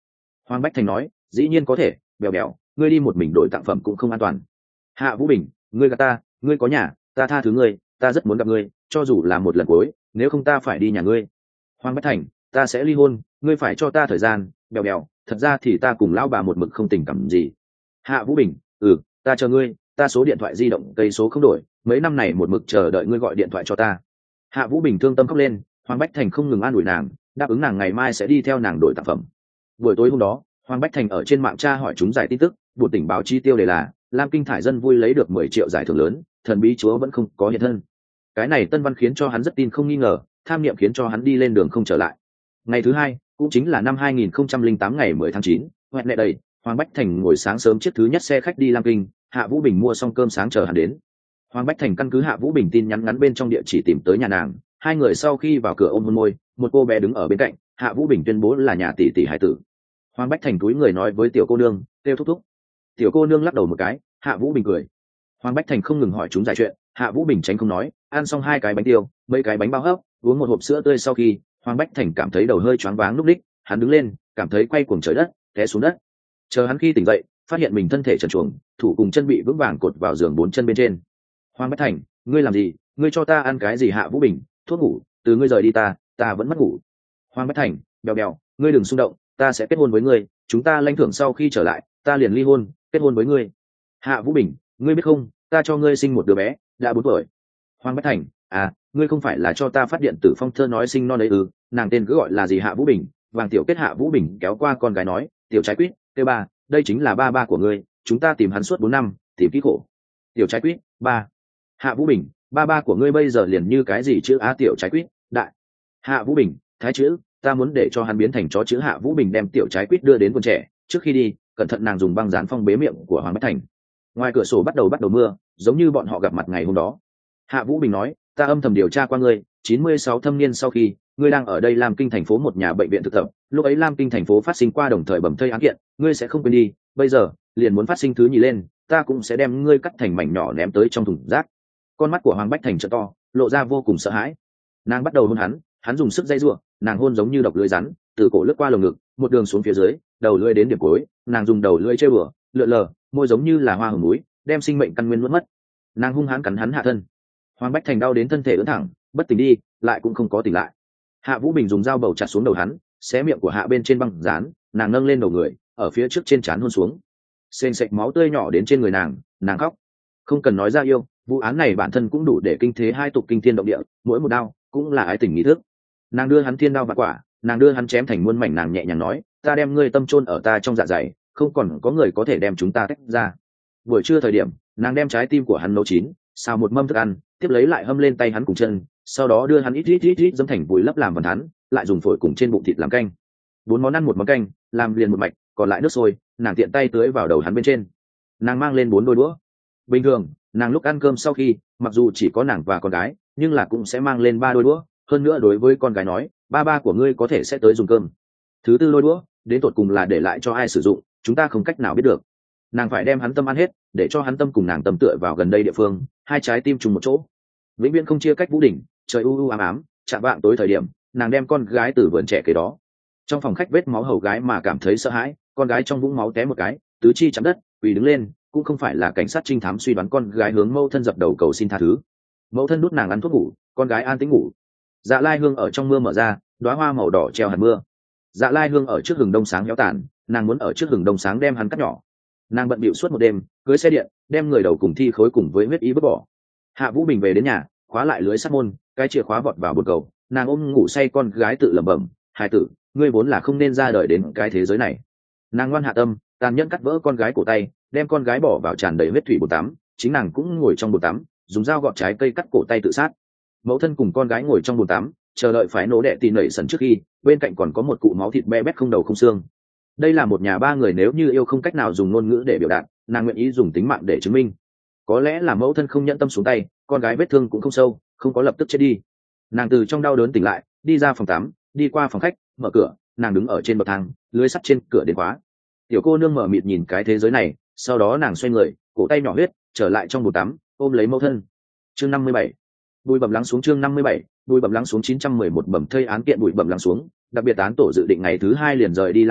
A: Hoàng Bách Thành nói, dĩ nhiên có thể, bèo bèo, ngươi đi một mình đổi tặng phẩm cũng không an toàn. Hạ Vũ Bình, ngươi gạt ta, ngươi có nhà, ta tha thứ ngươi, ta rất muốn gặp ngươi, cho dù là một lần cuối, nếu không ta phải đi nhà ngươi. Hoàng Bách Thành, ta sẽ ly hôn, ngươi phải cho ta thời gian, bèo bèo, thật ra thì ta cùng lão bà một mực không tình cảm gì. Hạ Vũ Bình, ừ, ta chờ ngươi, ta số điện thoại di động cây số không đổi, mấy năm này một mực chờ đợi ngươi gọi điện thoại cho ta. Hạ Vũ Bình thương tâm khóc lên, Hoàng Bách Thành không ngừng an ủi nàng, đáp ứng nàng ngày mai sẽ đi theo nàng đổi tặng phẩm. Buổi tối hôm đó, Hoàng Bách Thành ở trên mạng tra hỏi chúng giải tin tức, buổi tỉnh báo chi tiêu đề là Lam Kinh Thải Dân vui lấy được mười triệu giải thưởng lớn, thần bí chúa vẫn không có hiện thân. Cái này tân văn khiến cho hắn rất tin không nghi ngờ, tham niệm khiến cho hắn đi lên đường không trở lại. Ngày thứ hai, cũng chính là năm hai nghìn không trăm lẻ tám ngày mười tháng chín, hoẹt lẹ đầy, Hoàng Bách Thành ngồi sáng sớm chiếc thứ nhất xe khách đi Lam Kinh, Hạ Vũ Bình mua xong cơm sáng chờ hắn đến. Hoàng Bách Thành căn cứ Hạ Vũ Bình tin nhắn ngắn bên trong địa chỉ tìm tới nhà nàng, hai người sau khi vào cửa ôm hôn môi, một cô bé đứng ở bên cạnh, Hạ Vũ Bình tuyên bố là nhà tỷ tỷ hải tử. Hoàng Bách Thành túi người nói với tiểu cô nương, kêu thúc thúc. Tiểu cô nương lắc đầu một cái, Hạ Vũ Bình cười. Hoàng Bách Thành không ngừng hỏi chúng giải chuyện, Hạ Vũ Bình tránh không nói, ăn xong hai cái bánh tiêu, mấy cái bánh bao hấp, uống một hộp sữa tươi sau khi, Hoàng Bách Thành cảm thấy đầu hơi choáng váng lúc đích, hắn đứng lên, cảm thấy quay cuồng trời đất, té xuống đất. Chờ hắn khi tỉnh dậy, phát hiện mình thân thể trần truồng, thủ cùng chân bị vững vàng cột vào giường bốn chân bên trên. Hoàng Bách Thành, ngươi làm gì? Ngươi cho ta ăn cái gì? Hạ Vũ Bình, thuốc ngủ, từ ngươi rời đi ta, ta vẫn mất ngủ. Hoàng Bách Thành, bèo bèo, ngươi đừng xung động, ta sẽ kết hôn với ngươi, chúng ta lãnh thưởng sau khi trở lại, ta liền ly hôn, kết hôn với ngươi. Hạ Vũ Bình, ngươi biết không, ta cho ngươi sinh một đứa bé, đã bốn tuổi. Hoàng Bách Thành, à, ngươi không phải là cho ta phát điện tử phong thơ nói sinh non đấy ư? Nàng tên cứ gọi là gì? Hạ Vũ Bình. Vàng tiểu kết. Hạ Vũ Bình kéo qua con gái nói, tiểu trái quýt, tê ba, đây chính là ba ba của ngươi, chúng ta tìm hắn suốt bốn năm, tìm kỹ khổ. Tiểu trái quýt, ba. Hạ Vũ Bình, ba ba của ngươi bây giờ liền như cái gì chữ? Á. Tiểu trái quýt, đại. Hạ Vũ Bình, thái chữ, ta muốn để cho hắn biến thành chó chữ. Hạ Vũ Bình đem tiểu trái quýt đưa đến vườn trẻ, trước khi đi, cẩn thận nàng dùng băng dán phong bế miệng của Hoàng Bách Thành. Ngoài cửa sổ bắt đầu bắt đầu mưa, giống như bọn họ gặp mặt ngày hôm đó. Hạ Vũ Bình nói, ta âm thầm điều tra qua ngươi, chín mươi sáu thâm niên sau khi, ngươi đang ở đây Lam Kinh thành phố một nhà bệnh viện thực tập, lúc ấy Lam Kinh thành phố phát sinh qua đồng thời bầm thây án kiện, ngươi sẽ không quên đi, bây giờ, liền muốn phát sinh thứ nhì lên, ta cũng sẽ đem ngươi cắt thành mảnh nhỏ ném tới trong thùng rác. Con mắt của Hoàng Bách Thành trợ to, lộ ra vô cùng sợ hãi. Nàng bắt đầu hôn hắn, hắn dùng sức dây rủa, nàng hôn giống như độc lưỡi rắn, từ cổ lướt qua lồng ngực, một đường xuống phía dưới, đầu lưỡi đến điểm cuối, nàng dùng đầu lưỡi chơi bừa, lượn lờ, môi giống như là hoa hồng núi, đem sinh mệnh căn nguyên nuốt mất. Nàng hung hãn cắn hắn hạ thân. Hoàng Bách Thành đau đến thân thể ưỡn thẳng, bất tỉnh đi, lại cũng không có tỉnh lại. Hạ Vũ Bình dùng dao bầu chặt xuống đầu hắn, xé miệng của hạ bên trên băng dán, nàng nâng lên đầu người, ở phía trước trên trán hôn xuống. Sền sệt máu tươi nhỏ đến trên người nàng, nàng khóc. Không cần nói ra yêu, vụ án này bản thân cũng đủ để kinh thế hai tục kinh thiên động địa, mỗi một đao cũng là ái tình nghi thức. Nàng đưa hắn thiên đao vạn quả, nàng đưa hắn chém thành muôn mảnh, nàng nhẹ nhàng nói, ta đem ngươi tâm chôn ở ta trong dạ dày, không còn có người có thể đem chúng ta tách ra. Buổi trưa thời điểm, nàng đem trái tim của hắn nấu chín, xào một mâm thức ăn, tiếp lấy lại hâm lên tay hắn cùng chân, sau đó đưa hắn ít ít ít ít dâm thành vùi lấp làm vần hắn, lại dùng phổi cùng trên bụng thịt làm canh. Bốn món ăn một món canh, làm liền một mạch, còn lại nước sôi, nàng tiện tay tưới vào đầu hắn bên trên. Nàng mang lên bốn đôi đũa. Bình thường, nàng lúc ăn cơm sau khi, mặc dù chỉ có nàng và con gái, nhưng là cũng sẽ mang lên ba đôi đũa, hơn nữa đối với con gái nói, ba ba của ngươi có thể sẽ tới dùng cơm. Thứ tư đôi đũa, đến tột cùng là để lại cho ai sử dụng, chúng ta không cách nào biết được. Nàng phải đem hắn tâm ăn hết, để cho hắn tâm cùng nàng tâm tựa vào gần đây địa phương, hai trái tim trùng một chỗ, vĩnh viễn không chia cách. Vũ Đỉnh, trời u u ám ám, chạm vạng tối thời điểm, nàng đem con gái từ vườn trẻ kế đó. Trong phòng khách vết máu hầu gái mà cảm thấy sợ hãi, con gái trong vũng máu té một cái, tứ chi chạm đất, quỳ đứng lên, cũng không phải là cảnh sát trinh thám suy đoán con gái hướng mẫu thân dập đầu cầu xin tha thứ. Mẫu thân đút nàng ăn thuốc ngủ, con gái an tĩnh ngủ. Dạ lai hương ở trong mưa mở ra, đóa hoa màu đỏ treo hạt mưa. Dạ lai hương ở trước hừng đông sáng héo tàn, nàng muốn ở trước hừng đông sáng đem hắn cắt nhỏ. Nàng bận bịu suốt một đêm, cưới xe điện, đem người đầu cùng thi khối cùng với huyết ý vứt bỏ. Hạ Vũ Bình về đến nhà, khóa lại lưới sắt môn, cái chìa khóa vọt vào bồn cầu, nàng ôm ngủ say con gái tự lẩm bẩm, hài tử, ngươi vốn là không nên ra đời đến cái thế giới này. Nàng ngoan hạ tâm, tàn nhẫn cắt vỡ con gái cổ tay, đem con gái bỏ vào tràn đầy huyết thủy bồn tắm, chính nàng cũng ngồi trong bồn tắm, dùng dao gọt trái cây cắt cổ tay tự sát. Mẫu thân cùng con gái ngồi trong bồn tắm, chờ đợi phải nổ đẻ tì nảy sần trước khi, bên cạnh còn có một cụ máu thịt be bét không đầu không xương. Đây là một nhà ba người, nếu như yêu không cách nào dùng ngôn ngữ để biểu đạt, nàng nguyện ý dùng tính mạng để chứng minh. Có lẽ là mẫu thân không nhẫn tâm xuống tay, con gái vết thương cũng không sâu, không có lập tức chết đi. Nàng từ trong đau đớn tỉnh lại, đi ra phòng tắm, đi qua phòng khách, mở cửa, nàng đứng ở trên bậc thang, lưới sắt trên cửa đến khóa. Tiểu cô nương mở mịt nhìn cái thế giới này, sau đó nàng xoay người, cổ tay nhỏ huyết, trở lại trong bồn tắm, ôm lấy mẫu thân. Chương năm mươi bảy, bụi bẩm lắng xuống. Chương năm mươi bảy, bụi bẩm lắng xuống. Chín trăm mười một bẩm thây án kiện bụi bẩm lắng xuống, đặc biệt án tổ dự định ngày thứ hai liền rời đi Lam Kinh,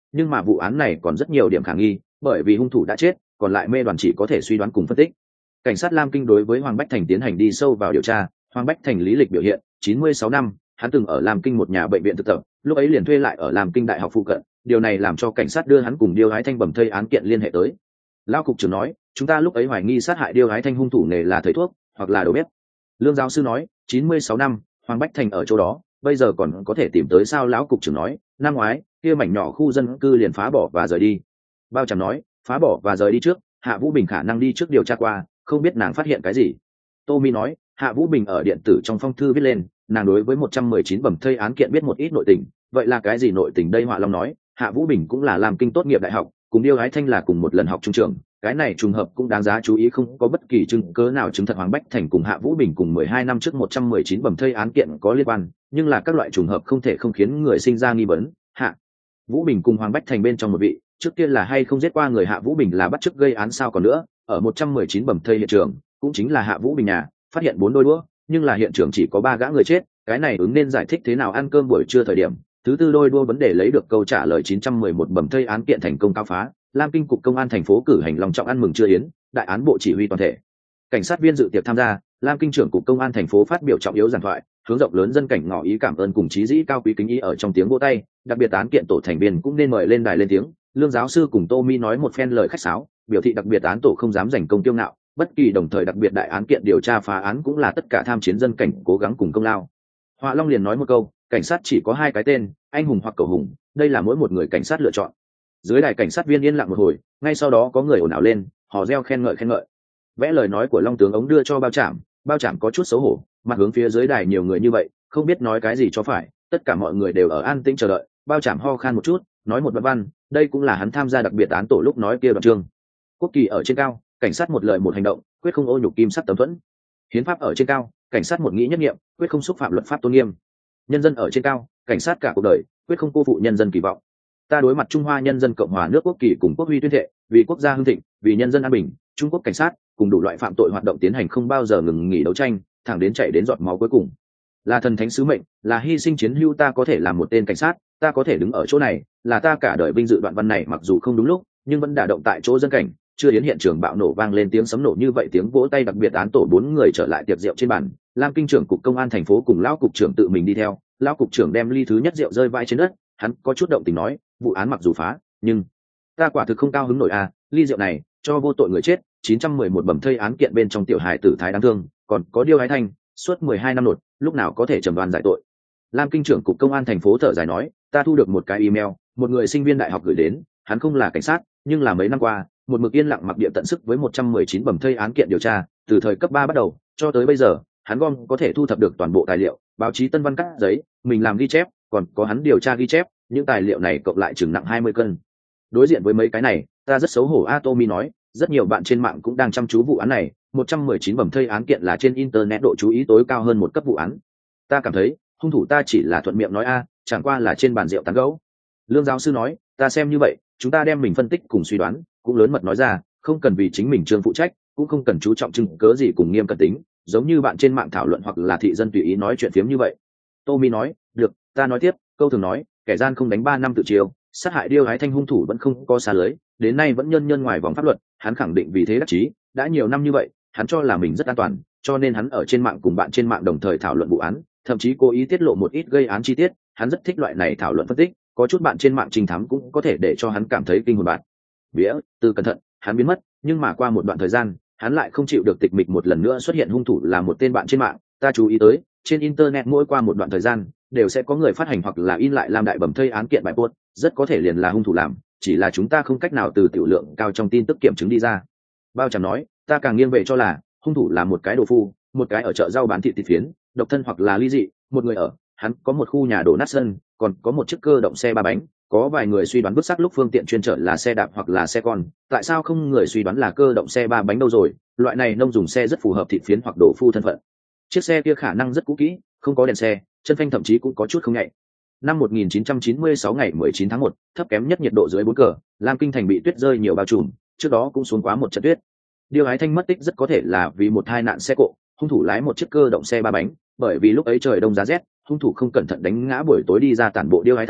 A: nhưng mà vụ án này còn rất nhiều điểm khả nghi, bởi vì hung thủ đã chết, còn lại mê đoàn chỉ có thể suy đoán cùng phân tích. Cảnh sát Lam Kinh đối với Hoàng Bách Thành tiến hành đi sâu vào điều tra. Hoàng Bách Thành lý lịch biểu hiện chín mươi sáu năm, hắn từng ở Lam Kinh một nhà bệnh viện thực tập, lúc ấy liền thuê lại ở Lam Kinh đại học phụ cận, điều này làm cho cảnh sát đưa hắn cùng Điêu Ái Thanh bầm thây án kiện liên hệ tới. Lão cục trưởng nói, chúng ta lúc ấy hoài nghi sát hại Điêu Ái Thanh hung thủ này là thầy thuốc hoặc là đầu bếp. Lương giáo sư nói, chín mươi sáu năm, Hoàng Bách Thành ở chỗ đó, bây giờ còn có thể tìm tới sao? Lão cục trưởng nói, năm ngoái kia mảnh nhỏ khu dân cư liền phá bỏ và rời đi. Bao Tràm nói, phá bỏ và rời đi trước, Hạ Vũ Bình khả năng đi trước điều tra qua, không biết nàng phát hiện cái gì. Tô Mi nói, Hạ Vũ Bình ở điện tử trong phong thư viết lên, nàng đối với một trăm mười chín bầm thây án kiện biết một ít nội tình. Vậy là cái gì nội tình đây? Họa Long nói, Hạ Vũ Bình cũng là Lam Kinh tốt nghiệp đại học, cùng Điêu Ái Thanh là cùng một lần học trung trường, cái này trùng hợp cũng đáng giá chú ý, không có bất kỳ chứng cớ nào chứng thật Hoàng Bách Thành cùng Hạ Vũ Bình cùng mười hai năm trước một trăm mười chín bầm thây án kiện có liên quan, nhưng là các loại trùng hợp không thể không khiến người sinh ra nghi vấn. Hạ Vũ Bình cùng Hoàng Bách Thành bên trong một vị, trước kia là hay không giết qua người? Hạ Vũ Bình là bắt chước gây án sao? Còn nữa, ở một trăm mười chín bầm thây hiện trường, cũng chính là Hạ Vũ Bình nhà, phát hiện bốn đôi đũa, nhưng là hiện trường chỉ có ba gã người chết, cái này ứng nên giải thích thế nào? Ăn cơm buổi trưa thời điểm, thứ tư đôi đua vấn đề lấy được câu trả lời. Chín trăm mười một bầm thây án kiện thành công cao phá. Lam Kinh cục công an thành phố cử hành long trọng ăn mừng trưa yến, đại án bộ chỉ huy toàn thể cảnh sát viên dự tiệc tham gia. Lam Kinh trưởng cục công an thành phố phát biểu trọng yếu giảng thoại, hướng rộng lớn dân cảnh ngỏ ý cảm ơn cùng chí dĩ cao quý kính ý ở trong tiếng vỗ tay. Đặc biệt án kiện tổ thành viên cũng nên mời lên đài lên tiếng. Lương giáo sư cùng Tô Mi nói một phen lời khách sáo, biểu thị đặc biệt án tổ không dám giành công tiêu ngạo, bất kỳ đồng thời đặc biệt đại án kiện điều tra phá án cũng là tất cả tham chiến dân cảnh cố gắng cùng công lao. Họa Long liền nói một câu, cảnh sát chỉ có hai cái tên, anh hùng hoặc cầu hùng, đây là mỗi một người cảnh sát lựa chọn. Dưới đài cảnh sát viên yên lặng một hồi, ngay sau đó có người ồn ào lên, hò reo khen ngợi khen ngợi. Vẽ lời nói của Long tướng ống đưa cho Bao Trảm, Bao Trảm có chút xấu hổ, mặt hướng phía dưới đài nhiều người như vậy, không biết nói cái gì cho phải. Tất cả mọi người đều ở an tĩnh chờ đợi. Bao Trảm ho khan một chút, nói một đoạn văn, đây cũng là hắn tham gia đặc biệt án tổ lúc nói kia đoạn chương. Quốc kỳ ở trên cao, cảnh sát một lời một hành động, quyết không ô nhục kim sắc tấm thuẫn. Hiến pháp ở trên cao, cảnh sát một nghĩ nhất nghiệm, quyết không xúc phạm luật pháp tôn nghiêm. Nhân dân ở trên cao, cảnh sát cả cuộc đời, quyết không cô phụ nhân dân kỳ vọng. Ta đối mặt Trung Hoa Nhân dân Cộng hòa nước quốc kỳ cùng quốc huy tuyên thệ, vì quốc gia hưng thịnh, vì nhân dân an bình, Trung Quốc cảnh sát cùng đủ loại phạm tội hoạt động tiến hành không bao giờ ngừng nghỉ đấu tranh, thẳng đến chạy đến giọt máu cuối cùng. Là thần thánh sứ mệnh, là hy sinh chiến hữu, ta có thể làm một tên cảnh sát, ta có thể đứng ở chỗ này, là ta cả đời vinh dự. Đoạn văn này mặc dù không đúng lúc, nhưng vẫn đả động tại chỗ dân cảnh. Chưa đến hiện trường bạo nổ vang lên tiếng sấm nổ như vậy, tiếng vỗ tay. Đặc biệt án tổ bốn người trở lại tiệc rượu trên bàn. Lam Kinh trưởng cục công an thành phố cùng lão cục trưởng tự mình đi theo. Lão cục trưởng đem ly thứ nhất rượu rơi vãi trên đất, hắn có chút động tình nói, vụ án mặc dù phá, nhưng ta quả thực không cao hứng nổi à, ly rượu này cho vô tội người chết. Chín trăm mười một bầm thây án kiện bên trong tiểu hài tử thái đáng thương, còn có Điêu Ái Thanh suốt mười hai năm nột, lúc nào có thể trầm đoan giải tội. Lam Kinh trưởng cục công an thành phố thở dài nói, ta thu được một cái email, một người sinh viên đại học gửi đến, hắn không là cảnh sát, nhưng là mấy năm qua một mực yên lặng mặc địa tận sức với một trăm mười chín bầm thây án kiện điều tra, từ thời cấp ba bắt đầu cho tới bây giờ, hắn gom có thể thu thập được toàn bộ tài liệu, báo chí tân văn cắt giấy, mình làm ghi chép, còn có hắn điều tra ghi chép, những tài liệu này cộng lại chừng nặng hai mươi cân. Đối diện với mấy cái này, ta rất xấu hổ. Atomi nói, rất nhiều bạn trên mạng cũng đang chăm chú vụ án này, một trăm mười chín bầm thây án kiện là trên internet độ chú ý tối cao hơn một cấp vụ án. Ta cảm thấy hung thủ ta chỉ là thuận miệng nói a, chẳng qua là trên bàn rượu tán gẫu. Lương giáo sư nói, ta xem như vậy, chúng ta đem mình phân tích cùng suy đoán, cũng lớn mật nói ra, không cần vì chính mình trương phụ trách, cũng không cần chú trọng chứng cớ gì cùng nghiêm cẩn tính, giống như bạn trên mạng thảo luận hoặc là thị dân tùy ý nói chuyện phiếm như vậy. Tommy nói, được, ta nói tiếp, câu thường nói, kẻ gian không đánh ba năm tự chiều, sát hại Điêu Ái Thanh hung thủ vẫn không có xa lưới, đến nay vẫn nhân nhân ngoài vòng pháp luật. Hắn khẳng định vì thế đắc chí, đã nhiều năm như vậy, hắn cho là mình rất an toàn, cho nên hắn ở trên mạng cùng bạn trên mạng đồng thời thảo luận vụ án, thậm chí cố ý tiết lộ một ít gây án chi tiết. Hắn rất thích loại này thảo luận phân tích, có chút bạn trên mạng trình thám cũng có thể để cho hắn cảm thấy kinh hồn bạt vía. Từ cẩn thận, hắn biến mất, nhưng mà qua một đoạn thời gian, hắn lại không chịu được tịch mịch, một lần nữa xuất hiện. Hung thủ là một tên bạn trên mạng, ta chú ý tới, trên internet mỗi qua một đoạn thời gian đều sẽ có người phát hành hoặc là in lại làm đại bầm thây án kiện bài post, rất có thể liền là hung thủ làm, chỉ là chúng ta không cách nào từ tiểu lượng cao trong tin tức kiểm chứng đi ra. Bao Tràm nói, ta càng nghiêng về cho là hung thủ là một cái đồ phu, một cái ở chợ rau bán thịt thịt phiến, độc thân hoặc là ly dị, một người ở, hắn có một khu nhà đổ nát sân, còn có một chiếc cơ động xe ba bánh, có vài người suy đoán vứt xác lúc phương tiện chuyên chở là xe đạp hoặc là xe con, tại sao không người suy đoán là cơ động xe ba bánh đâu rồi? Loại này nông dùng xe rất phù hợp thịt phiến hoặc đồ phu thân phận. Chiếc xe kia khả năng rất cũ kỹ, không có đèn xe, chân phanh thậm chí cũng có chút không nhạy. Năm một nghìn chín trăm chín mươi sáu ngày mười chín tháng một, thấp kém nhất nhiệt độ dưới bốn cờ, Lam Kinh thành bị tuyết rơi nhiều bao trùm, trước đó cũng xuống quá một trận tuyết. Điêu Ái Thanh mất tích rất có thể là vì một tai nạn xe cộ, hung thủ lái một chiếc cơ động xe ba bánh, bởi vì lúc ấy trời đông giá rét, hung thủ không cẩn thận đánh ngã buổi tối đi ra tản bộ Điêu Ái Thanh,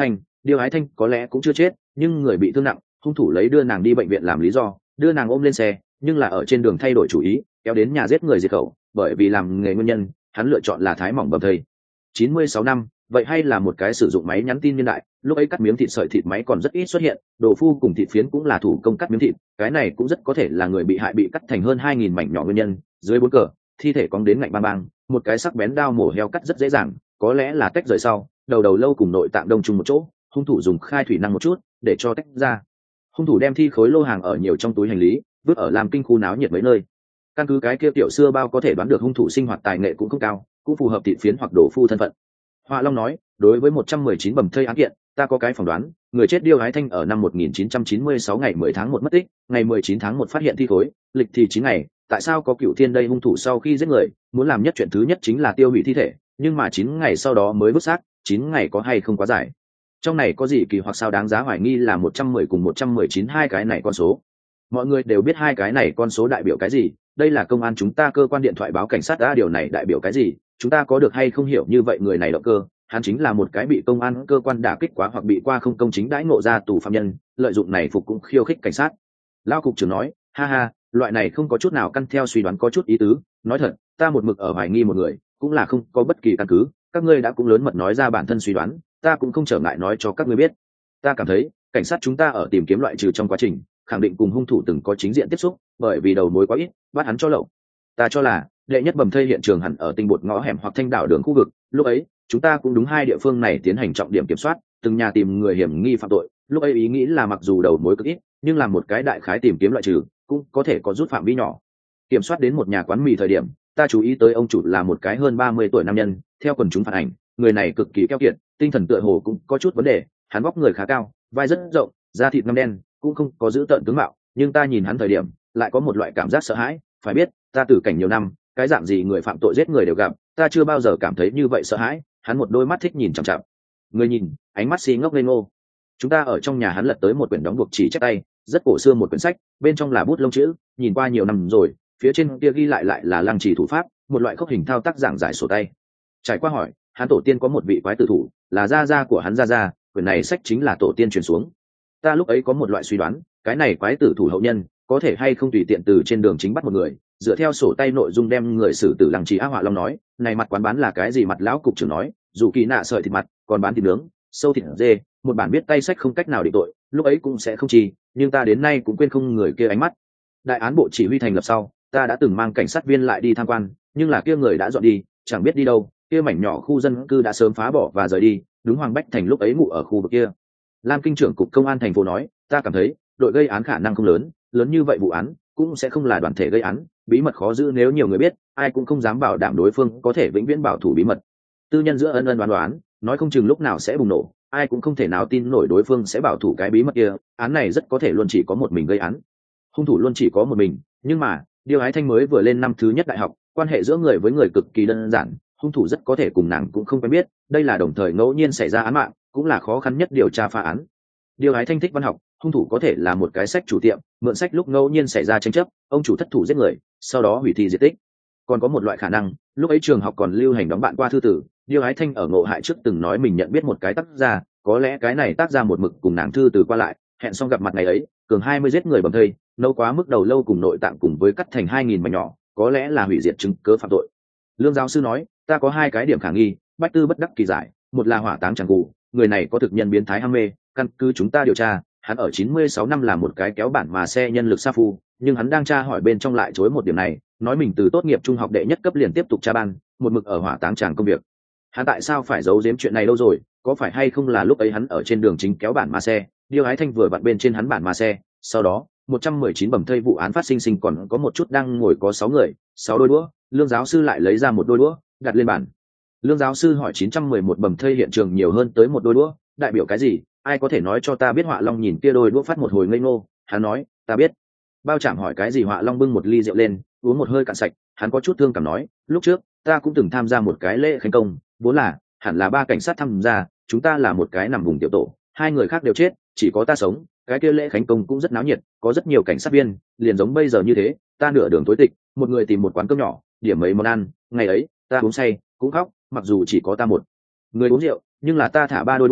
A: Điêu Ái Thanh có lẽ cũng chưa chết, nhưng người bị thương nặng, hung thủ lấy đưa nàng đi bệnh viện làm lý do, đưa nàng ôm lên xe, nhưng là ở trên đường thay đổi chủ ý, kéo đến nhà giết người diệt khẩu, bởi vì làm nghề nguyên nhân, hắn lựa chọn là thái mỏng bầm thây. chín mươi sáu năm, vậy hay là một cái sử dụng máy nhắn tin niên đại, lúc ấy cắt miếng thịt sợi thịt máy còn rất ít xuất hiện, đồ phu cùng thịt phiến cũng là thủ công cắt miếng thịt, cái này cũng rất có thể là người bị hại bị cắt thành hơn hai nghìn mảnh nhỏ nguyên nhân. Dưới bốn cờ, thi thể cong đến ngạnh bang bang, một cái sắc bén đao mổ heo cắt rất dễ dàng, có lẽ là tách rời sau, đầu đầu lâu cùng nội tạng đông chung một chỗ, hung thủ dùng khai thủy năng một chút để cho tách ra. Hung thủ đem thi khối lô hàng ở nhiều trong túi hành lý, vứt ở làm kinh khu náo nhiệt mấy nơi. Căn cứ cái kia tiểu xưa bao có thể đoán được hung thủ sinh hoạt tài nghệ cũng không cao, cũng phù hợp thịt phiến hoặc đồ phu thân phận. Họa Long nói, đối với một trăm mười chín bầm thây án kiện, ta có cái phỏng đoán, người chết Điêu Ái Thanh ở năm một nghìn chín trăm chín mươi sáu ngày mười tháng một mất tích, ngày mười chín tháng một phát hiện thi khối, lịch thì chín ngày, tại sao có Cửu Thiên đây hung thủ sau khi giết người, muốn làm nhất chuyện thứ nhất chính là tiêu hủy thi thể, nhưng mà chín ngày sau đó mới vứt xác, chín ngày có hay không quá dài. Trong này có gì kỳ hoặc sao đáng giá hoài nghi là một trăm mười cùng một trăm mười chín hai cái này con số. Mọi người đều biết hai cái này con số đại biểu cái gì, đây là công an chúng ta cơ quan điện thoại báo cảnh sát đã, điều này đại biểu cái gì, chúng ta có được hay không hiểu như vậy người này động cơ, hắn chính là một cái bị công an cơ quan đả kích quá hoặc bị qua không công chính đãi ngộ ra tù phạm nhân, lợi dụng này phục cũng khiêu khích cảnh sát. Lao cục trưởng nói, ha ha, loại này không có chút nào căn theo suy đoán có chút ý tứ, nói thật, ta một mực ở hoài nghi một người, cũng là không có bất kỳ căn cứ, các ngươi đã cũng lớn mật nói ra bản thân suy đoán, ta cũng không trở ngại nói cho các ngươi biết. Ta cảm thấy, cảnh sát chúng ta ở tìm kiếm loại trừ trong quá trình, khẳng định cùng hung thủ từng có chính diện tiếp xúc, bởi vì đầu mối quá ít, bắt hắn cho lậu. Ta cho là, đệ nhất bầm thây hiện trường hẳn ở tinh bột ngõ hẻm hoặc thanh đảo đường khu vực, lúc ấy, chúng ta cũng đúng hai địa phương này tiến hành trọng điểm kiểm soát, từng nhà tìm người hiểm nghi phạm tội, lúc ấy ý nghĩ là mặc dù đầu mối cực ít, nhưng làm một cái đại khái tìm kiếm loại trừ, cũng có thể có rút phạm vi nhỏ. Kiểm soát đến một nhà quán mì thời điểm, ta chú ý tới ông chủ là một cái hơn ba mươi tuổi nam nhân, theo quần chúng phản ảnh, người này cực kỳ keo kiệt, tinh thần tựa hồ cũng có chút vấn đề, hắn vóc người khá cao, vai rất rộng, da thịt ngăm đen, cũng không có giữ tợn tướng mạo, nhưng ta nhìn hắn thời điểm, lại có một loại cảm giác sợ hãi, phải biết, ta tử cảnh nhiều năm, cái dạng gì người phạm tội giết người đều gặp, ta chưa bao giờ cảm thấy như vậy sợ hãi. Hắn một đôi mắt thích nhìn chằm chằm, người nhìn, ánh mắt xí ngốc lên ngô. Chúng ta ở trong nhà hắn lật tới một quyển đóng buộc chỉ chép tay, rất cổ xưa một quyển sách, bên trong là bút lông chữ, nhìn qua nhiều năm rồi, phía trên kia ghi lại lại là lăng trì thủ pháp, một loại khốc hình thao tác giảng giải sổ tay. Trải qua hỏi, hắn tổ tiên có một vị quái tử thủ, là gia gia của hắn gia gia, quyển này sách chính là tổ tiên truyền xuống. Ta lúc ấy có một loại suy đoán, cái này quái tử thủ hậu nhân, có thể hay không tùy tiện từ trên đường chính bắt một người, dựa theo sổ tay nội dung đem người xử tử lăng trì. Á Họa Long nói, này mặt quán bán là cái gì? Mặt lão cục trưởng nói, dù kỳ nạ sợi thịt mặt, còn bán thịt nướng, sâu thịt dê, một bản biết tay sách không cách nào định tội, lúc ấy cũng sẽ không chi, nhưng ta đến nay cũng quên không người kia ánh mắt. Đại án bộ chỉ huy thành lập sau, ta đã từng mang cảnh sát viên lại đi tham quan, nhưng là kia người đã dọn đi, chẳng biết đi đâu, kia mảnh nhỏ khu dân cư đã sớm phá bỏ và rời đi, đúng Hoàng Bách Thành lúc ấy ngủ ở khu vực kia. Lam kinh trưởng cục công an thành phố nói, ta cảm thấy đội gây án khả năng không lớn, lớn như vậy vụ án cũng sẽ không là đoàn thể gây án, bí mật khó giữ, nếu nhiều người biết, ai cũng không dám bảo đảm đối phương có thể vĩnh viễn bảo thủ bí mật. Tư nhân giữa ân ân đoán đoán, nói không chừng lúc nào sẽ bùng nổ, ai cũng không thể nào tin nổi đối phương sẽ bảo thủ cái bí mật kia, án này rất có thể luôn chỉ có một mình gây án. Hung thủ luôn chỉ có một mình, nhưng mà, Điêu Ái Thanh mới vừa lên năm thứ nhất đại học, quan hệ giữa người với người cực kỳ đơn giản, hung thủ rất có thể cùng nàng cũng không quen biết, đây là đồng thời ngẫu nhiên xảy ra án mạng, cũng là khó khăn nhất điều tra phá án. Điêu Ái Thanh thích văn học, hung thủ có thể là một cái sách chủ tiệm, mượn sách lúc ngẫu nhiên xảy ra tranh chấp, ông chủ thất thủ giết người, sau đó hủy thi diệt tích. Còn có một loại khả năng, lúc ấy trường học còn lưu hành đóng bạn qua thư tử, Điêu Ái Thanh ở ngộ hại trước từng nói mình nhận biết một cái tác gia, có lẽ cái này tác gia một mực cùng nàng thư từ qua lại, hẹn xong gặp mặt ngày ấy, cường hai mươi giết người bầm thây, nấu quá mức đầu lâu cùng nội tạng cùng với cắt thành hai nghìn mảnh nhỏ, có lẽ là hủy diệt chứng cớ phạm tội. Lương giáo sư nói, ta có hai cái điểm khả nghi, bách tư bất đắc kỳ giải, một là hỏa táng chẳng cụ, người này có thực nhân biến thái ham mê, căn cứ chúng ta điều tra, hắn ở chín mươi sáu năm là một cái kéo bản mà xe nhân lực sa phu, nhưng hắn đang tra hỏi bên trong lại chối một điểm này, nói mình từ tốt nghiệp trung học đệ nhất cấp liền tiếp tục tra ban, một mực ở hỏa táng tràng công việc. Hắn tại sao phải giấu giếm chuyện này đâu rồi, có phải hay không là lúc ấy hắn ở trên đường chính kéo bản mà xe, Điêu Ái Thanh vừa vặn bên trên hắn bản mà xe, sau đó một trăm mười chín bầm thây vụ án phát sinh sinh còn có một chút đang ngồi có sáu người, sáu đôi đũa, Lương giáo sư lại lấy ra một đôi đũa, đặt lên bàn. Lương giáo sư hỏi chín trăm mười một bầm thây hiện trường nhiều hơn tới một đôi đũa, đại biểu cái gì? Ai có thể nói cho ta biết? Họa Long nhìn kia đôi đũa phát một hồi ngây ngô, hắn nói, ta biết. Bao Trạm hỏi cái gì? Họa Long bưng một ly rượu lên, uống một hơi cạn sạch, hắn có chút thương cảm nói, lúc trước ta cũng từng tham gia một cái lễ khánh công, vốn là hẳn là ba cảnh sát tham gia, chúng ta là một cái nằm vùng tiểu tổ, hai người khác đều chết, chỉ có ta sống. Cái kia lễ khánh công cũng rất náo nhiệt, có rất nhiều cảnh sát viên, liền giống bây giờ như thế. Ta nửa đường tối tịch, một người tìm một quán cơm nhỏ, điểm mấy món ăn, ngày ấy ta uống say cũng khóc, mặc dù chỉ có ta một người uống rượu, nhưng là ta thả ba đôi đũa,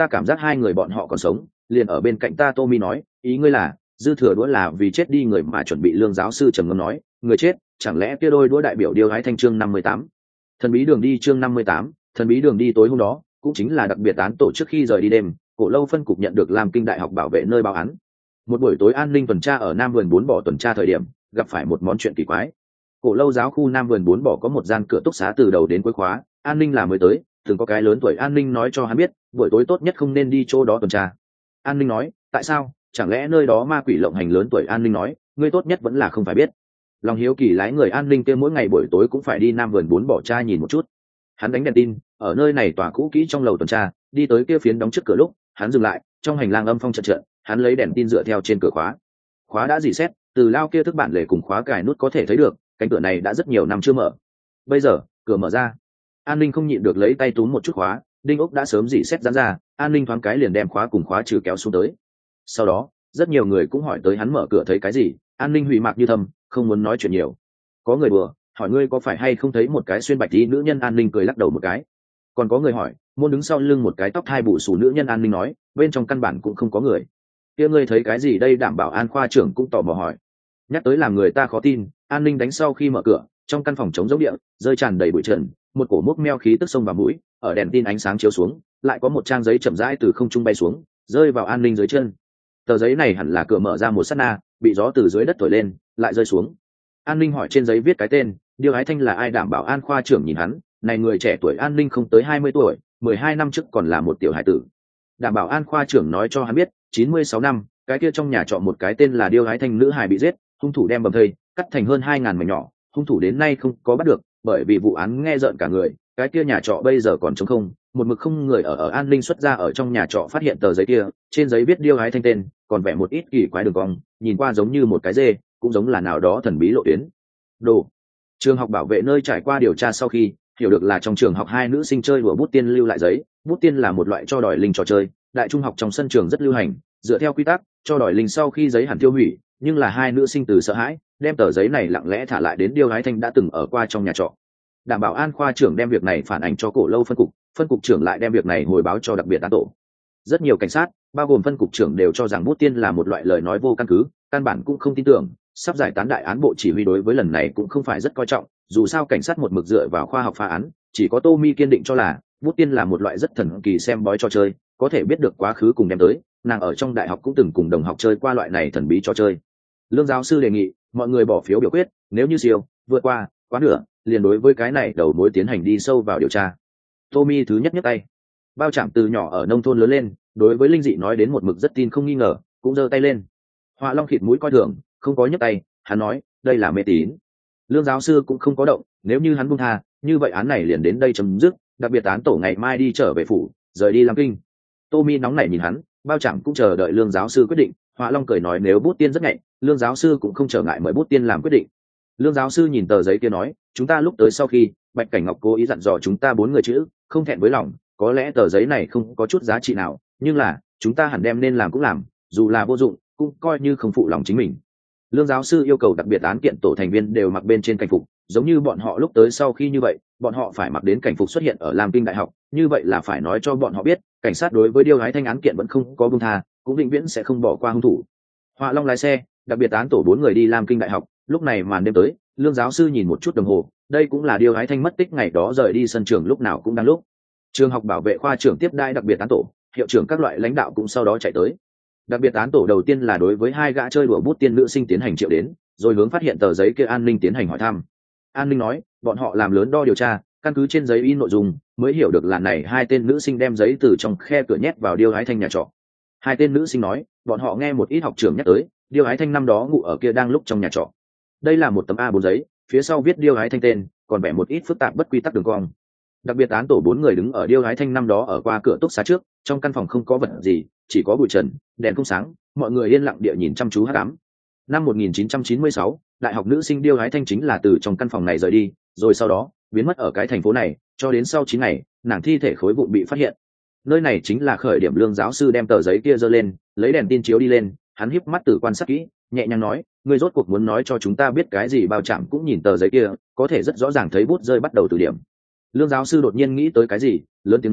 A: ta cảm giác hai người bọn họ còn sống. Liền ở bên cạnh ta Tommy nói, ý ngươi là dư thừa đũa là vì chết đi người mà chuẩn bị. Lương giáo sư trầm ngâm nói, người chết chẳng lẽ kia đôi đũa đại biểu Điêu Hái Thanh. Chương năm mươi tám, thần bí đường đi. Chương năm mươi tám, thần bí đường đi. Tối hôm đó cũng chính là đặc biệt án tổ trước khi rời đi đêm, Cổ Lâu phân cục nhận được Lam Kinh Đại học bảo vệ nơi báo án. Một buổi tối an ninh tuần tra ở Nam Vườn Bốn Bỏ tuần tra thời điểm, gặp phải một món chuyện kỳ quái. Cổ Lâu giáo khu Nam Vườn Bốn Bỏ có một gian cửa túc xá từ đầu đến cuối khóa, an ninh là mới tới, từng có cái lớn tuổi an ninh nói cho hắn biết, buổi tối tốt nhất không nên đi chỗ đó tuần tra. An ninh nói, tại sao? Chẳng lẽ nơi đó ma quỷ lộng hành? Lớn tuổi an ninh nói, ngươi tốt nhất vẫn là không phải biết. Lòng hiếu kỳ lái người an ninh kia mỗi ngày buổi tối cũng phải đi Nam Vườn Bốn Bỏ tra nhìn một chút. Hắn đánh đèn tin, ở nơi này tòa cũ kỹ trong lầu tuần tra, đi tới kia phiến đóng trước cửa lúc, hắn dừng lại, trong hành lang âm phong trận trận, hắn lấy đèn tin dựa theo trên cửa khóa. Khóa đã rỉ sét, từ lao kia thức bản lề cùng khóa cài nút có thể thấy được, cánh cửa này đã rất nhiều năm chưa mở. Bây giờ, cửa mở ra. An ninh không nhịn được lấy tay túm một chút khóa, đinh ốc đã sớm rỉ sét giãn ra, an ninh thoáng cái liền đem khóa cùng khóa trừ kéo xuống tới. Sau đó, rất nhiều người cũng hỏi tới hắn mở cửa thấy cái gì, an ninh hủy mạc như thầm, không muốn nói chuyện nhiều. Có người đùa, hỏi ngươi có phải hay không thấy một cái xuyên bạch y nữ nhân, an ninh cười lắc đầu một cái. Còn có người hỏi, môn đứng sau lưng một cái tóc hai bù xù nữ nhân, an ninh nói, bên trong căn bản cũng không có người. Kia ngươi thấy cái gì đây? Đảm bảo an khoa trưởng cũng tò mò hỏi. Nhắc tới làm người ta khó tin, an ninh đánh sau khi mở cửa, trong căn phòng trống rỗng địa, rơi tràn đầy bụi trần, một cổ mốc meo khí tức sông vào mũi, ở đèn tin ánh sáng chiếu xuống, lại có một trang giấy chậm rãi từ không trung bay xuống, rơi vào an ninh dưới chân. Tờ giấy này hẳn là cửa mở ra một sát na, bị gió từ dưới đất thổi lên, lại rơi xuống. An ninh hỏi trên giấy viết cái tên, Điêu Hái Thanh là ai? Đảm bảo an khoa trưởng nhìn hắn, này người trẻ tuổi an ninh không tới hai mươi tuổi, mười hai năm trước còn là một tiểu hải tử. Đảm bảo an khoa trưởng nói cho hắn biết, chín mươi sáu năm, cái kia trong nhà trọ một cái tên là Điêu Hái Thanh nữ hài bị giết, hung thủ đem bầm thây, cắt thành hơn hai ngàn mảnh nhỏ, hung thủ đến nay không có bắt được, bởi vì vụ án nghe rợn cả người, cái kia nhà trọ bây giờ còn trống không, một mực không người ở. Ở an ninh xuất ra ở trong nhà trọ phát hiện tờ giấy kia, trên giấy viết Điêu Hái Thanh tên, còn vẽ một ít kỳ quái đường cong, nhìn qua giống như một cái dê, cũng giống là nào đó thần bí lộ tuyến. Đồ. Trường học bảo vệ nơi trải qua điều tra sau khi hiểu được là trong trường học hai nữ sinh chơi đùa bút tiên lưu lại giấy. Bút tiên là một loại cho đòi linh trò chơi, đại trung học trong sân trường rất lưu hành, dựa theo quy tắc cho đòi linh sau khi giấy hẳn tiêu hủy, nhưng là hai nữ sinh từ sợ hãi đem tờ giấy này lặng lẽ thả lại đến Điêu Hái Thanh đã từng ở qua trong nhà trọ. Đảm bảo an khoa trưởng đem việc này phản ánh cho Cổ Lâu phân cục, phân cục trưởng lại đem việc này hồi báo cho đặc biệt án tổ. Rất nhiều cảnh sát bao gồm phân cục trưởng đều cho rằng bút tiên là một loại lời nói vô căn cứ, căn bản cũng không tin tưởng. Sắp giải tán đại án bộ chỉ huy đối với lần này cũng không phải rất coi trọng, dù sao cảnh sát một mực dựa vào khoa học phá án, chỉ có Tommy kiên định cho là bút tiên là một loại rất thần kỳ xem bói trò chơi, có thể biết được quá khứ cùng đem tới, nàng ở trong đại học cũng từng cùng đồng học chơi qua loại này thần bí trò chơi. Lương giáo sư đề nghị mọi người bỏ phiếu biểu quyết, nếu như siêu vượt qua quá nửa, liền đối với cái này đầu mối tiến hành đi sâu vào điều tra. Tommy thứ nhất nhấc tay. Bao Trạm từ nhỏ ở nông thôn lớn lên, đối với linh dị nói đến một mực rất tin không nghi ngờ, cũng giơ tay lên. Họa Long khịt mũi coi thường, không có nhấc tay, hắn nói, đây là mê tín. Lương giáo sư cũng không có động, nếu như hắn buông tha, như vậy án này liền đến đây chấm dứt, đặc biệt án tổ ngày mai đi trở về phủ, rời đi Lam Kinh. Tommy nóng nảy nhìn hắn, Bao Trạm cũng chờ đợi Lương giáo sư quyết định. Họa Long cười nói nếu bút tiên rất nhạy, Lương giáo sư cũng không trở ngại mời bút tiên làm quyết định. Lương giáo sư nhìn tờ giấy kia nói, chúng ta lúc tới sau khi Bạch Cảnh Ngọc cố ý dặn dò chúng ta bốn người chữ, không thẹn với lòng, có lẽ tờ giấy này không có chút giá trị nào, nhưng là chúng ta hẳn đem nên làm cũng làm, dù là vô dụng cũng coi như không phụ lòng chính mình. Lương giáo sư yêu cầu đặc biệt án kiện tổ thành viên đều mặc bên trên cảnh phục, giống như bọn họ lúc tới sau khi như vậy, bọn họ phải mặc đến cảnh phục xuất hiện ở Lam Kinh Đại học, như vậy là phải nói cho bọn họ biết, cảnh sát đối với Điêu Hái Thanh án kiện vẫn không có buông tha, cũng vĩnh viễn sẽ không bỏ qua hung thủ. Họa Long lái xe, đặc biệt án tổ bốn người đi Lam Kinh Đại học, lúc này màn đêm tới, Lương giáo sư nhìn một chút đồng hồ, đây cũng là Điêu Hái Thanh mất tích ngày đó rời đi sân trường lúc nào cũng đang lúc. Trường học bảo vệ khoa trưởng tiếp đãi đặc biệt án tổ, hiệu trưởng các loại lãnh đạo cũng sau đó chạy tới. Đặc biệt án tổ đầu tiên là đối với hai gã chơi đùa bút tiên nữ sinh tiến hành triệu đến, rồi hướng phát hiện tờ giấy kia an ninh tiến hành hỏi thăm. An ninh nói, bọn họ làm lớn đo điều tra, căn cứ trên giấy in nội dung, mới hiểu được là này hai tên nữ sinh đem giấy từ trong khe cửa nhét vào Điêu Hái Thanh nhà trọ. Hai tên nữ sinh nói, bọn họ nghe một ít học trưởng nhắc tới, Điêu Hái Thanh năm đó ngủ ở kia đang lúc trong nhà trọ. Đây là một tấm a bốn giấy, phía sau viết Điêu Hái Thanh tên, còn vẽ một ít phức tạp bất quy tắc đường cong. Đặc biệt án tổ bốn người đứng ở Điêu Hái Thanh năm đó ở qua cửa túc xá trước, trong căn phòng không có vật gì, chỉ có bụi trần, đèn không sáng, mọi người yên lặng địa nhìn chăm chú hắc ám. Năm một nghìn chín trăm chín mươi sáu, đại học nữ sinh Điêu Hái Thanh chính là từ trong căn phòng này rời đi, rồi sau đó biến mất ở cái thành phố này, cho đến sau chín ngày, nàng thi thể khối vụn bị phát hiện. Nơi này chính là khởi điểm. Lương giáo sư đem tờ giấy kia giơ lên, lấy đèn tin chiếu đi lên, hắn híp mắt tử quan sát kỹ, nhẹ nhàng nói, ngươi rốt cuộc muốn nói cho chúng ta biết cái gì? Bao Trạm cũng nhìn tờ giấy kia, có thể rất rõ ràng thấy bút rơi bắt đầu từ điểm. Lương giáo sư đột nhiên nghĩ tới cái gì, lớn tiếng nói,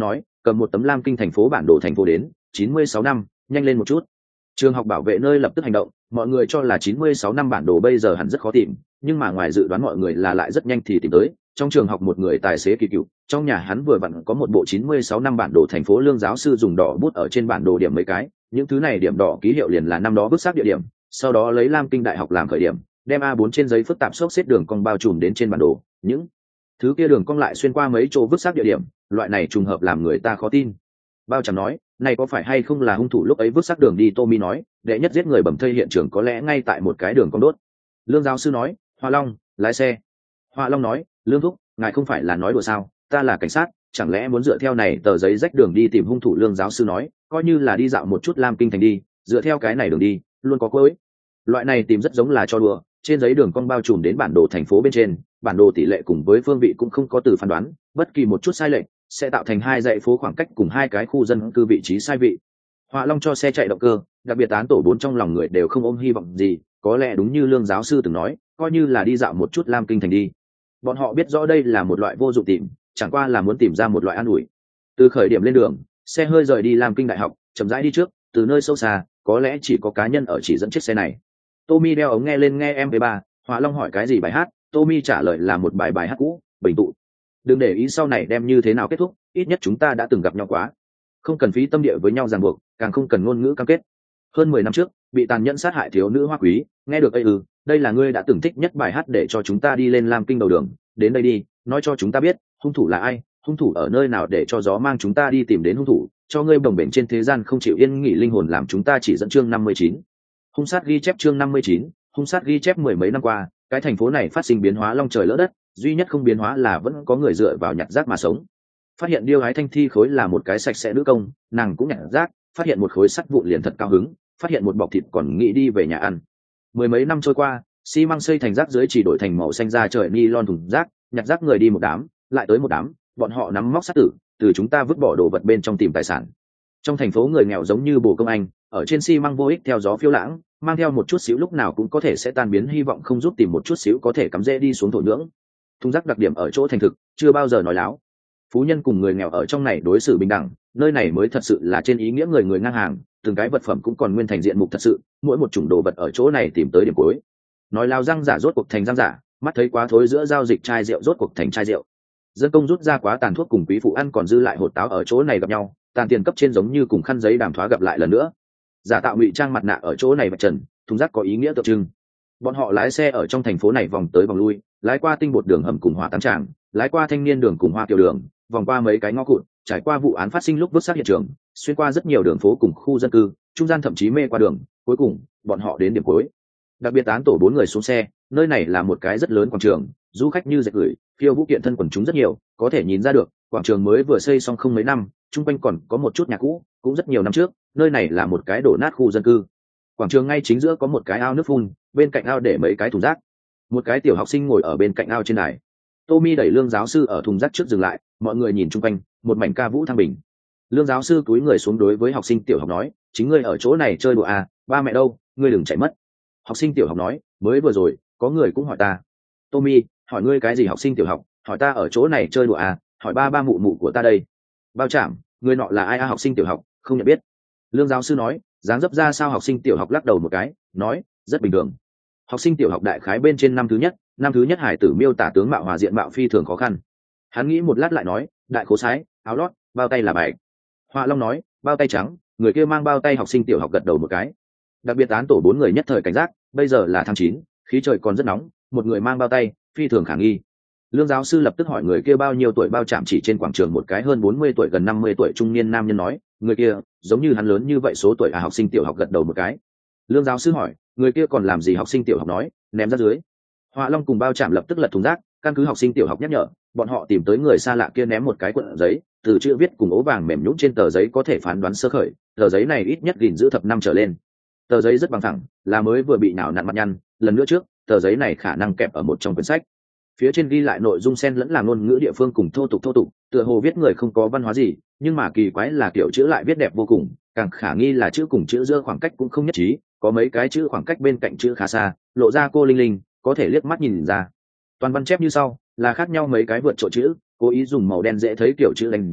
A: cầm một tấm lam kinh thành phố bản đồ thành phố đến chín mươi sáu năm, nhanh lên một chút. Trường học bảo vệ nơi lập tức hành động, mọi người cho là chín mươi sáu năm bản đồ bây giờ hẳn rất khó tìm, nhưng mà ngoài dự đoán mọi người là lại rất nhanh thì tìm tới. Trong trường học một người tài xế kỳ cựu, trong nhà hắn vừa vặn có một bộ chín mươi sáu năm bản đồ thành phố. Lương giáo sư dùng đỏ bút ở trên bản đồ điểm mấy cái, những thứ này điểm đỏ ký hiệu liền là năm đó vứt xác địa điểm, sau đó lấy Lam Kinh đại học làm khởi điểm, đem a bốn trên giấy phức tạp xốc xếp đường cong bao trùm đến trên bản đồ, những thứ kia đường cong lại xuyên qua mấy chỗ vứt xác địa điểm, loại này trùng hợp làm người ta khó tin. Bao Tràm nói, này có phải hay không là hung thủ lúc ấy vứt xác đường đi? Tommy nói, đệ nhất giết người bầm thây hiện trường có lẽ ngay tại một cái đường cong đốt. Lương giáo sư nói, Hoa Long, lái xe. Hoa Long nói, Lương thúc, ngài không phải là nói đùa sao? Ta là cảnh sát, chẳng lẽ muốn dựa theo này tờ giấy rách đường đi tìm hung thủ? Lương giáo sư nói, coi như là đi dạo một chút Lam Kinh thành đi, dựa theo cái này đường đi, luôn có quấy. Loại này tìm rất giống là cho đùa, trên giấy đường cong bao trùm đến bản đồ thành phố bên trên, bản đồ tỷ lệ cùng với phương vị cũng không có từ phán đoán, bất kỳ một chút sai lệch sẽ tạo thành hai dãy phố khoảng cách cùng hai cái khu dân cư vị trí sai vị. Họa Long cho xe chạy động cơ, đặc biệt án tổ bốn trong lòng người đều không ôm hy vọng gì, có lẽ đúng như Lương giáo sư từng nói, coi như là đi dạo một chút Lam Kinh thành đi. Bọn họ biết rõ đây là một loại vô dụng tìm, chẳng qua là muốn tìm ra một loại an ủi. Từ khởi điểm lên đường, xe hơi rời đi Lam Kinh đại học, chậm rãi đi trước, từ nơi sâu xa, có lẽ chỉ có cá nhân ở chỉ dẫn chiếc xe này. Tommy đeo ống nghe lên nghe em pê ba, Họa Long hỏi cái gì bài hát, Tommy trả lời là một bài bài hát cũ, Bình tụ. Đừng để ý sau này đem như thế nào kết thúc, ít nhất chúng ta đã từng gặp nhau quá, không cần phí tâm địa với nhau ràng buộc, càng không cần ngôn ngữ cam kết. Hơn mười năm trước, bị tàn nhẫn sát hại thiếu nữ Hoa Quý, nghe được ây ư, đây là ngươi đã từng thích nhất bài hát, để cho chúng ta đi lên Lam Kinh đầu đường, đến đây đi, nói cho chúng ta biết, hung thủ là ai, hung thủ ở nơi nào, để cho gió mang chúng ta đi tìm đến hung thủ, cho ngươi bồng bềnh trên thế gian không chịu yên nghỉ linh hồn, làm chúng ta chỉ dẫn. Chương năm mươi chín, hung sát ghi chép. Chương năm mươi chín, hung sát ghi chép. Mười mấy năm qua, cái thành phố này phát sinh biến hóa long trời lỡ đất, duy nhất không biến hóa là vẫn có người dựa vào nhặt rác mà sống. Phát hiện điêu hái thanh thi khối là một cái sạch sẽ nữ công, nàng cũng nhặt rác, phát hiện một khối sắt vụn liền thật cao hứng, phát hiện một bọc thịt còn nghĩ đi về nhà ăn. Mười mấy năm trôi qua, xi măng xây thành rác dưới chỉ đổi thành màu xanh da trời nylon thùng rác, nhặt rác người đi một đám, lại tới một đám, bọn họ nắm móc sát tử, từ chúng ta vứt bỏ đồ vật bên trong tìm tài sản. Trong thành phố người nghèo giống như bồ công anh, ở trên xi măng vô ích theo gió phiêu lãng, mang theo một chút xíu lúc nào cũng có thể sẽ tan biến hy vọng, không giúp tìm một chút xíu có thể cắm rễ đi xuống thổ nhưỡng. Thùng rác đặc điểm ở chỗ thành thực, chưa bao giờ nói láo. Phú nhân cùng người nghèo ở trong này đối xử bình đẳng, nơi này mới thật sự là trên ý nghĩa người người ngang hàng, từng cái vật phẩm cũng còn nguyên thành diện mục thật sự, mỗi một chủng đồ vật ở chỗ này tìm tới điểm cuối. Nói lao răng giả rốt cuộc thành răng giả, mắt thấy quá thối giữa giao dịch chai rượu rốt cuộc thành chai rượu. Dân công rút ra quá tàn thuốc cùng quý phụ ăn còn dư lại hột táo ở chỗ này gặp nhau, tàn tiền cấp trên giống như cùng khăn giấy đàm thoá gặp lại lần nữa. Giả tạo ngụy trang mặt nạ ở chỗ này vạch trần, thùng rác có ý nghĩa tượng trưng. Bọn họ lái xe ở trong thành phố này vòng tới vòng lui, lái qua tinh bột đường hầm cùng hỏa táng tràng, lái qua thanh niên đường cùng hoa kiều đường, vòng qua mấy cái ngõ cụt, trải qua vụ án phát sinh lúc vứt xác hiện trường, xuyên qua rất nhiều đường phố cùng khu dân cư, trung gian thậm chí mê qua đường, cuối cùng bọn họ đến điểm cuối. Đặc biệt án tổ bốn người xuống xe, nơi này là một cái rất lớn quảng trường, du khách như dệt gửi, phiêu vũ kiện thân quần chúng rất nhiều, có thể nhìn ra được quảng trường mới vừa xây xong không mấy năm, chung quanh còn có một chút nhà cũ, cũng rất nhiều năm trước, nơi này là một cái đổ nát khu dân cư. Quảng trường ngay chính giữa có một cái ao nước phun, bên cạnh ao để mấy cái thùng rác, một cái tiểu học sinh ngồi ở bên cạnh ao trên đài. Tommy đẩy Lương giáo sư ở thùng rác trước dừng lại, mọi người nhìn chung quanh, một mảnh ca vũ thăng bình. Lương giáo sư cúi người xuống đối với học sinh tiểu học nói, chính ngươi ở chỗ này chơi đùa à, ba mẹ đâu, ngươi đừng chạy mất. Học sinh tiểu học nói, mới vừa rồi có người cũng hỏi ta. Tommy, hỏi ngươi cái gì? Học sinh tiểu học, hỏi ta ở chỗ này chơi đùa à, hỏi ba ba mụ mụ của ta đây. Bao Trảm, người nọ là ai? À, học sinh tiểu học, không nhận biết. Lương giáo sư nói, dáng dấp ra sao? Học sinh tiểu học lắc đầu một cái, nói, rất bình thường. Học sinh tiểu học đại khái bên trên năm thứ nhất, năm thứ nhất hải tử miêu tả tướng mạo hòa diện mạo phi thường khó khăn. Hắn nghĩ một lát lại nói, đại khố sái, áo lót, bao tay là bạch. Họa Long nói, bao tay trắng, người kia mang bao tay. Học sinh tiểu học gật đầu một cái. Đặc biệt án tổ bốn người nhất thời cảnh giác, bây giờ là tháng chín, khí trời còn rất nóng, một người mang bao tay, phi thường khả nghi. Lương giáo sư lập tức hỏi người kia bao nhiêu tuổi. Bao Trảm chỉ trên quảng trường một cái hơn bốn mươi tuổi gần năm mươi tuổi trung niên nam nhân nói, người kia giống như hắn lớn như vậy số tuổi. À, học sinh tiểu học gật đầu một cái. Lương giáo sư hỏi, người kia còn làm gì? Học sinh tiểu học nói, ném ra dưới. Họa Long cùng Bao Trảm lập tức lật thùng rác, căn cứ học sinh tiểu học nhắc nhở, bọn họ tìm tới người xa lạ kia ném một cái cuộn giấy, từ chữ viết cùng ố vàng mềm nhũn trên tờ giấy có thể phán đoán sơ khởi, tờ giấy này ít nhất gìn giữ thập năm trở lên. Tờ giấy rất bằng thẳng, là mới vừa bị nào nặn mặt nhăn, lần nữa trước, tờ giấy này khả năng kẹp ở một trong quyển sách. Phía trên ghi lại nội dung xen lẫn là ngôn ngữ địa phương cùng thô tục thô tục, tựa hồ viết người không có văn hóa gì, nhưng mà kỳ quái là kiểu chữ lại viết đẹp vô cùng, càng khả nghi là chữ cùng chữ giữa khoảng cách cũng không nhất trí, có mấy cái chữ khoảng cách bên cạnh chữ khá xa, lộ ra cô linh linh, có thể liếc mắt nhìn ra. Toàn văn chép như sau, là khác nhau mấy cái vượt trội chữ, cố ý dùng màu đen dễ thấy kiểu chữ đánh dấu,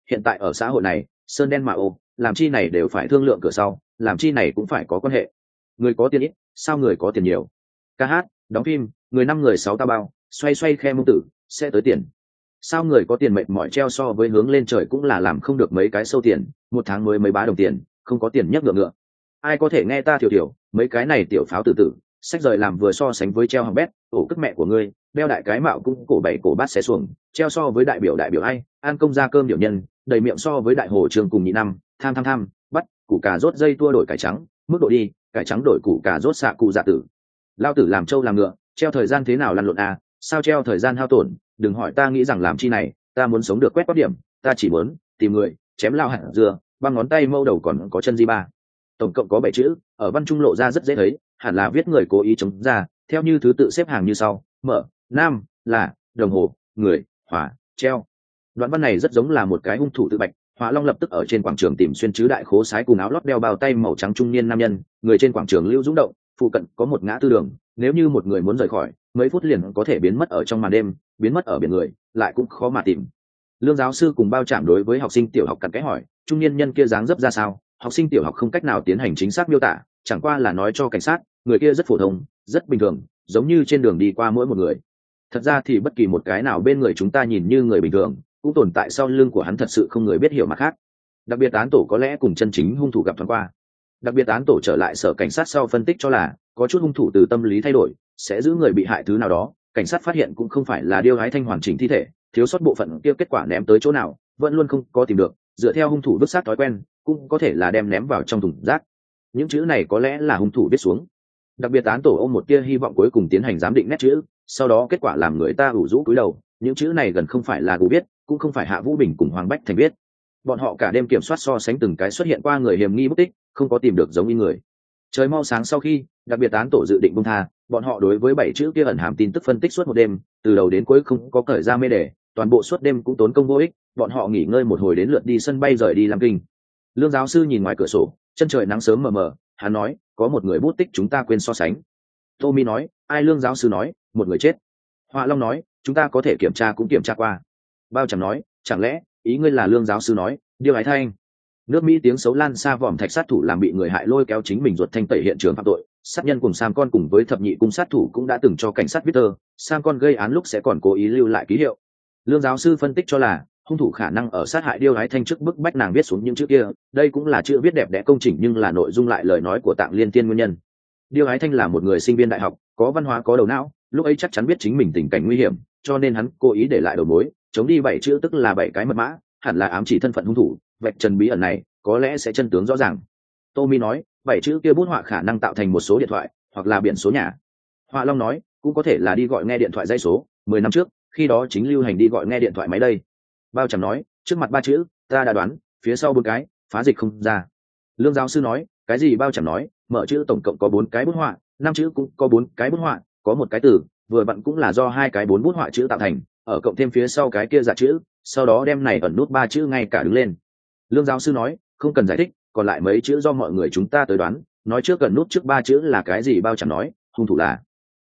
A: hiện tại ở xã hội này sơn đen mà ô, làm chi này đều phải thương lượng cửa sau, làm chi này cũng phải có quan hệ. Người có tiền ít sao người có tiền nhiều. Ca hát, đóng phim, người năm người sáu tao bao, xoay xoay khe mông tử sẽ tới tiền. Sao người có tiền mệt mỏi treo so với hướng lên trời cũng là làm không được mấy cái sâu tiền, một tháng mới mấy bá đồng tiền, không có tiền nhấc ngựa ngựa. Ai có thể nghe ta thiểu thiểu, mấy cái này tiểu pháo tử tử sách rời làm vừa so sánh với treo hàng bét, ổ cất mẹ của ngươi, đeo đại cái mạo cũng cổ bảy cổ bát xé xuồng, treo so với đại biểu đại biểu ai, an công ra cơm điệu nhân, đầy miệng so với đại hồ trường cùng nhị năm, tham tham tham, bắt củ cà rốt dây tua đổi cải trắng, mức độ đi, cải trắng đổi củ cà rốt xạ cụ dạ tử. Lao tử làm trâu làm ngựa, treo thời gian thế nào lăn lộn à, sao treo thời gian hao tổn, đừng hỏi ta nghĩ rằng làm chi này, ta muốn sống được quét quát điểm, ta chỉ muốn tìm người chém lao hạt dưa, băng ngón tay mâu đầu còn có chân di ba. Tổng cộng có bảy chữ, ở văn trung lộ ra rất dễ thấy, hẳn là viết người cố ý chống ra, theo như thứ tự xếp hàng như sau: mở, nam, là, đồng hồ, người, hỏa, treo. Đoạn văn này rất giống là một cái hung thủ tự bạch. Hỏa Long lập tức ở trên quảng trường tìm xuyên chứ đại khố sái cùng áo lót đeo bao tay màu trắng trung niên nam nhân, người trên quảng trường lưu dũng động, phụ cận có một ngã tư đường, nếu như một người muốn rời khỏi, mấy phút liền có thể biến mất ở trong màn đêm, biến mất ở biển người, lại cũng khó mà tìm. Lương giáo sư cùng bao trạm đối với học sinh tiểu học cặn cái hỏi, trung niên nhân kia dáng dấp ra sao? Học sinh tiểu học không cách nào tiến hành chính xác miêu tả, chẳng qua là nói cho cảnh sát, người kia rất phổ thông, rất bình thường, giống như trên đường đi qua mỗi một người. Thật ra thì bất kỳ một cái nào bên người chúng ta nhìn như người bình thường, cũng tồn tại sau lưng của hắn thật sự không người biết hiểu mặt khác. Đặc biệt án tổ có lẽ cùng chân chính hung thủ gặp thoáng qua. Đặc biệt án tổ trở lại sở cảnh sát sau phân tích cho là có chút hung thủ từ tâm lý thay đổi, sẽ giữ người bị hại thứ nào đó. Cảnh sát phát hiện cũng không phải là điêu hái thanh hoàn chỉnh thi thể, thiếu sót bộ phận kia kết quả ném tới chỗ nào vẫn luôn không có tìm được. Dựa theo hung thủ vứt xác thói quen, cũng có thể là đem ném vào trong thùng rác. Những chữ này có lẽ là hung thủ viết xuống. Đặc biệt án tổ ôm một tia hy vọng cuối cùng tiến hành giám định nét chữ, sau đó kết quả làm người ta ủ rũ cúi đầu. Những chữ này gần không phải là Gù viết, cũng không phải Hạ Vũ Bình cùng Hoàng Bách Thành viết. Bọn họ cả đêm kiểm soát so sánh từng cái xuất hiện qua người hiểm nghi mất tích, không có tìm được giống như người. Trời mau sáng sau khi đặc biệt án tổ dự định buông tha, bọn họ đối với bảy chữ kia ẩn hàm tin tức phân tích suốt một đêm, từ đầu đến cuối không có cởi ra mê đề, toàn bộ suốt đêm cũng tốn công vô ích. Bọn họ nghỉ ngơi một hồi đến lượt đi sân bay rời đi Lam Kinh. Lương giáo sư nhìn ngoài cửa sổ, chân trời nắng sớm mờ mờ, hắn nói, có một người bút tích chúng ta quên so sánh. Tommy nói, ai? Lương giáo sư nói, một người chết. Họa Long nói, chúng ta có thể kiểm tra cũng kiểm tra qua. Bao Trầm nói, chẳng lẽ ý ngươi là Lương giáo sư nói điêu ái thanh? Nước Mỹ tiếng xấu lan xa vòm thạch sát thủ làm bị người hại lôi kéo chính mình ruột thanh tẩy hiện trường phạm tội, sát nhân cùng Sam Con cùng với thập nhị cung sát thủ cũng đã từng cho cảnh sát viết tờ, Sam Con gây án lúc sẽ còn cố ý lưu lại ký hiệu. Lương giáo sư phân tích cho là hung thủ khả năng ở sát hại điêu ái thanh trước bức bách nàng viết xuống những chữ kia, đây cũng là chữ viết đẹp đẽ công chỉnh nhưng là nội dung lại lời nói của Tạng Liên Tiên nguyên nhân. Điêu ái thanh là một người sinh viên đại học, có văn hóa có đầu não, lúc ấy chắc chắn biết chính mình tình cảnh nguy hiểm, cho nên hắn cố ý để lại đầu mối, chống đi bảy chữ tức là bảy cái mật mã, hẳn là ám chỉ thân phận hung thủ, vạch trần bí ẩn này, có lẽ sẽ chân tướng rõ ràng. Tommy nói, bảy chữ kia bút họa khả năng tạo thành một số điện thoại, hoặc là biển số nhà. Họa Long nói, cũng có thể là đi gọi nghe điện thoại dây số, mười năm trước, khi đó chính lưu hành đi gọi nghe điện thoại máy đây. Bao Trầm nói, trước mặt ba chữ, ta đã đoán, phía sau bốn cái, phá dịch không ra. Lương giáo sư nói, cái gì? Bao Trầm nói, mở chữ tổng cộng có bốn cái bút họa, năm chữ cũng có bốn cái bút họa, có một cái từ, vừa vặn cũng là do hai cái bốn bút họa chữ tạo thành, ở cộng thêm phía sau cái kia dạ chữ, sau đó đem này ẩn nút ba chữ ngay cả đứng lên. Lương giáo sư nói, không cần giải thích, còn lại mấy chữ do mọi người chúng ta tới đoán, nói trước gần nút trước ba chữ là cái gì? Bao Trầm nói, hung thủ là